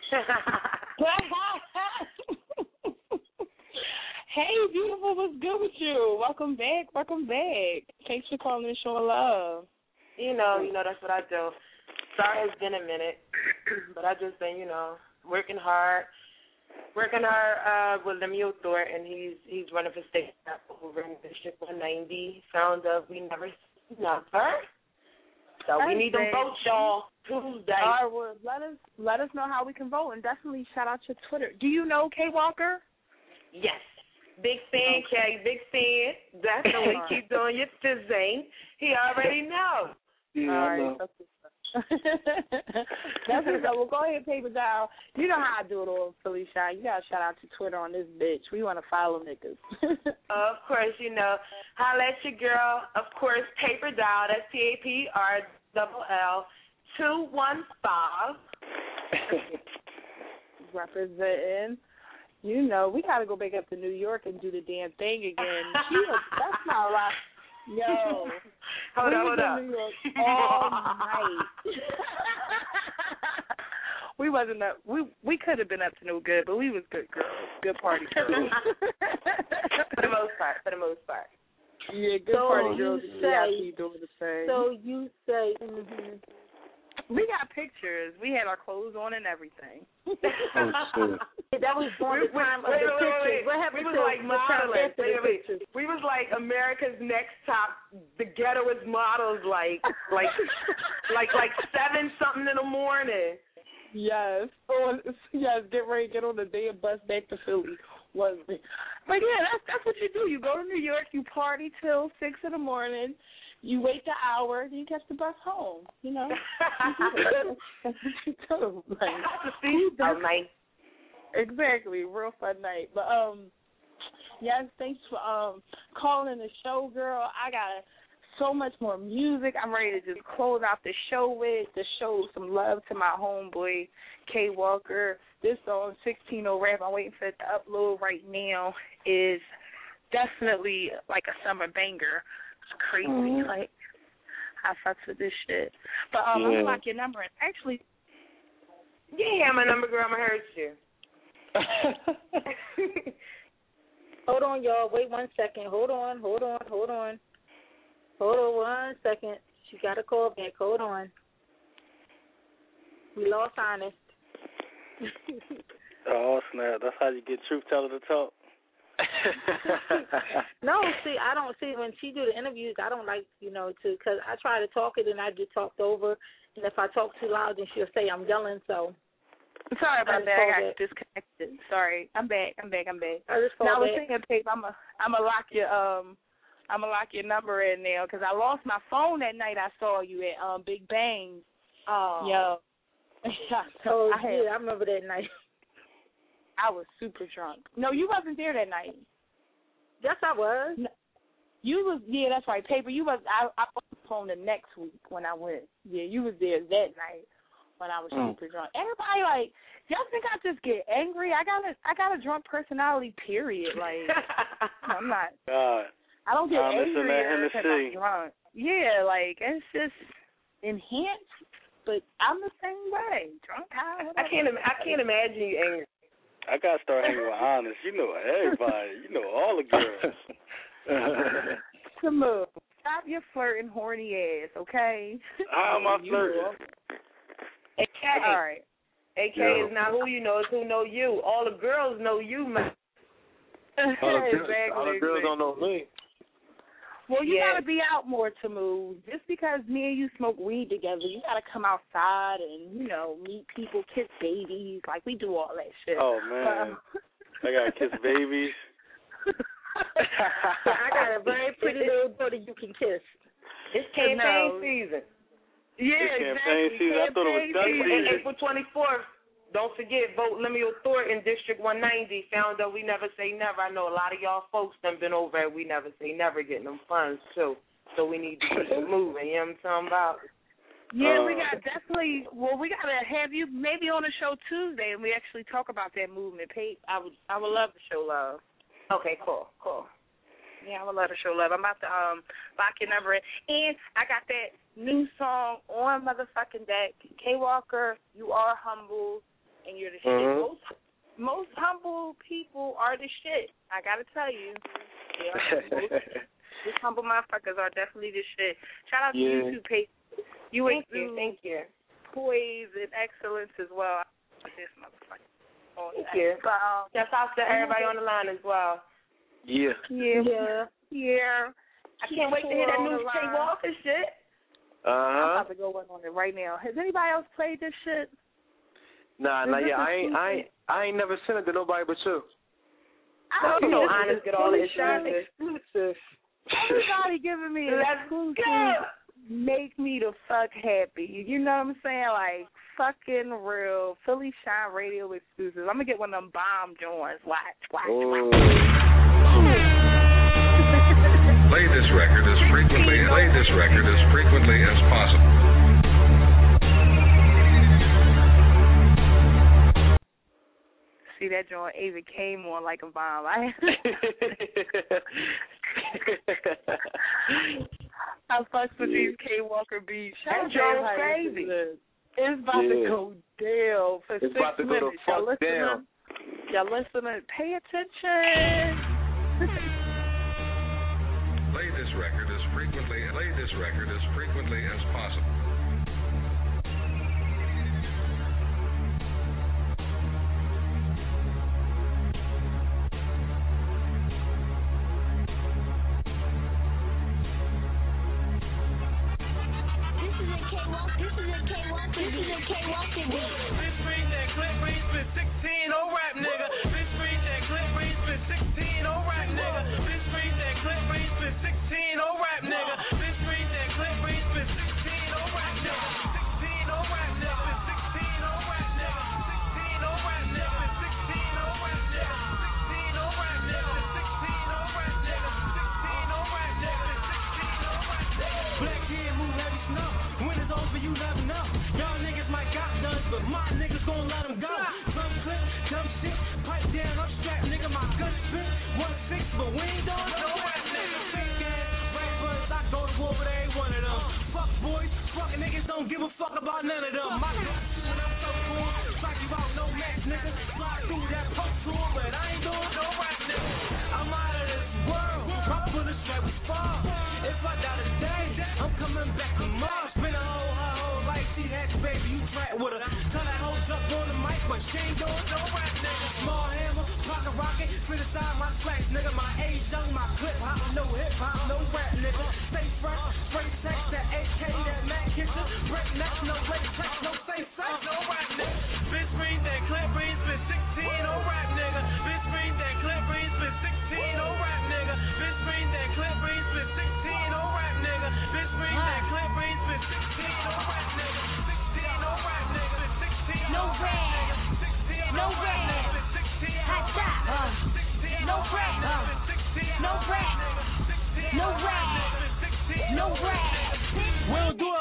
Hey, beautiful, what's good with you? Welcome back, welcome back. Thanks for calling and showing love. You know, you know, that's what I do. Sorry it's been a minute, but I just been, you know, working hard, working hard uh, with Lemuel Thornton, and he's he's running for state over in District one ninety. Sound of We Never Never. So we need them votes, y'all. Tuesday. All right, well, let us let us know how we can vote, and definitely shout out your Twitter. Do you know K Walker? Yes. Big fan, K. Big fan. Definitely keep doing your fizzing. He already knows. Yeah, All right. I know. That's what's up. Well, go ahead, paper down. You know how I do it on Philly Shine. You got to shout out to Twitter on this bitch. We want to follow niggas. Of course, you know. Holla at your girl. Of course, paper down. That's P A P R double L two one five. Representing. You know, we got to go back up to New York and do the damn thing again. She was, that's not right. Yo. Hold we on, hold on. New York all night. We wasn't up. We we could have been up to no good, but we was good girls, good party girls. For the most part, for the most part. Yeah, good so party girls. You say, doing the same. So you say, mm-hmm. We got pictures. We had our clothes on and everything. Oh, shit. That was during the time of wait, the wait, pictures. wait, wait. What happened we was to like the time modeling. after Wait, the wait. pictures? We was like America's Next Top, the ghettoest models, like, like, like, like seven something in the morning. Yes. Oh, yes. Get ready. Get on the damn bus back to Philly. Was it? But yeah, that's that's what you do. You go to New York. You party till six in the morning. You wait the hour, then you catch the bus home. You know, that's what you do. Like, All night. Exactly, real fun night. But um, yes, thanks for um calling the show, girl. I got so much more music. I'm ready to just close out the show with to show some love to my homeboy K Walker. This song, sixteen oh Rap, I'm waiting for it to upload right now, is definitely like a summer banger. It's crazy. Mm-hmm. Like, I fucks with this shit. But um, yeah. I'm going to lock your number. And actually, yeah, my number, girl. I'm going to hurt you. Hold on, y'all. Wait one second. Hold on, hold on, hold on. Hold on one second. She got a call back. Hold on. We lost Honest. Oh, snap. That's how you get truth teller to talk. No, see, I don't see when she do the interviews. I don't like, you know, to because I try to talk it and I get talked over, and if I talk too loud, then she'll say I'm yelling. So sorry about I that. I got back. disconnected. Sorry, I'm back. I'm back. I'm back. I just called now I was back. thinking, Pape, I'm a, I'm gonna lock your um, I'm gonna lock your number in now because I lost my phone that night. I saw you at um Big Bang. Oh, yo. Oh, I had, yeah, I remember that night. I was super drunk. No, you wasn't there that night. Yes, I was. No, you was, yeah, that's right. Paper, you was, I, I postpone the next week when I went. Yeah, you was there that night when I was Mm. super drunk. Everybody like, y'all think I just get angry? I got a I got a drunk personality. Period. Like I'm not. God. I don't get I'm missing that angry because I'm Hennessy. drunk. Yeah, like it's just enhanced, but I'm the same way. Drunk high. I can't. im- I can't imagine you angry. I gotta start hanging with Honest. You know everybody. You know all the girls. To move. Stop your flirting, horny ass, okay? How am I You flirting? will. A K. All right. A K Yeah. is not who you know, it's who know you. All the girls know you, man. All the girls, Exactly, all the girls don't know me. Well, you Yeah. gotta be out more to move. Just because me and you smoke weed together, you gotta come outside and, you know, meet people, kiss babies. Like, we do all that shit. Oh man, I gotta kiss babies. I got a very pretty little daughter you can kiss. It's campaign No. season. Yeah, It's exactly. campaign season. I thought it was gun Campaign season. And April twenty-fourth, don't forget, vote Lemuel Thornton, District one ninety, founder of We Never Say Never. I know a lot of y'all folks done been over at We Never Say Never getting them funds, too. So we need to keep it moving, you know what I'm talking about? Yeah, we Uh, got definitely. Well, we gotta have you maybe on the show Tuesday, and we actually talk about that movement. Pete, I would, I would love to show love. Okay, cool, cool. Yeah, I would love to show love. I'm about to um lock your number in, and I got that new song on motherfucking deck. K Walker, you are humble, and you're the shit. Mhm. Most most humble people are the shit. I gotta tell you. Yeah, most, most humble motherfuckers are definitely the shit. Shout out to Yeah. you too, Pete. You Thank you, exude thank you. poise and excellence as well. This motherfucker. Oh, Thank you. But, um, Shout out to everybody on the line as well. Yeah. yeah, Yeah. yeah. I can't wait to hear that On new the K line. Walker shit. Uh I'm huh. about to go in on it right now. Has anybody else played this shit? Nah, Is nah, this yeah. I ain't, I exclusive? ain't, I ain't never sent it to nobody but you. Oh, you know, this is Honest get all the exclusive. insurances. Everybody giving me an Let's exclusive. go. Make me the fuck happy. You know what I'm saying? Like, fucking real. Philly Shine Radio exclusive. I'm going to get one of them bomb joints. Watch, watch, watch. Play this record as frequently play this record as frequently as possible. See that joint even came on like a bomb. I I fucks with these K Walker beats. That joint's crazy. It's about to Yeah. go down for It's six about to go the minutes. Y'all fuck listening? down. Y'all listening? Pay attention. Play this record as frequently play this record as frequently as possible. This is a K Walker. This is a K Walker. This is a K Walker beat. Bitch, bring that clip, bring spit sixteen on rap, nigga. Bitch, bring that clip, bring spit sixteen on rap, nigga. Bitch, bring that clip, bring spit sixteen on rap, nigga. Bitch, bring that clip, bring spit sixteen on rap, nigga. sixteen on rap, nigga. sixteen on rap, nigga. sixteen on rap, nigga. sixteen on rap, nigga. sixteen on rap, nigga. sixteen on rap, nigga. sixteen on rap, nigga. sixteen on rap, nigga. Black kid move heavy snow. When it's over, you never know. Y'all niggas might got guns, but my niggas gon' let them go. Some clip, dumb shit, pipe down, I'm strapped, nigga, my gun spit. One six, but we ain't doing no rap, nigga. Fake ass rappers, I go to war with every one of them. Fuck boys, fuck niggas, don't give a fuck about none of them. My gun, when I'm so cool, strike you out, no match, nigga. Slide through that punk tour, but I ain't doing no rap, nigga. I'm out of this world, rock for the strap was far. If I die today, I'm coming back tomorrow. Spend a whole, her whole life, see that baby, you flat with her. Tell that hoe jump on the mic, but she ain't doing no rap, nigga. Small hammer, pocket rocket, fit aside my slacks, nigga. My age young, my clip hop, no hip hop, no rap, nigga. Stay fresh, straight sex, that A K, that Mac kitchen. Break neck, no latex, no safe sex, no rap, nigga. Bitch, bring that clip, bring spit sixteen on rap, nigga. Bitch, bring that clip, bring spit sixteen on rap, nigga. Bitch, bring that clip, bring spit sixteen on rap, nigga. Bitch, bring that clip, bring spit sixteen on rap, nigga. sixteen on rap, nigga. sixteen No on rap. nigga. sixteen No on rap, rap. nigga. sixteen Hot on shot. rap, nigga. sixteen No on rap. nigga. sixteen No on rap. nigga. sixteen No on rap. nigga. sixteen No on rap. nigga.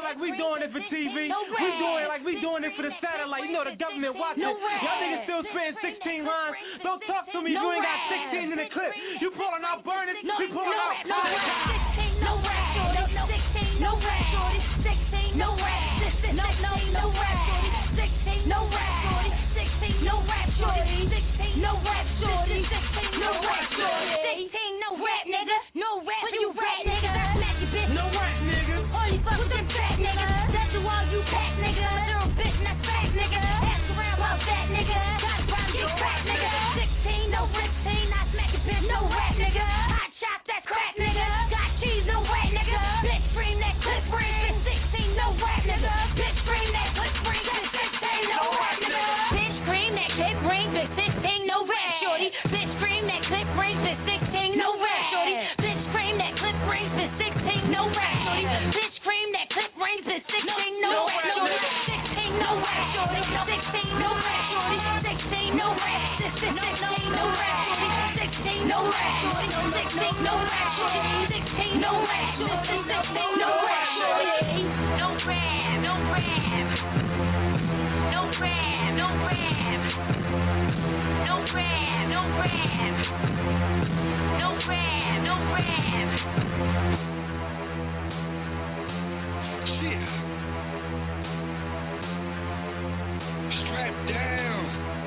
like we doing it for T V. We doing it like we doing it for the satellite. You know the government watching. Y'all niggas still spitting sixteen lines. Don't talk to me if you ain't got sixteen in the clip. You pulling out burners, we pulling out fire. No rap, sixteen, no rap, sixteen, no rap, no no no rap, sixteen, no rap, sixteen, no rap, sixteen, no rap, sixteen, no rap, sixteen, no rap, nigga, no rap, when you rap, nigga, smack your bitch, no rap, nigga, only fuck with them fat niggas, that's the one you pack, nigga, little bitch, not fat, nigga, ask around about that, nigga, got rhymes, get crack, nigga, sixteen, no fifteen, I smack your bitch, no rap, nigga, hot shots, that crack, nigga, got cheese, no rap, nigga, bitch, scream that clip ring, sixteen, no rap, nigga, bitch, scream that clip ring, sixteen, no rap, nigga, bitch, scream that clip ring, sixteen, no rap, shorty, bitch, scream that clip ring, sixteen, no rap, shorty, bitch, scream that clip ring, sixteen, no rap, shorty, bitch, scream that clip ring, sixteen, no rap, shorty, sixteen, no rap, shorty, sixteen, no rap, shorty, sixteen, no rap, sixteen, no rap, shorty, sixteen, no rap, shorty, sixteen, no rap, shorty, sixteen, no rap, shorty, sixteen, no rap, shorty, no rap, no rap, no rap, no rap, no rap, no rap, no rap, no rap. Shit. Strap down.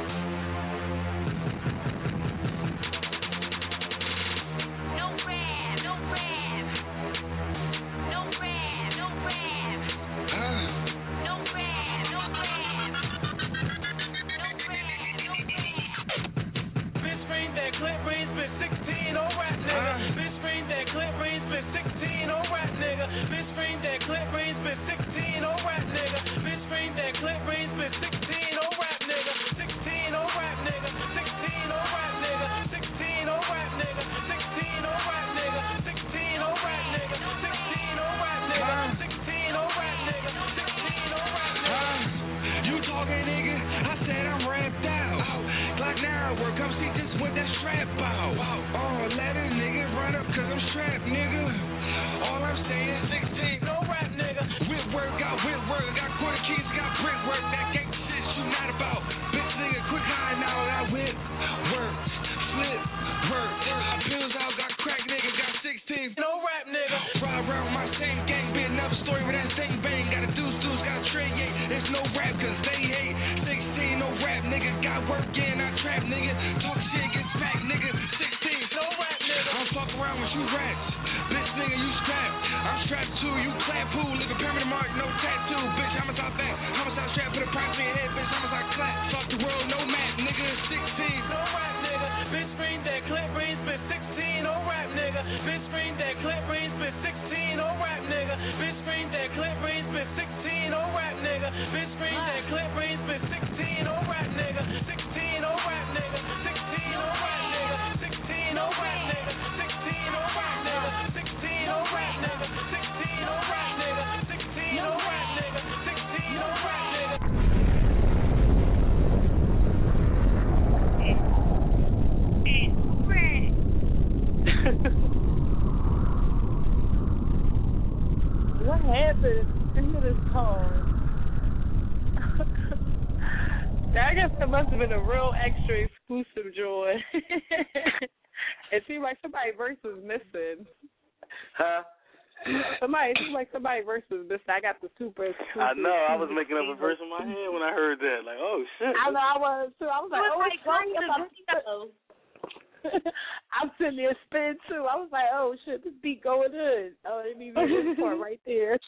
No rap, no rap, no rap, no rap, Huh? no rap, no rap, no rap, no rap. Bitch, scream that clip ring, spit sixteen, oh rap, nigga. Bitch, scream that clip ring, spit sixteen, oh rap, nigga. Bitch, scream that clip ring, spit sixteen, oh rap, nigga. Bitch, scream that clip ring, spit sixteen, oh rap, nigga. sixteen, oh rap, nigga. sixteen, oh rap, nigga. sixteen, oh rap, nigga. sixteen, oh rap, nigga. sixteen, oh rap, nigga. sixteen, oh rap, nigga. sixteen, oh rap, nigga. sixteen, oh rap, nigga. Huh? You talking, nigga? I said I'm rapped out. Glock now work, come see just what that strap out. Oh, let a nigga run up cause I'm strapped, nigga. All I'm saying, sixteen, no rap, nigga. Whip work, got whip work, got quarter keys, got brick work. That gang shit you not about. Bitch, nigga, quick high now, that whip work, slip work. I pills out, got crack, nigga, got sixteen. No rap, nigga. Ride around my same gang, be another story with that same bang. Got a deuce, deuce, got a tray, yeah. It's no rap cause they hate. sixteen, no rap, nigga. Got work in, I trap, nigga. Talk shit, get packed, nigga. sixteen, no rap, nigga. I'm fuck around with you rats. Bitch, nigga, you strapped. I'm strapped too, you clap pool, nigga. Permanent mark, no tattoo. Bitch, how much I think? How much I strap for the price in your head, bitch? How much I clap? Fuck the world, no map, nigga. sixteen, no rap, nigga. Bitch, scream that clip ring, spit sixteen, oh rap, nigga. Bitch, scream that clip ring, spit sixteen, oh rap, nigga. Bitch, scream that clip ring, spit sixteen, oh rap, nigga. Bitch, scream that clip ring, spit sixteen, oh rap, nigga. sixteen, oh rap, nigga. sixteen, oh rap, nigga. sixteen, oh rap, nigga. sixteen, oh rap, nigga. sixteen, oh rap, nigga. sixteen, oh rap, nigga. sixteen, oh rap, nigga. sixteen, oh rap, nigga. What happened to this song? I guess it must have been a real extra exclusive joy. It seemed like somebody's verse was missing. Huh? Somebody, it seemed like somebody's verse was missing. I got the super exclusive. I know. I was making up a verse in my head when I heard that. Like, oh, shit. I know. I was, too. I was like, oh, it's going to I'm sitting there spinning too. I was like, oh shit, this beat going in. Oh, it means this part right there.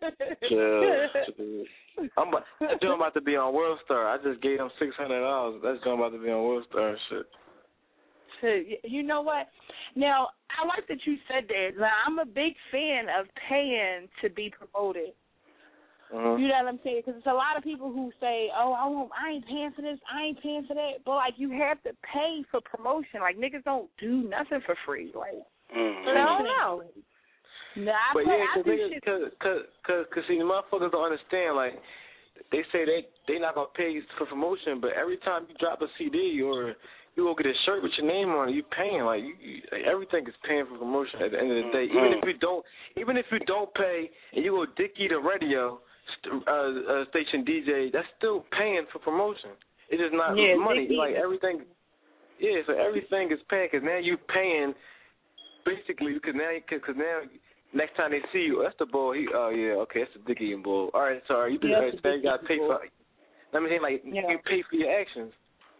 Yeah. I'm about, that joint about to be on World Star. I just gave them six hundred dollars. That's joint about to be on World Star and shit. Shit, you know what? Now I like that you said that. Now, I'm a big fan of paying to be promoted. Uh-huh. You know what I'm saying? Because it's a lot of people who say, "Oh, I won't, I ain't paying for this, I ain't paying for that." But like, you have to pay for promotion. Like niggas don't do nothing for free. Like, mm-hmm. I don't know. Nah, I but play, yeah, I cause, do niggas, shit. cause, cause, cause, cause, see, the motherfuckers don't understand. Like, they say they they not gonna pay for promotion, but every time you drop a C D or you go get a shirt with your name on it, you paying like you, you like, everything is paying for promotion at the end of the day. Even if you don't, even if you don't pay and you go dick eat a radio st- uh, uh, station D J, that's still paying for promotion. It's just not yeah, money. Dickie. Like everything, yeah. So everything is paying because now you paying basically because now because now. Next time they see you, that's the bull. He, oh yeah, okay, that's the dick eating bull. All right, sorry, you, Yeah, right, you got to pay for. Let me say, like yeah. you pay for your actions.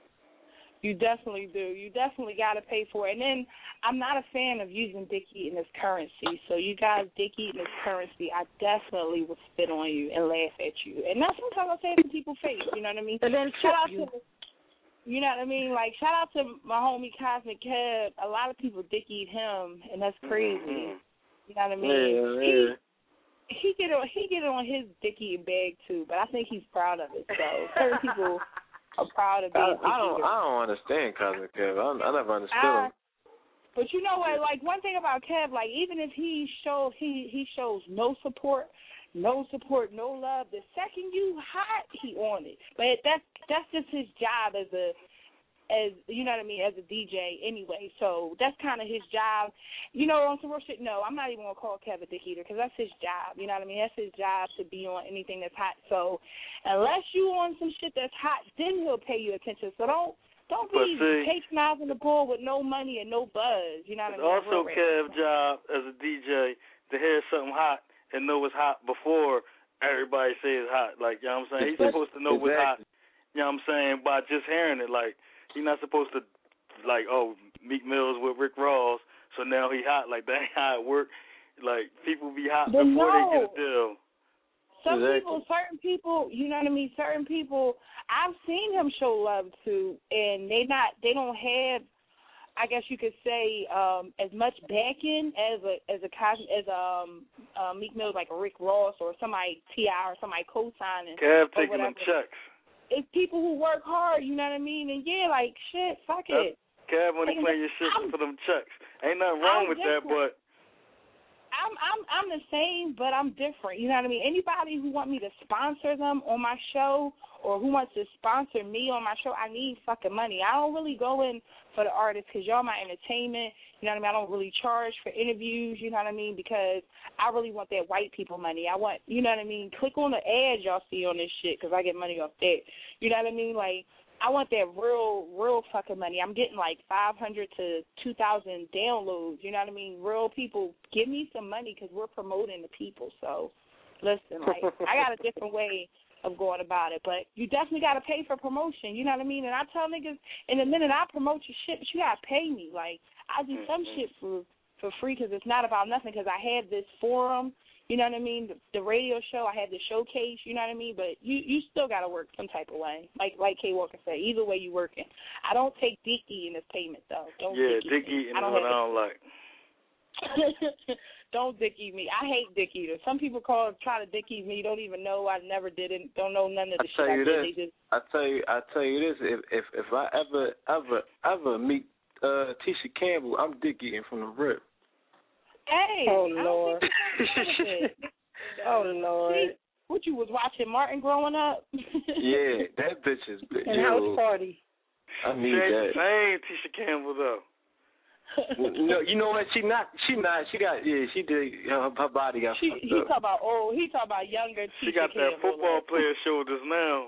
You definitely do. You definitely got to pay for it. And then I'm not a fan of using dick eating as currency. So you guys dick eating as currency, I definitely will spit on you and laugh at you. And that's sometimes I say it in people's face. You know what I mean? And then shout out you. to. You know what I mean? Like, shout out to my homie Cosmic Kev. A lot of people dick eat him, and that's crazy. Mm-hmm. You know what I mean? Yeah, yeah. He, he get on he get on his dick eating bag too, but I think he's proud of it. So certain people are proud of being. I, I don't I don't understand Cosmic Kev. I, I never understood I, him. But you know what? Like one thing about Kev, like even if he shows he he shows no support, no support, no love. The second you hot, he on it. But that's that's just his job as a. As you know what I mean, as a D J anyway, so that's kind of his job. You know, on some real shit, no, I'm not even gonna call Kev a dick eater because that's his job. You know what I mean? That's his job to be on anything that's hot. So unless you on some shit that's hot, then he'll pay you attention. So don't don't be see, patronizing the bull with no money and no buzz. You know what I mean? It's also Kev's job as a D J to hear something hot and know it's hot before everybody says it's hot. Like, you know what I'm saying? He's supposed to know what's hot. You know what I'm saying? By just hearing it, like. He's not supposed to, like, oh, Meek Mill's with Rick Ross, so now he hot. Like, that ain't how it work. Like, people be hot but before no. they get a deal. Some exactly. people, certain people, you know what I mean? Certain people, I've seen him show love to, and they not, they don't have, I guess you could say, um, as much backing as a as a as um uh, Meek Mill, like a Rick Ross or somebody T I or somebody co-signing. Kev taking them checks. It's people who work hard, you know what I mean? And yeah, like shit, fuck That's, it. Kev, when he play your shit I'm, for them checks, ain't nothing wrong I'm with different. that, but I'm I'm I'm the same, but I'm different. You know what I mean? Anybody who want me to sponsor them on my show or who wants to sponsor me on my show, I need fucking money. I don't really go in for the artists because y'all my entertainment. You know what I mean? I don't really charge for interviews. You know what I mean? Because I really want that white people money. I want, you know what I mean? Click on the ads y'all see on this shit because I get money off that. You know what I mean? Like, I want that real, real fucking money. I'm getting like five hundred to two thousand downloads. You know what I mean? Real people, give me some money because we're promoting the people. So, listen, like, I got a different way of going about it. But you definitely got to pay for promotion. You know what I mean? And I tell niggas, in a minute, I promote your shit, but you got to pay me. Like, I do some shit for, for free because it's not about nothing because I had this forum. You know what I mean? The, the radio show, I had the showcase, you know what I mean? But you, you still got to work some type of way. Like like Kay Walker said, either way you working. I don't take dick eating as payment, though. Don't yeah, dick dick eating is I don't what I don't like. Don't dick eat me. I hate dick eaters. Some people call try to dick eat me. Don't even know I never did it. Don't know none of the I shit tell I you did. this. They just I tell you. I tell you this. If if if I ever ever ever meet uh, Tisha Campbell, I'm dick eating from the rip. Hey. Oh Lord. Oh Lord. See, what you was watching Martin growing up? Yeah, that bitch is big. And house party. I need she ain't that. the same Tisha Campbell though. No, you know what? She not. She not. She got. Yeah, she did. Her, her body got she, fucked he up. talk about old. He talk about younger. She got that football like. player shoulders now.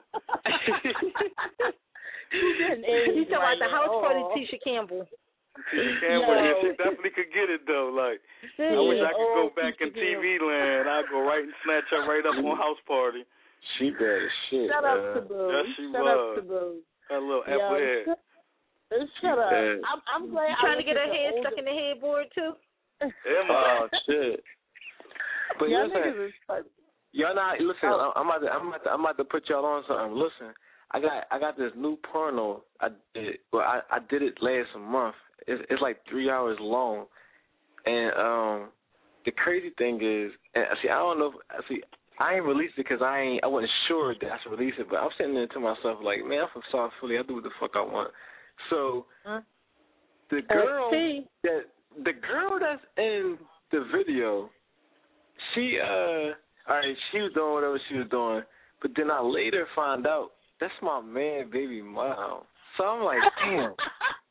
He talk about the house party, Tisha Campbell. Tisha Campbell, yeah, she definitely could get it though. Like, I wish I could go back in T V land. I'd go right and snatch her right up on House Party. She bad as shit. Shut man. up to Boo. Yes, she Shut was. up to Boo. That little Yo, apple head. Shut up. bad. I'm, I'm glad. You trying I to get her head older. stuck in the headboard too. Yeah, oh shit. But y'all listen, niggas is funny. y'all not listen. Oh. I'm about to. I'm about to. I'm about to put y'all on something. Listen, I got. I got this new porno. I did. Well, I, I did it last month. It's, it's like three hours long, and um, the crazy thing is, and see, I don't know. If, see, I ain't released it because I ain't. I wasn't sure that I should release it, but I'm sitting there to myself like, man, I'm from South Philly. I do what the fuck I want. So huh? the girl Uh, that the girl that's in the video, she uh, all right, she was doing whatever she was doing, but then I later found out that's my man, baby mom. So I'm like, damn.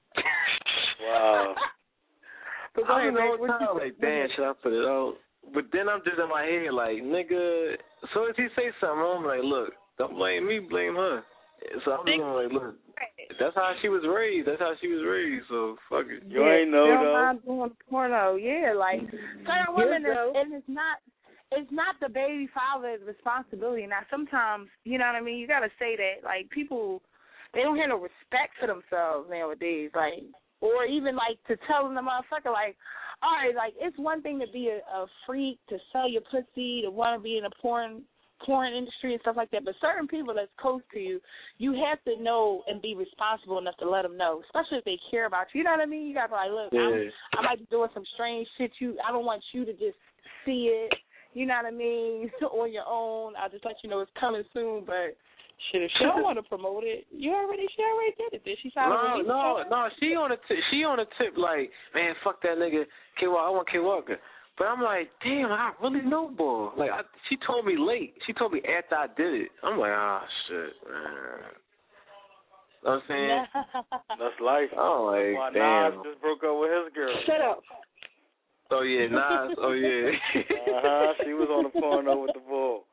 Wow. But I don't know what time, like, damn, should I put it out? But then I'm just in my head like, nigga, as soon as he say something, I'm like, look, don't blame me, blame her. So I'm just like, look, that's how she was raised. That's how she was raised. So fuck it. You ain't know Girl, though. I'm doing porno. Yeah, like certain women, Yeah, is, and it's not. It's not the baby father's responsibility. Now, sometimes, you know what I mean. You gotta say that. Like people, they don't have no respect for themselves nowadays. Like, or even like to telling the motherfucker like, all right, like it's one thing to be a, a freak, to sell your pussy, to want to be in a porn porn industry and stuff like that. But certain people that's close to you, you have to know and be responsible enough to let them know, especially if they care about you. You know what I mean? You got to be like, look, Yeah. I'm, I might be doing some strange shit. You, I don't want you to just see it. You know what I mean? On your own. I'll just let you know it's coming soon. But shit, if she don't want to promote it, you already, she already did it. Did she sign No, a no, no. She on a t- she on a tip like, man, fuck that nigga. K Walker, I want K Walker. But I'm like, damn, I really know, boy. Like, I, she told me late. She told me after I did it. I'm like, ah, oh, shit, man. You know what I'm saying? That's life. Oh, like, Why damn. Nas just broke up with his girl. Shut up. Oh, yeah, Nas. Oh, yeah. uh-huh. She was on the porno with the bull.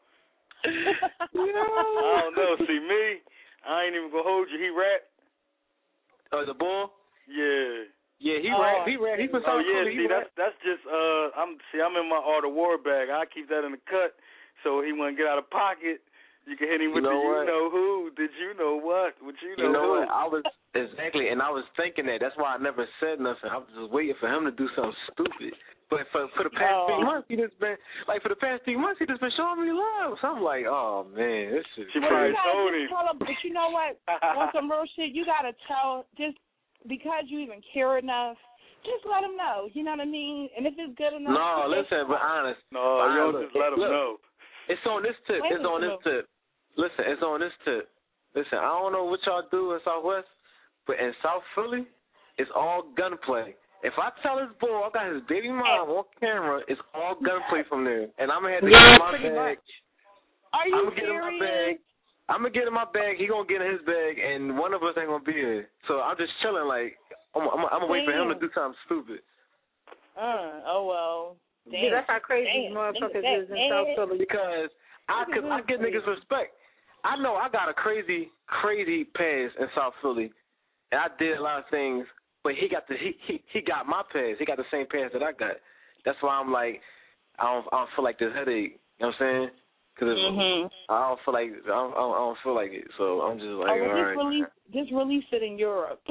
I don't know. See, me, I ain't even going to hold you. He rap. Oh, the bull? Yeah. Yeah, he oh, rap. He rap. He was Oh so yeah, cool. see, He that's rap. that's just uh, I'm see, I'm in my Art of War bag. I keep that in the cut, so he wouldn't get out of pocket. You can hit him with You know the what? you know who? Did you know what? What you know? You know who? what? I was exactly, and I was thinking that. That's why I never said nothing. I was just waiting for him to do something stupid. But for for the past Oh. three months, he just been like for the past three months, he just been showing me love. So I'm like, oh man, this shit. She Well, probably you gotta told just him. tell them, but you know what? On some real shit, you gotta tell, just because you even care enough, just let them know. You know what I mean? And if it's good enough. No, listen, but honest. No, but you don't honest, just let him look, know. It's on this tip. Wait It's a on this minute. tip. Listen, it's on this tip. Listen, I don't know what y'all do in Southwest, but in South Philly, it's all gunplay. If I tell this boy I got his baby mom on camera, it's all gunplay from there. And I'm going to have to Yeah, get in my pretty bag. much. Are you I'm going to get in my bag. serious? I'm going to get in my bag. He going to get in his bag, and one of us ain't going to be here. So I'm just chilling like, I'm, I'm, I'm going to wait for him to do something stupid. Uh, oh, well. Damn. Yeah, that's how crazy Damn. these motherfuckers Nigga, is in that- South Philly. Because I, cause I give niggas respect. I know I got a crazy, crazy past in South Philly, and I did a lot of things. But he got the he he, he got my past. He got the same past that I got. That's why I'm like, I don't I don't feel like this headache. You know what I'm saying? Because Mhm. I don't feel like I don't, I don't feel like it. So I'm just like, Oh, well, all just right. release, just release it in Europe.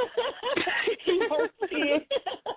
You won't see it.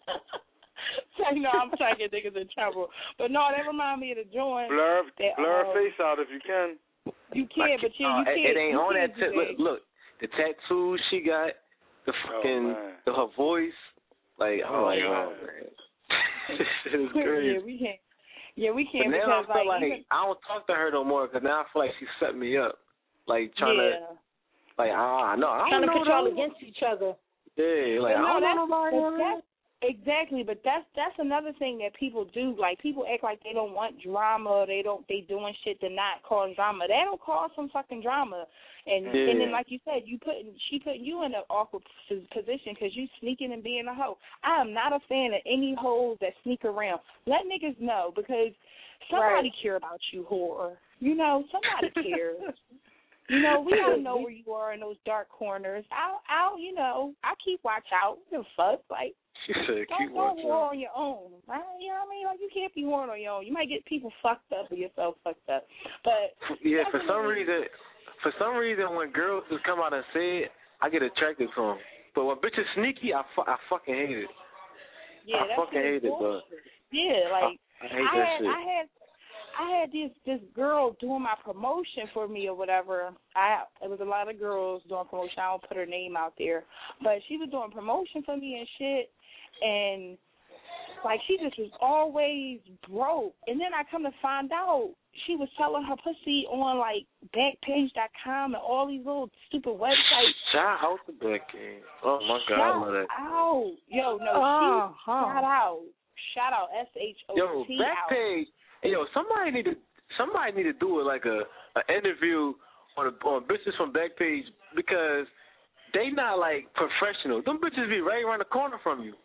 So, you know, I'm trying to get niggas in trouble. But no, that remind me of the joint. Blur, that, blur um, her face out if you can. You can, but you, you Uh, can't. it, it ain't you on can't that do tip. Look, look, the tattoos she got, the fucking, man. the, her voice. Like, I'm Oh, like, man. oh man, this shit is crazy. Yeah, we can't. Yeah, we But can't now I because feel like, like even, I don't talk to her no more because now I feel like she set me up, like trying yeah. to, like ah no, I Trying don't to know put y'all though. against each other. Yeah, like But I no, don't that's, know nobody. but man. that's exactly. But that's that's another thing that people do. Like people act like they don't want drama. They don't. They doing shit to not cause drama. They don't cause some fucking drama. And Yeah. and then like you said, you putting she putting you in an awkward p- position because you sneaking and being a hoe. I am not a fan of any hoes that sneak around. Let niggas know because somebody Right. care about you, whore. You know somebody cares. You know, we gotta know where you are in those dark corners. I'll, I'll, you know, I keep watch out. The fuck, like, She said, don't keep go watching. whore on your own. I, you know what I mean? Like, you can't be whoring on your own. You might get people fucked up or yourself fucked up. But Yeah, for some definitely- reason, for some reason, when girls just come out and say it, I get attracted to them. But when bitches sneaky, I, fu- I fucking hate it. yeah, I that fucking shit is hate it, but bullshit. Yeah, like I hate I that had, shit. I had, I had this this girl doing my promotion for me or whatever. I it was a lot of girls doing promotion. I don't put her name out there, but she was doing promotion for me and shit, and like she just was always broke. And then I come to find out she was selling her pussy on like Backpage dot com and all these little stupid websites. Shout out to Becky. Oh my God, I Shout love that. out, yo, no, Oh, she huh. shout out, shout out, S H O Yo, T back out. page. Hey, yo, somebody need to somebody need to do it like a an interview on a, on bitches from Backpage because they not like professional. Them bitches be right around the corner from you.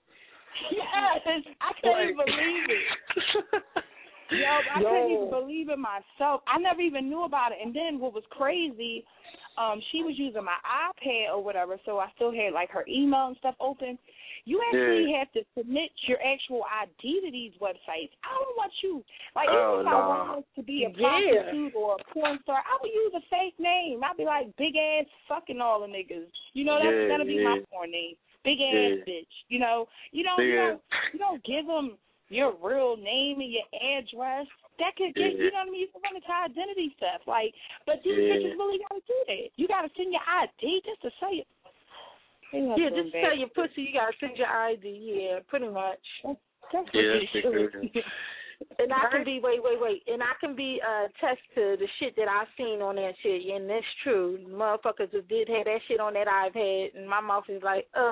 Yes, I couldn't Like- believe it. Yo, I Yo. couldn't even believe it myself. I never even knew about it. And then what was crazy, um, she was using my iPad or whatever, so I still had like her email and stuff open. You actually Yeah. have to submit your actual I D to these websites. I don't want you like Oh, even if I no. wanted to be a Yeah. prostitute or a porn star, I would use a fake name. I'd be like big ass fucking all the niggas. You know, that's Yeah, gonna be my yeah. porn name. Big ass Yeah. bitch. You know, you don't, Big you ass. don't, you don't give them your real name and your address. That could get, Yeah. you know what I mean? You can run into identity stuff. Like, but these Yeah. bitches really got to do that. You got to send your I D just to say it. Yeah, just tell your pussy you gotta send your I D. Yeah, pretty much. That's Yeah, what you that's should. crazy. And I can be wait, wait, wait, and I can be uh test to the shit that I seen on that shit, and that's true. Motherfuckers just did have that shit on that iPad, and my mouth is like, ugh.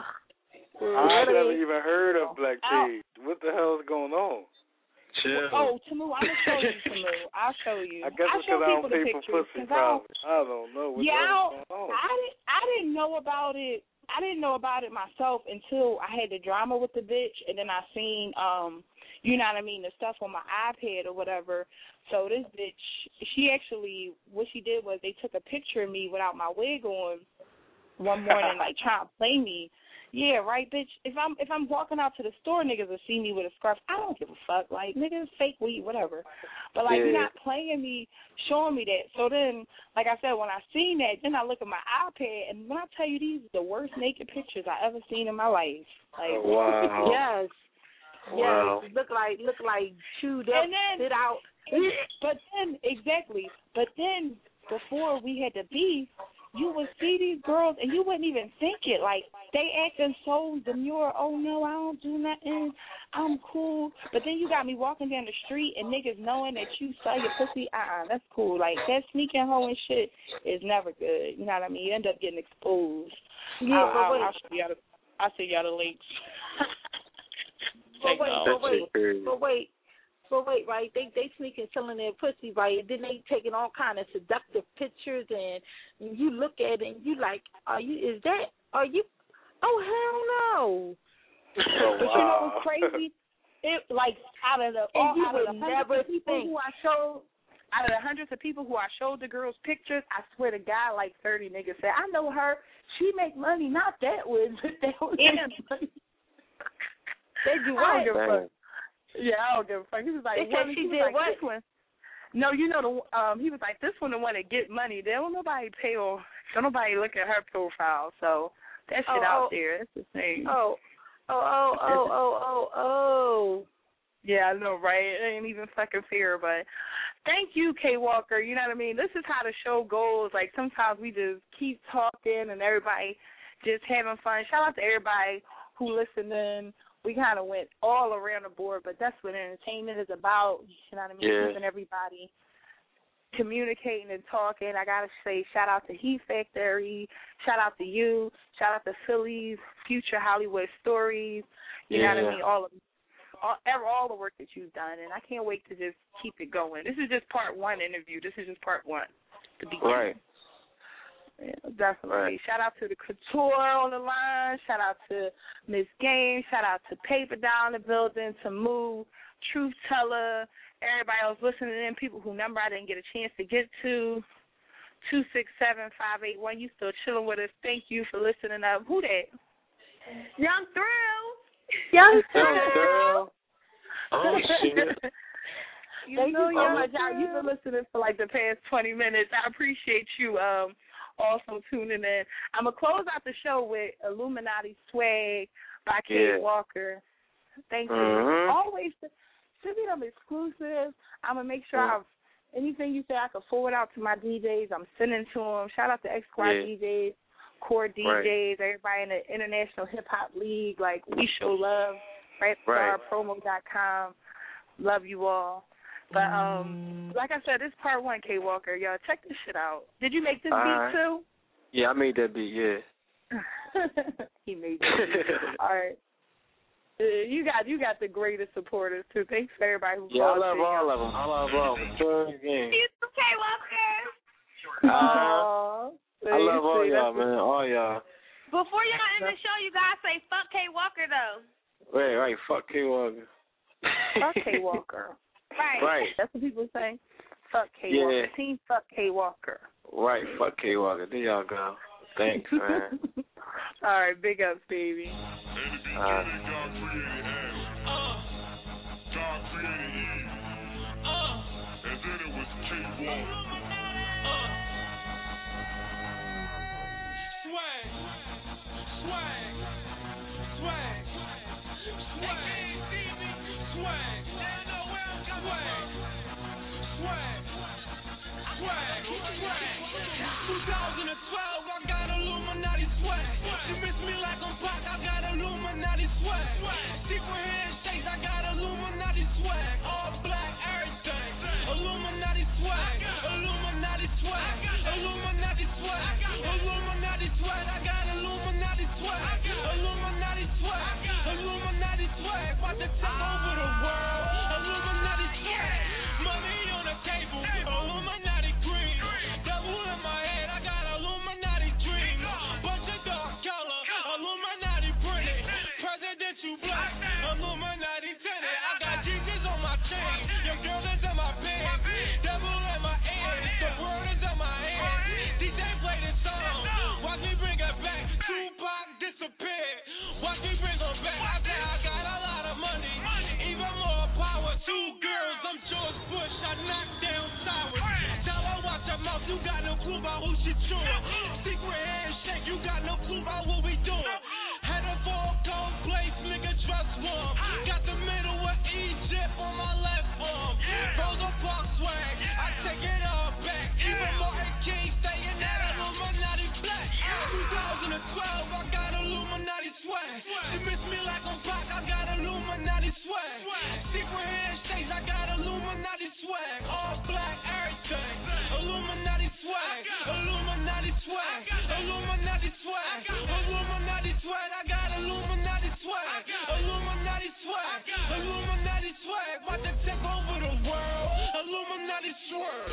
I Really? never even heard of Black Ow. Page. What the hell is going on? Chill. Oh, Tamu, I'm gonna show you, Tamu. I'll show you. I guess I'll it's show because I people don't the pay for pictures. pussy, 'cause I don't- probably. I don't know what Yeah, the I, hell don't, is going on. I didn't. I didn't know about it. I didn't know about it myself until I had the drama with the bitch, and then I seen, um, you know what I mean, the stuff on my iPad or whatever. So this bitch, she actually, what she did was they took a picture of me without my wig on one morning, like trying to play me. Yeah, right, bitch. If I'm if I'm walking out to the store, niggas will see me with a scarf. I don't give a fuck. Like, niggas fake weed, whatever. But like, Yeah. you're not playing me, showing me that. So then, like I said, when I seen that, then I look at my iPad, and when I tell you these are the worst naked pictures I ever seen in my life. Like, Oh, wow. Yes. Wow. Yes. Look like look like chewed up, And then- sit out. But then, exactly. But then, before we had the beef, you would see these girls and you wouldn't even think it. Like, they acting so demure. Oh, no, I don't do nothing. I'm cool. But then you got me walking down the street and niggas knowing that you sell your pussy. Uh-uh, that's cool. Like, that sneaking hoe and shit is never good. You know what I mean? You end up getting exposed. Yeah, I'll, but I'll, wait. I'll, show y'all the, I'll send y'all the links. But Take wait, notes. but wait, crazy. but wait, but wait, right? They they sneaking selling their pussy, right? And then they taking all kind of seductive pictures, and, and you look at it and you like, are you? Is that? Are you? Oh hell no! Oh, But you know wow. what's crazy? It like out of the And all, you out of would the hundreds never of people think. who I showed, out of the hundreds of people who I showed the girls pictures, I swear to God, like thirty niggas said, I know her. She make money, not that with, but that with money. They do I what? don't give a fuck. Yeah, I don't give a fuck. He was like, They said one, she he was did like, what? This one. No, you know the um. He was like, this one the one that get money. There don't nobody pay or don't nobody look at her profile. So that shit Oh, out oh. there. That's the thing. Oh, oh, oh, oh, oh, oh, oh. Yeah, I know, right? It ain't even fucking fair, but thank you, K Walker. You know what I mean? This is how the show goes. Like, sometimes we just keep talking and everybody just having fun. Shout out to everybody who listened in. We kind of went all around the board, but that's what entertainment is about. You know what I mean? Yeah. Keeping everybody communicating and talking. I got to say shout out to Heat Factory. Shout out to you. Shout out to Phillies, Future Hollywood Stories. You know what Yeah. I mean? All of all, ever, all the work that you've done, and I can't wait to just keep it going. This is just part one interview. This is just part one. The beginning. Right. Yeah, definitely. Right. Shout out to the Couture on the line. Shout out to Miss Game. Shout out to Paper Down in the building, to Moo, Truth Teller, everybody else listening in, people whose number I didn't get a chance to get to. two six seven, five eight one. You still chilling with us. Thank you for listening up. Who that? Young Thrill. Young Thrill. Oh, shit. You Thank know, you so Young much. Thrill. You've been listening for like the past twenty minutes. I appreciate you um also tuning in. I'm going to close out the show with Illuminati Swag by Kate Yeah. Walker. Thank you. Mhm. Always send me them exclusives. I'm going to make sure Mhm. I've anything you say I can forward out to my D Js. I'm sending to them. Shout out to X Squad Yeah. D Js, Core D Js, Right. everybody in the International Hip Hop League. Like, we show love. Rap Star Promo dot com. Love you all. But um, like I said, this is part one, K Walker. Y'all check this shit out. Did you make this All beat right. too? Yeah, I made that beat, yeah. He made that beat. All right. Uh, you got you got the greatest supporters too. Thanks for everybody who Yeah, I called love in. all of them. I love all of them. Sure again. You K Walker. Uh, Aw, I love all see, y'all, that's- man. All y'all. Before y'all end the show, you guys say fuck K Walker though. Right, right. Fuck K Walker. Fuck K Walker. Right. Right. That's what people say. Fuck K Yeah. Walker. Team fuck K Walker. Right. Fuck K Walker. There y'all go. Thanks, man. All right. Big ups, baby. Uh, God created Eve, and then it was K Walker. Swag, swag, swag, swag, swag, swag, swag, swag. twenty twelve, I got Illuminati swag. She miss me like I'm Pac, I got Illuminati swag. Secret handshakes, I got Illuminati swag. All black, everything. Illuminati swag, Illuminati swag, Illuminati swag, Illuminati swag. I got Illuminati swag, Illuminati swag, Illuminati swag. About to take over the world. Illuminati swag. Money on the table, Illuminati green. Devil in my head, I got Illuminati dream. Bunch of dark color, Illuminati printed. Presidential black, Illuminati tinted. I got Jesus on my chain, your girl is in my bed. Devil in my ear, the word is in my head. D J play this song, watch me bring it back. Tupac disappeared, watch me bring her back. I said I got a lot of money, even more power. Two girls, I'm George Bush, I knock down towers. Tell her watch her mouth, you got no clue about who she chewing. Secret handshake, you got no clue about what we doing. Headed for a cold place, nigga, trust warm. Got the middle of Egypt on my left arm. Rosa Parks swag, I take it all back. Even Martin King staying at Illuminati black. twenty twelve, I got Illuminati swag. She miss me like I'm Pac, I got Illuminati swag. Secret handshakes, I got Illuminati swag. All black, everything. Illuminati swag, Illuminati swag, Illuminati swag, Illuminati swag. I got Illuminati swag, Illuminati swag, Illuminati swag. About to take over the world. Illuminati swag.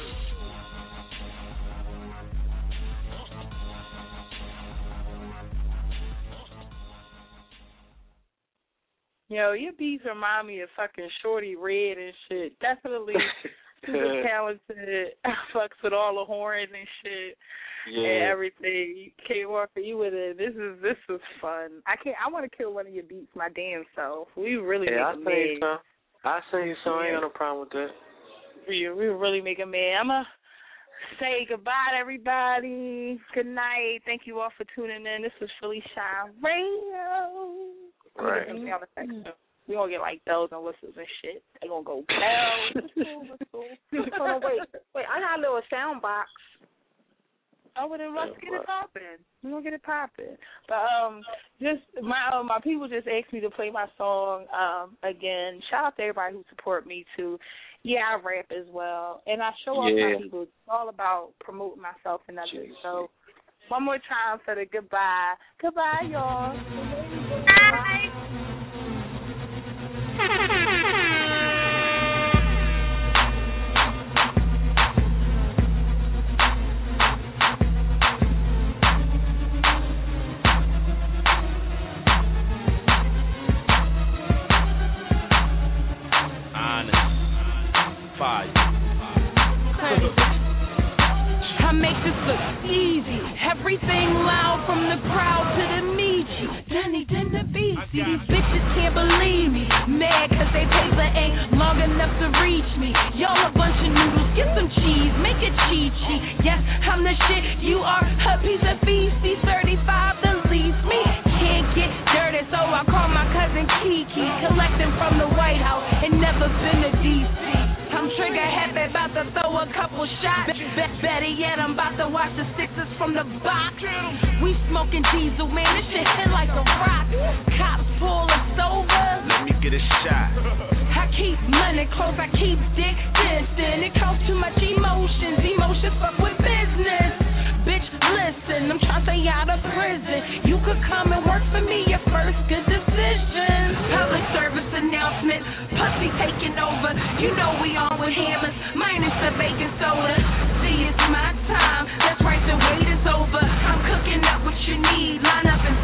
Yo, your beats remind me of fucking Shorty Red and shit. Definitely super talented. Fucks with all the horns and shit. Yeah. And everything. K Walker, you with it. This is this is fun. I can't. I want to kill one of your beats, my damn self. We really yeah, make I'll a sing you man. some. I'll sing you some. I ain't got no problem with that. We we really make a man. I'ma say goodbye to everybody. Good night. Thank you all for tuning in. This was Philly Shine Radio. Right. I'm gonna mm. We gonna get like bells and whistles and shit. They gonna go bells. Hold on, wait, wait. I got a little sound box. Oh, well, then let's get it popping. We're going to get it popping. But um, just my uh, my people just asked me to play my song um, again. Shout out to everybody who support me, too. Yeah, I rap as well. And I show off yeah. my people. It's all about promoting myself and others. So one more time for the goodbye. Goodbye, y'all. Bye. Fire. I make this look easy. Everything loud from the crowd to the Michi. Danny didn't beat. See, these bitches can't believe me. Mad cause they paper ain't long enough to reach me. Y'all a bunch of noodles. Get some cheese. Make it cheat-cheat. Yes, I'm the shit. You are a piece of feces. thirty-five to leave me. Can't get dirty, so I call my cousin Kiki. Collecting from the White House and never been to D C. I'm trigger happy, about to throw a couple shots. Be- better yet, I'm about to watch the Sixers from the box. We smoking diesel, man, this shit hit like a rock. Cops pull us over. Let me get a shot. I keep money close, I keep dick distant. It costs too much emotions, emotions fuck with business. Bitch, listen, I'm trying to stay out of prison. You could come and work for me, your first good decision. Public service announcement, pussy taking over. You know we on with hammers, minus the baking soda. See, it's my time, that's right, the wait is over. I'm cooking up what you need, line up and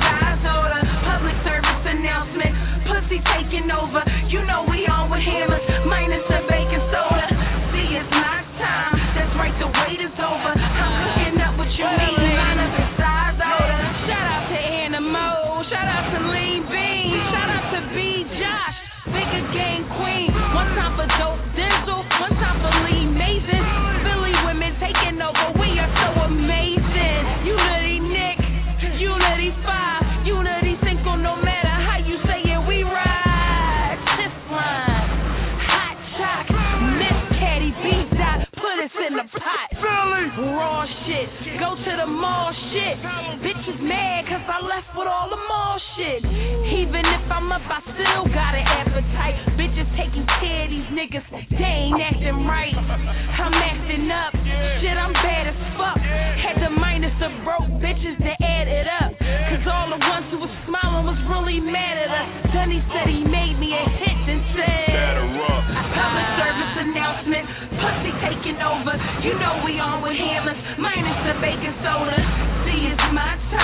I'm acting up. Shit, I'm bad as fuck. Had to minus the broke bitches to add it up. Cause all the ones who was smiling was really mad at us. Dunny said he made me a hit and said, public service announcement, pussy taking over. You know we on with hammers, minus the baking soda. See, it's my time.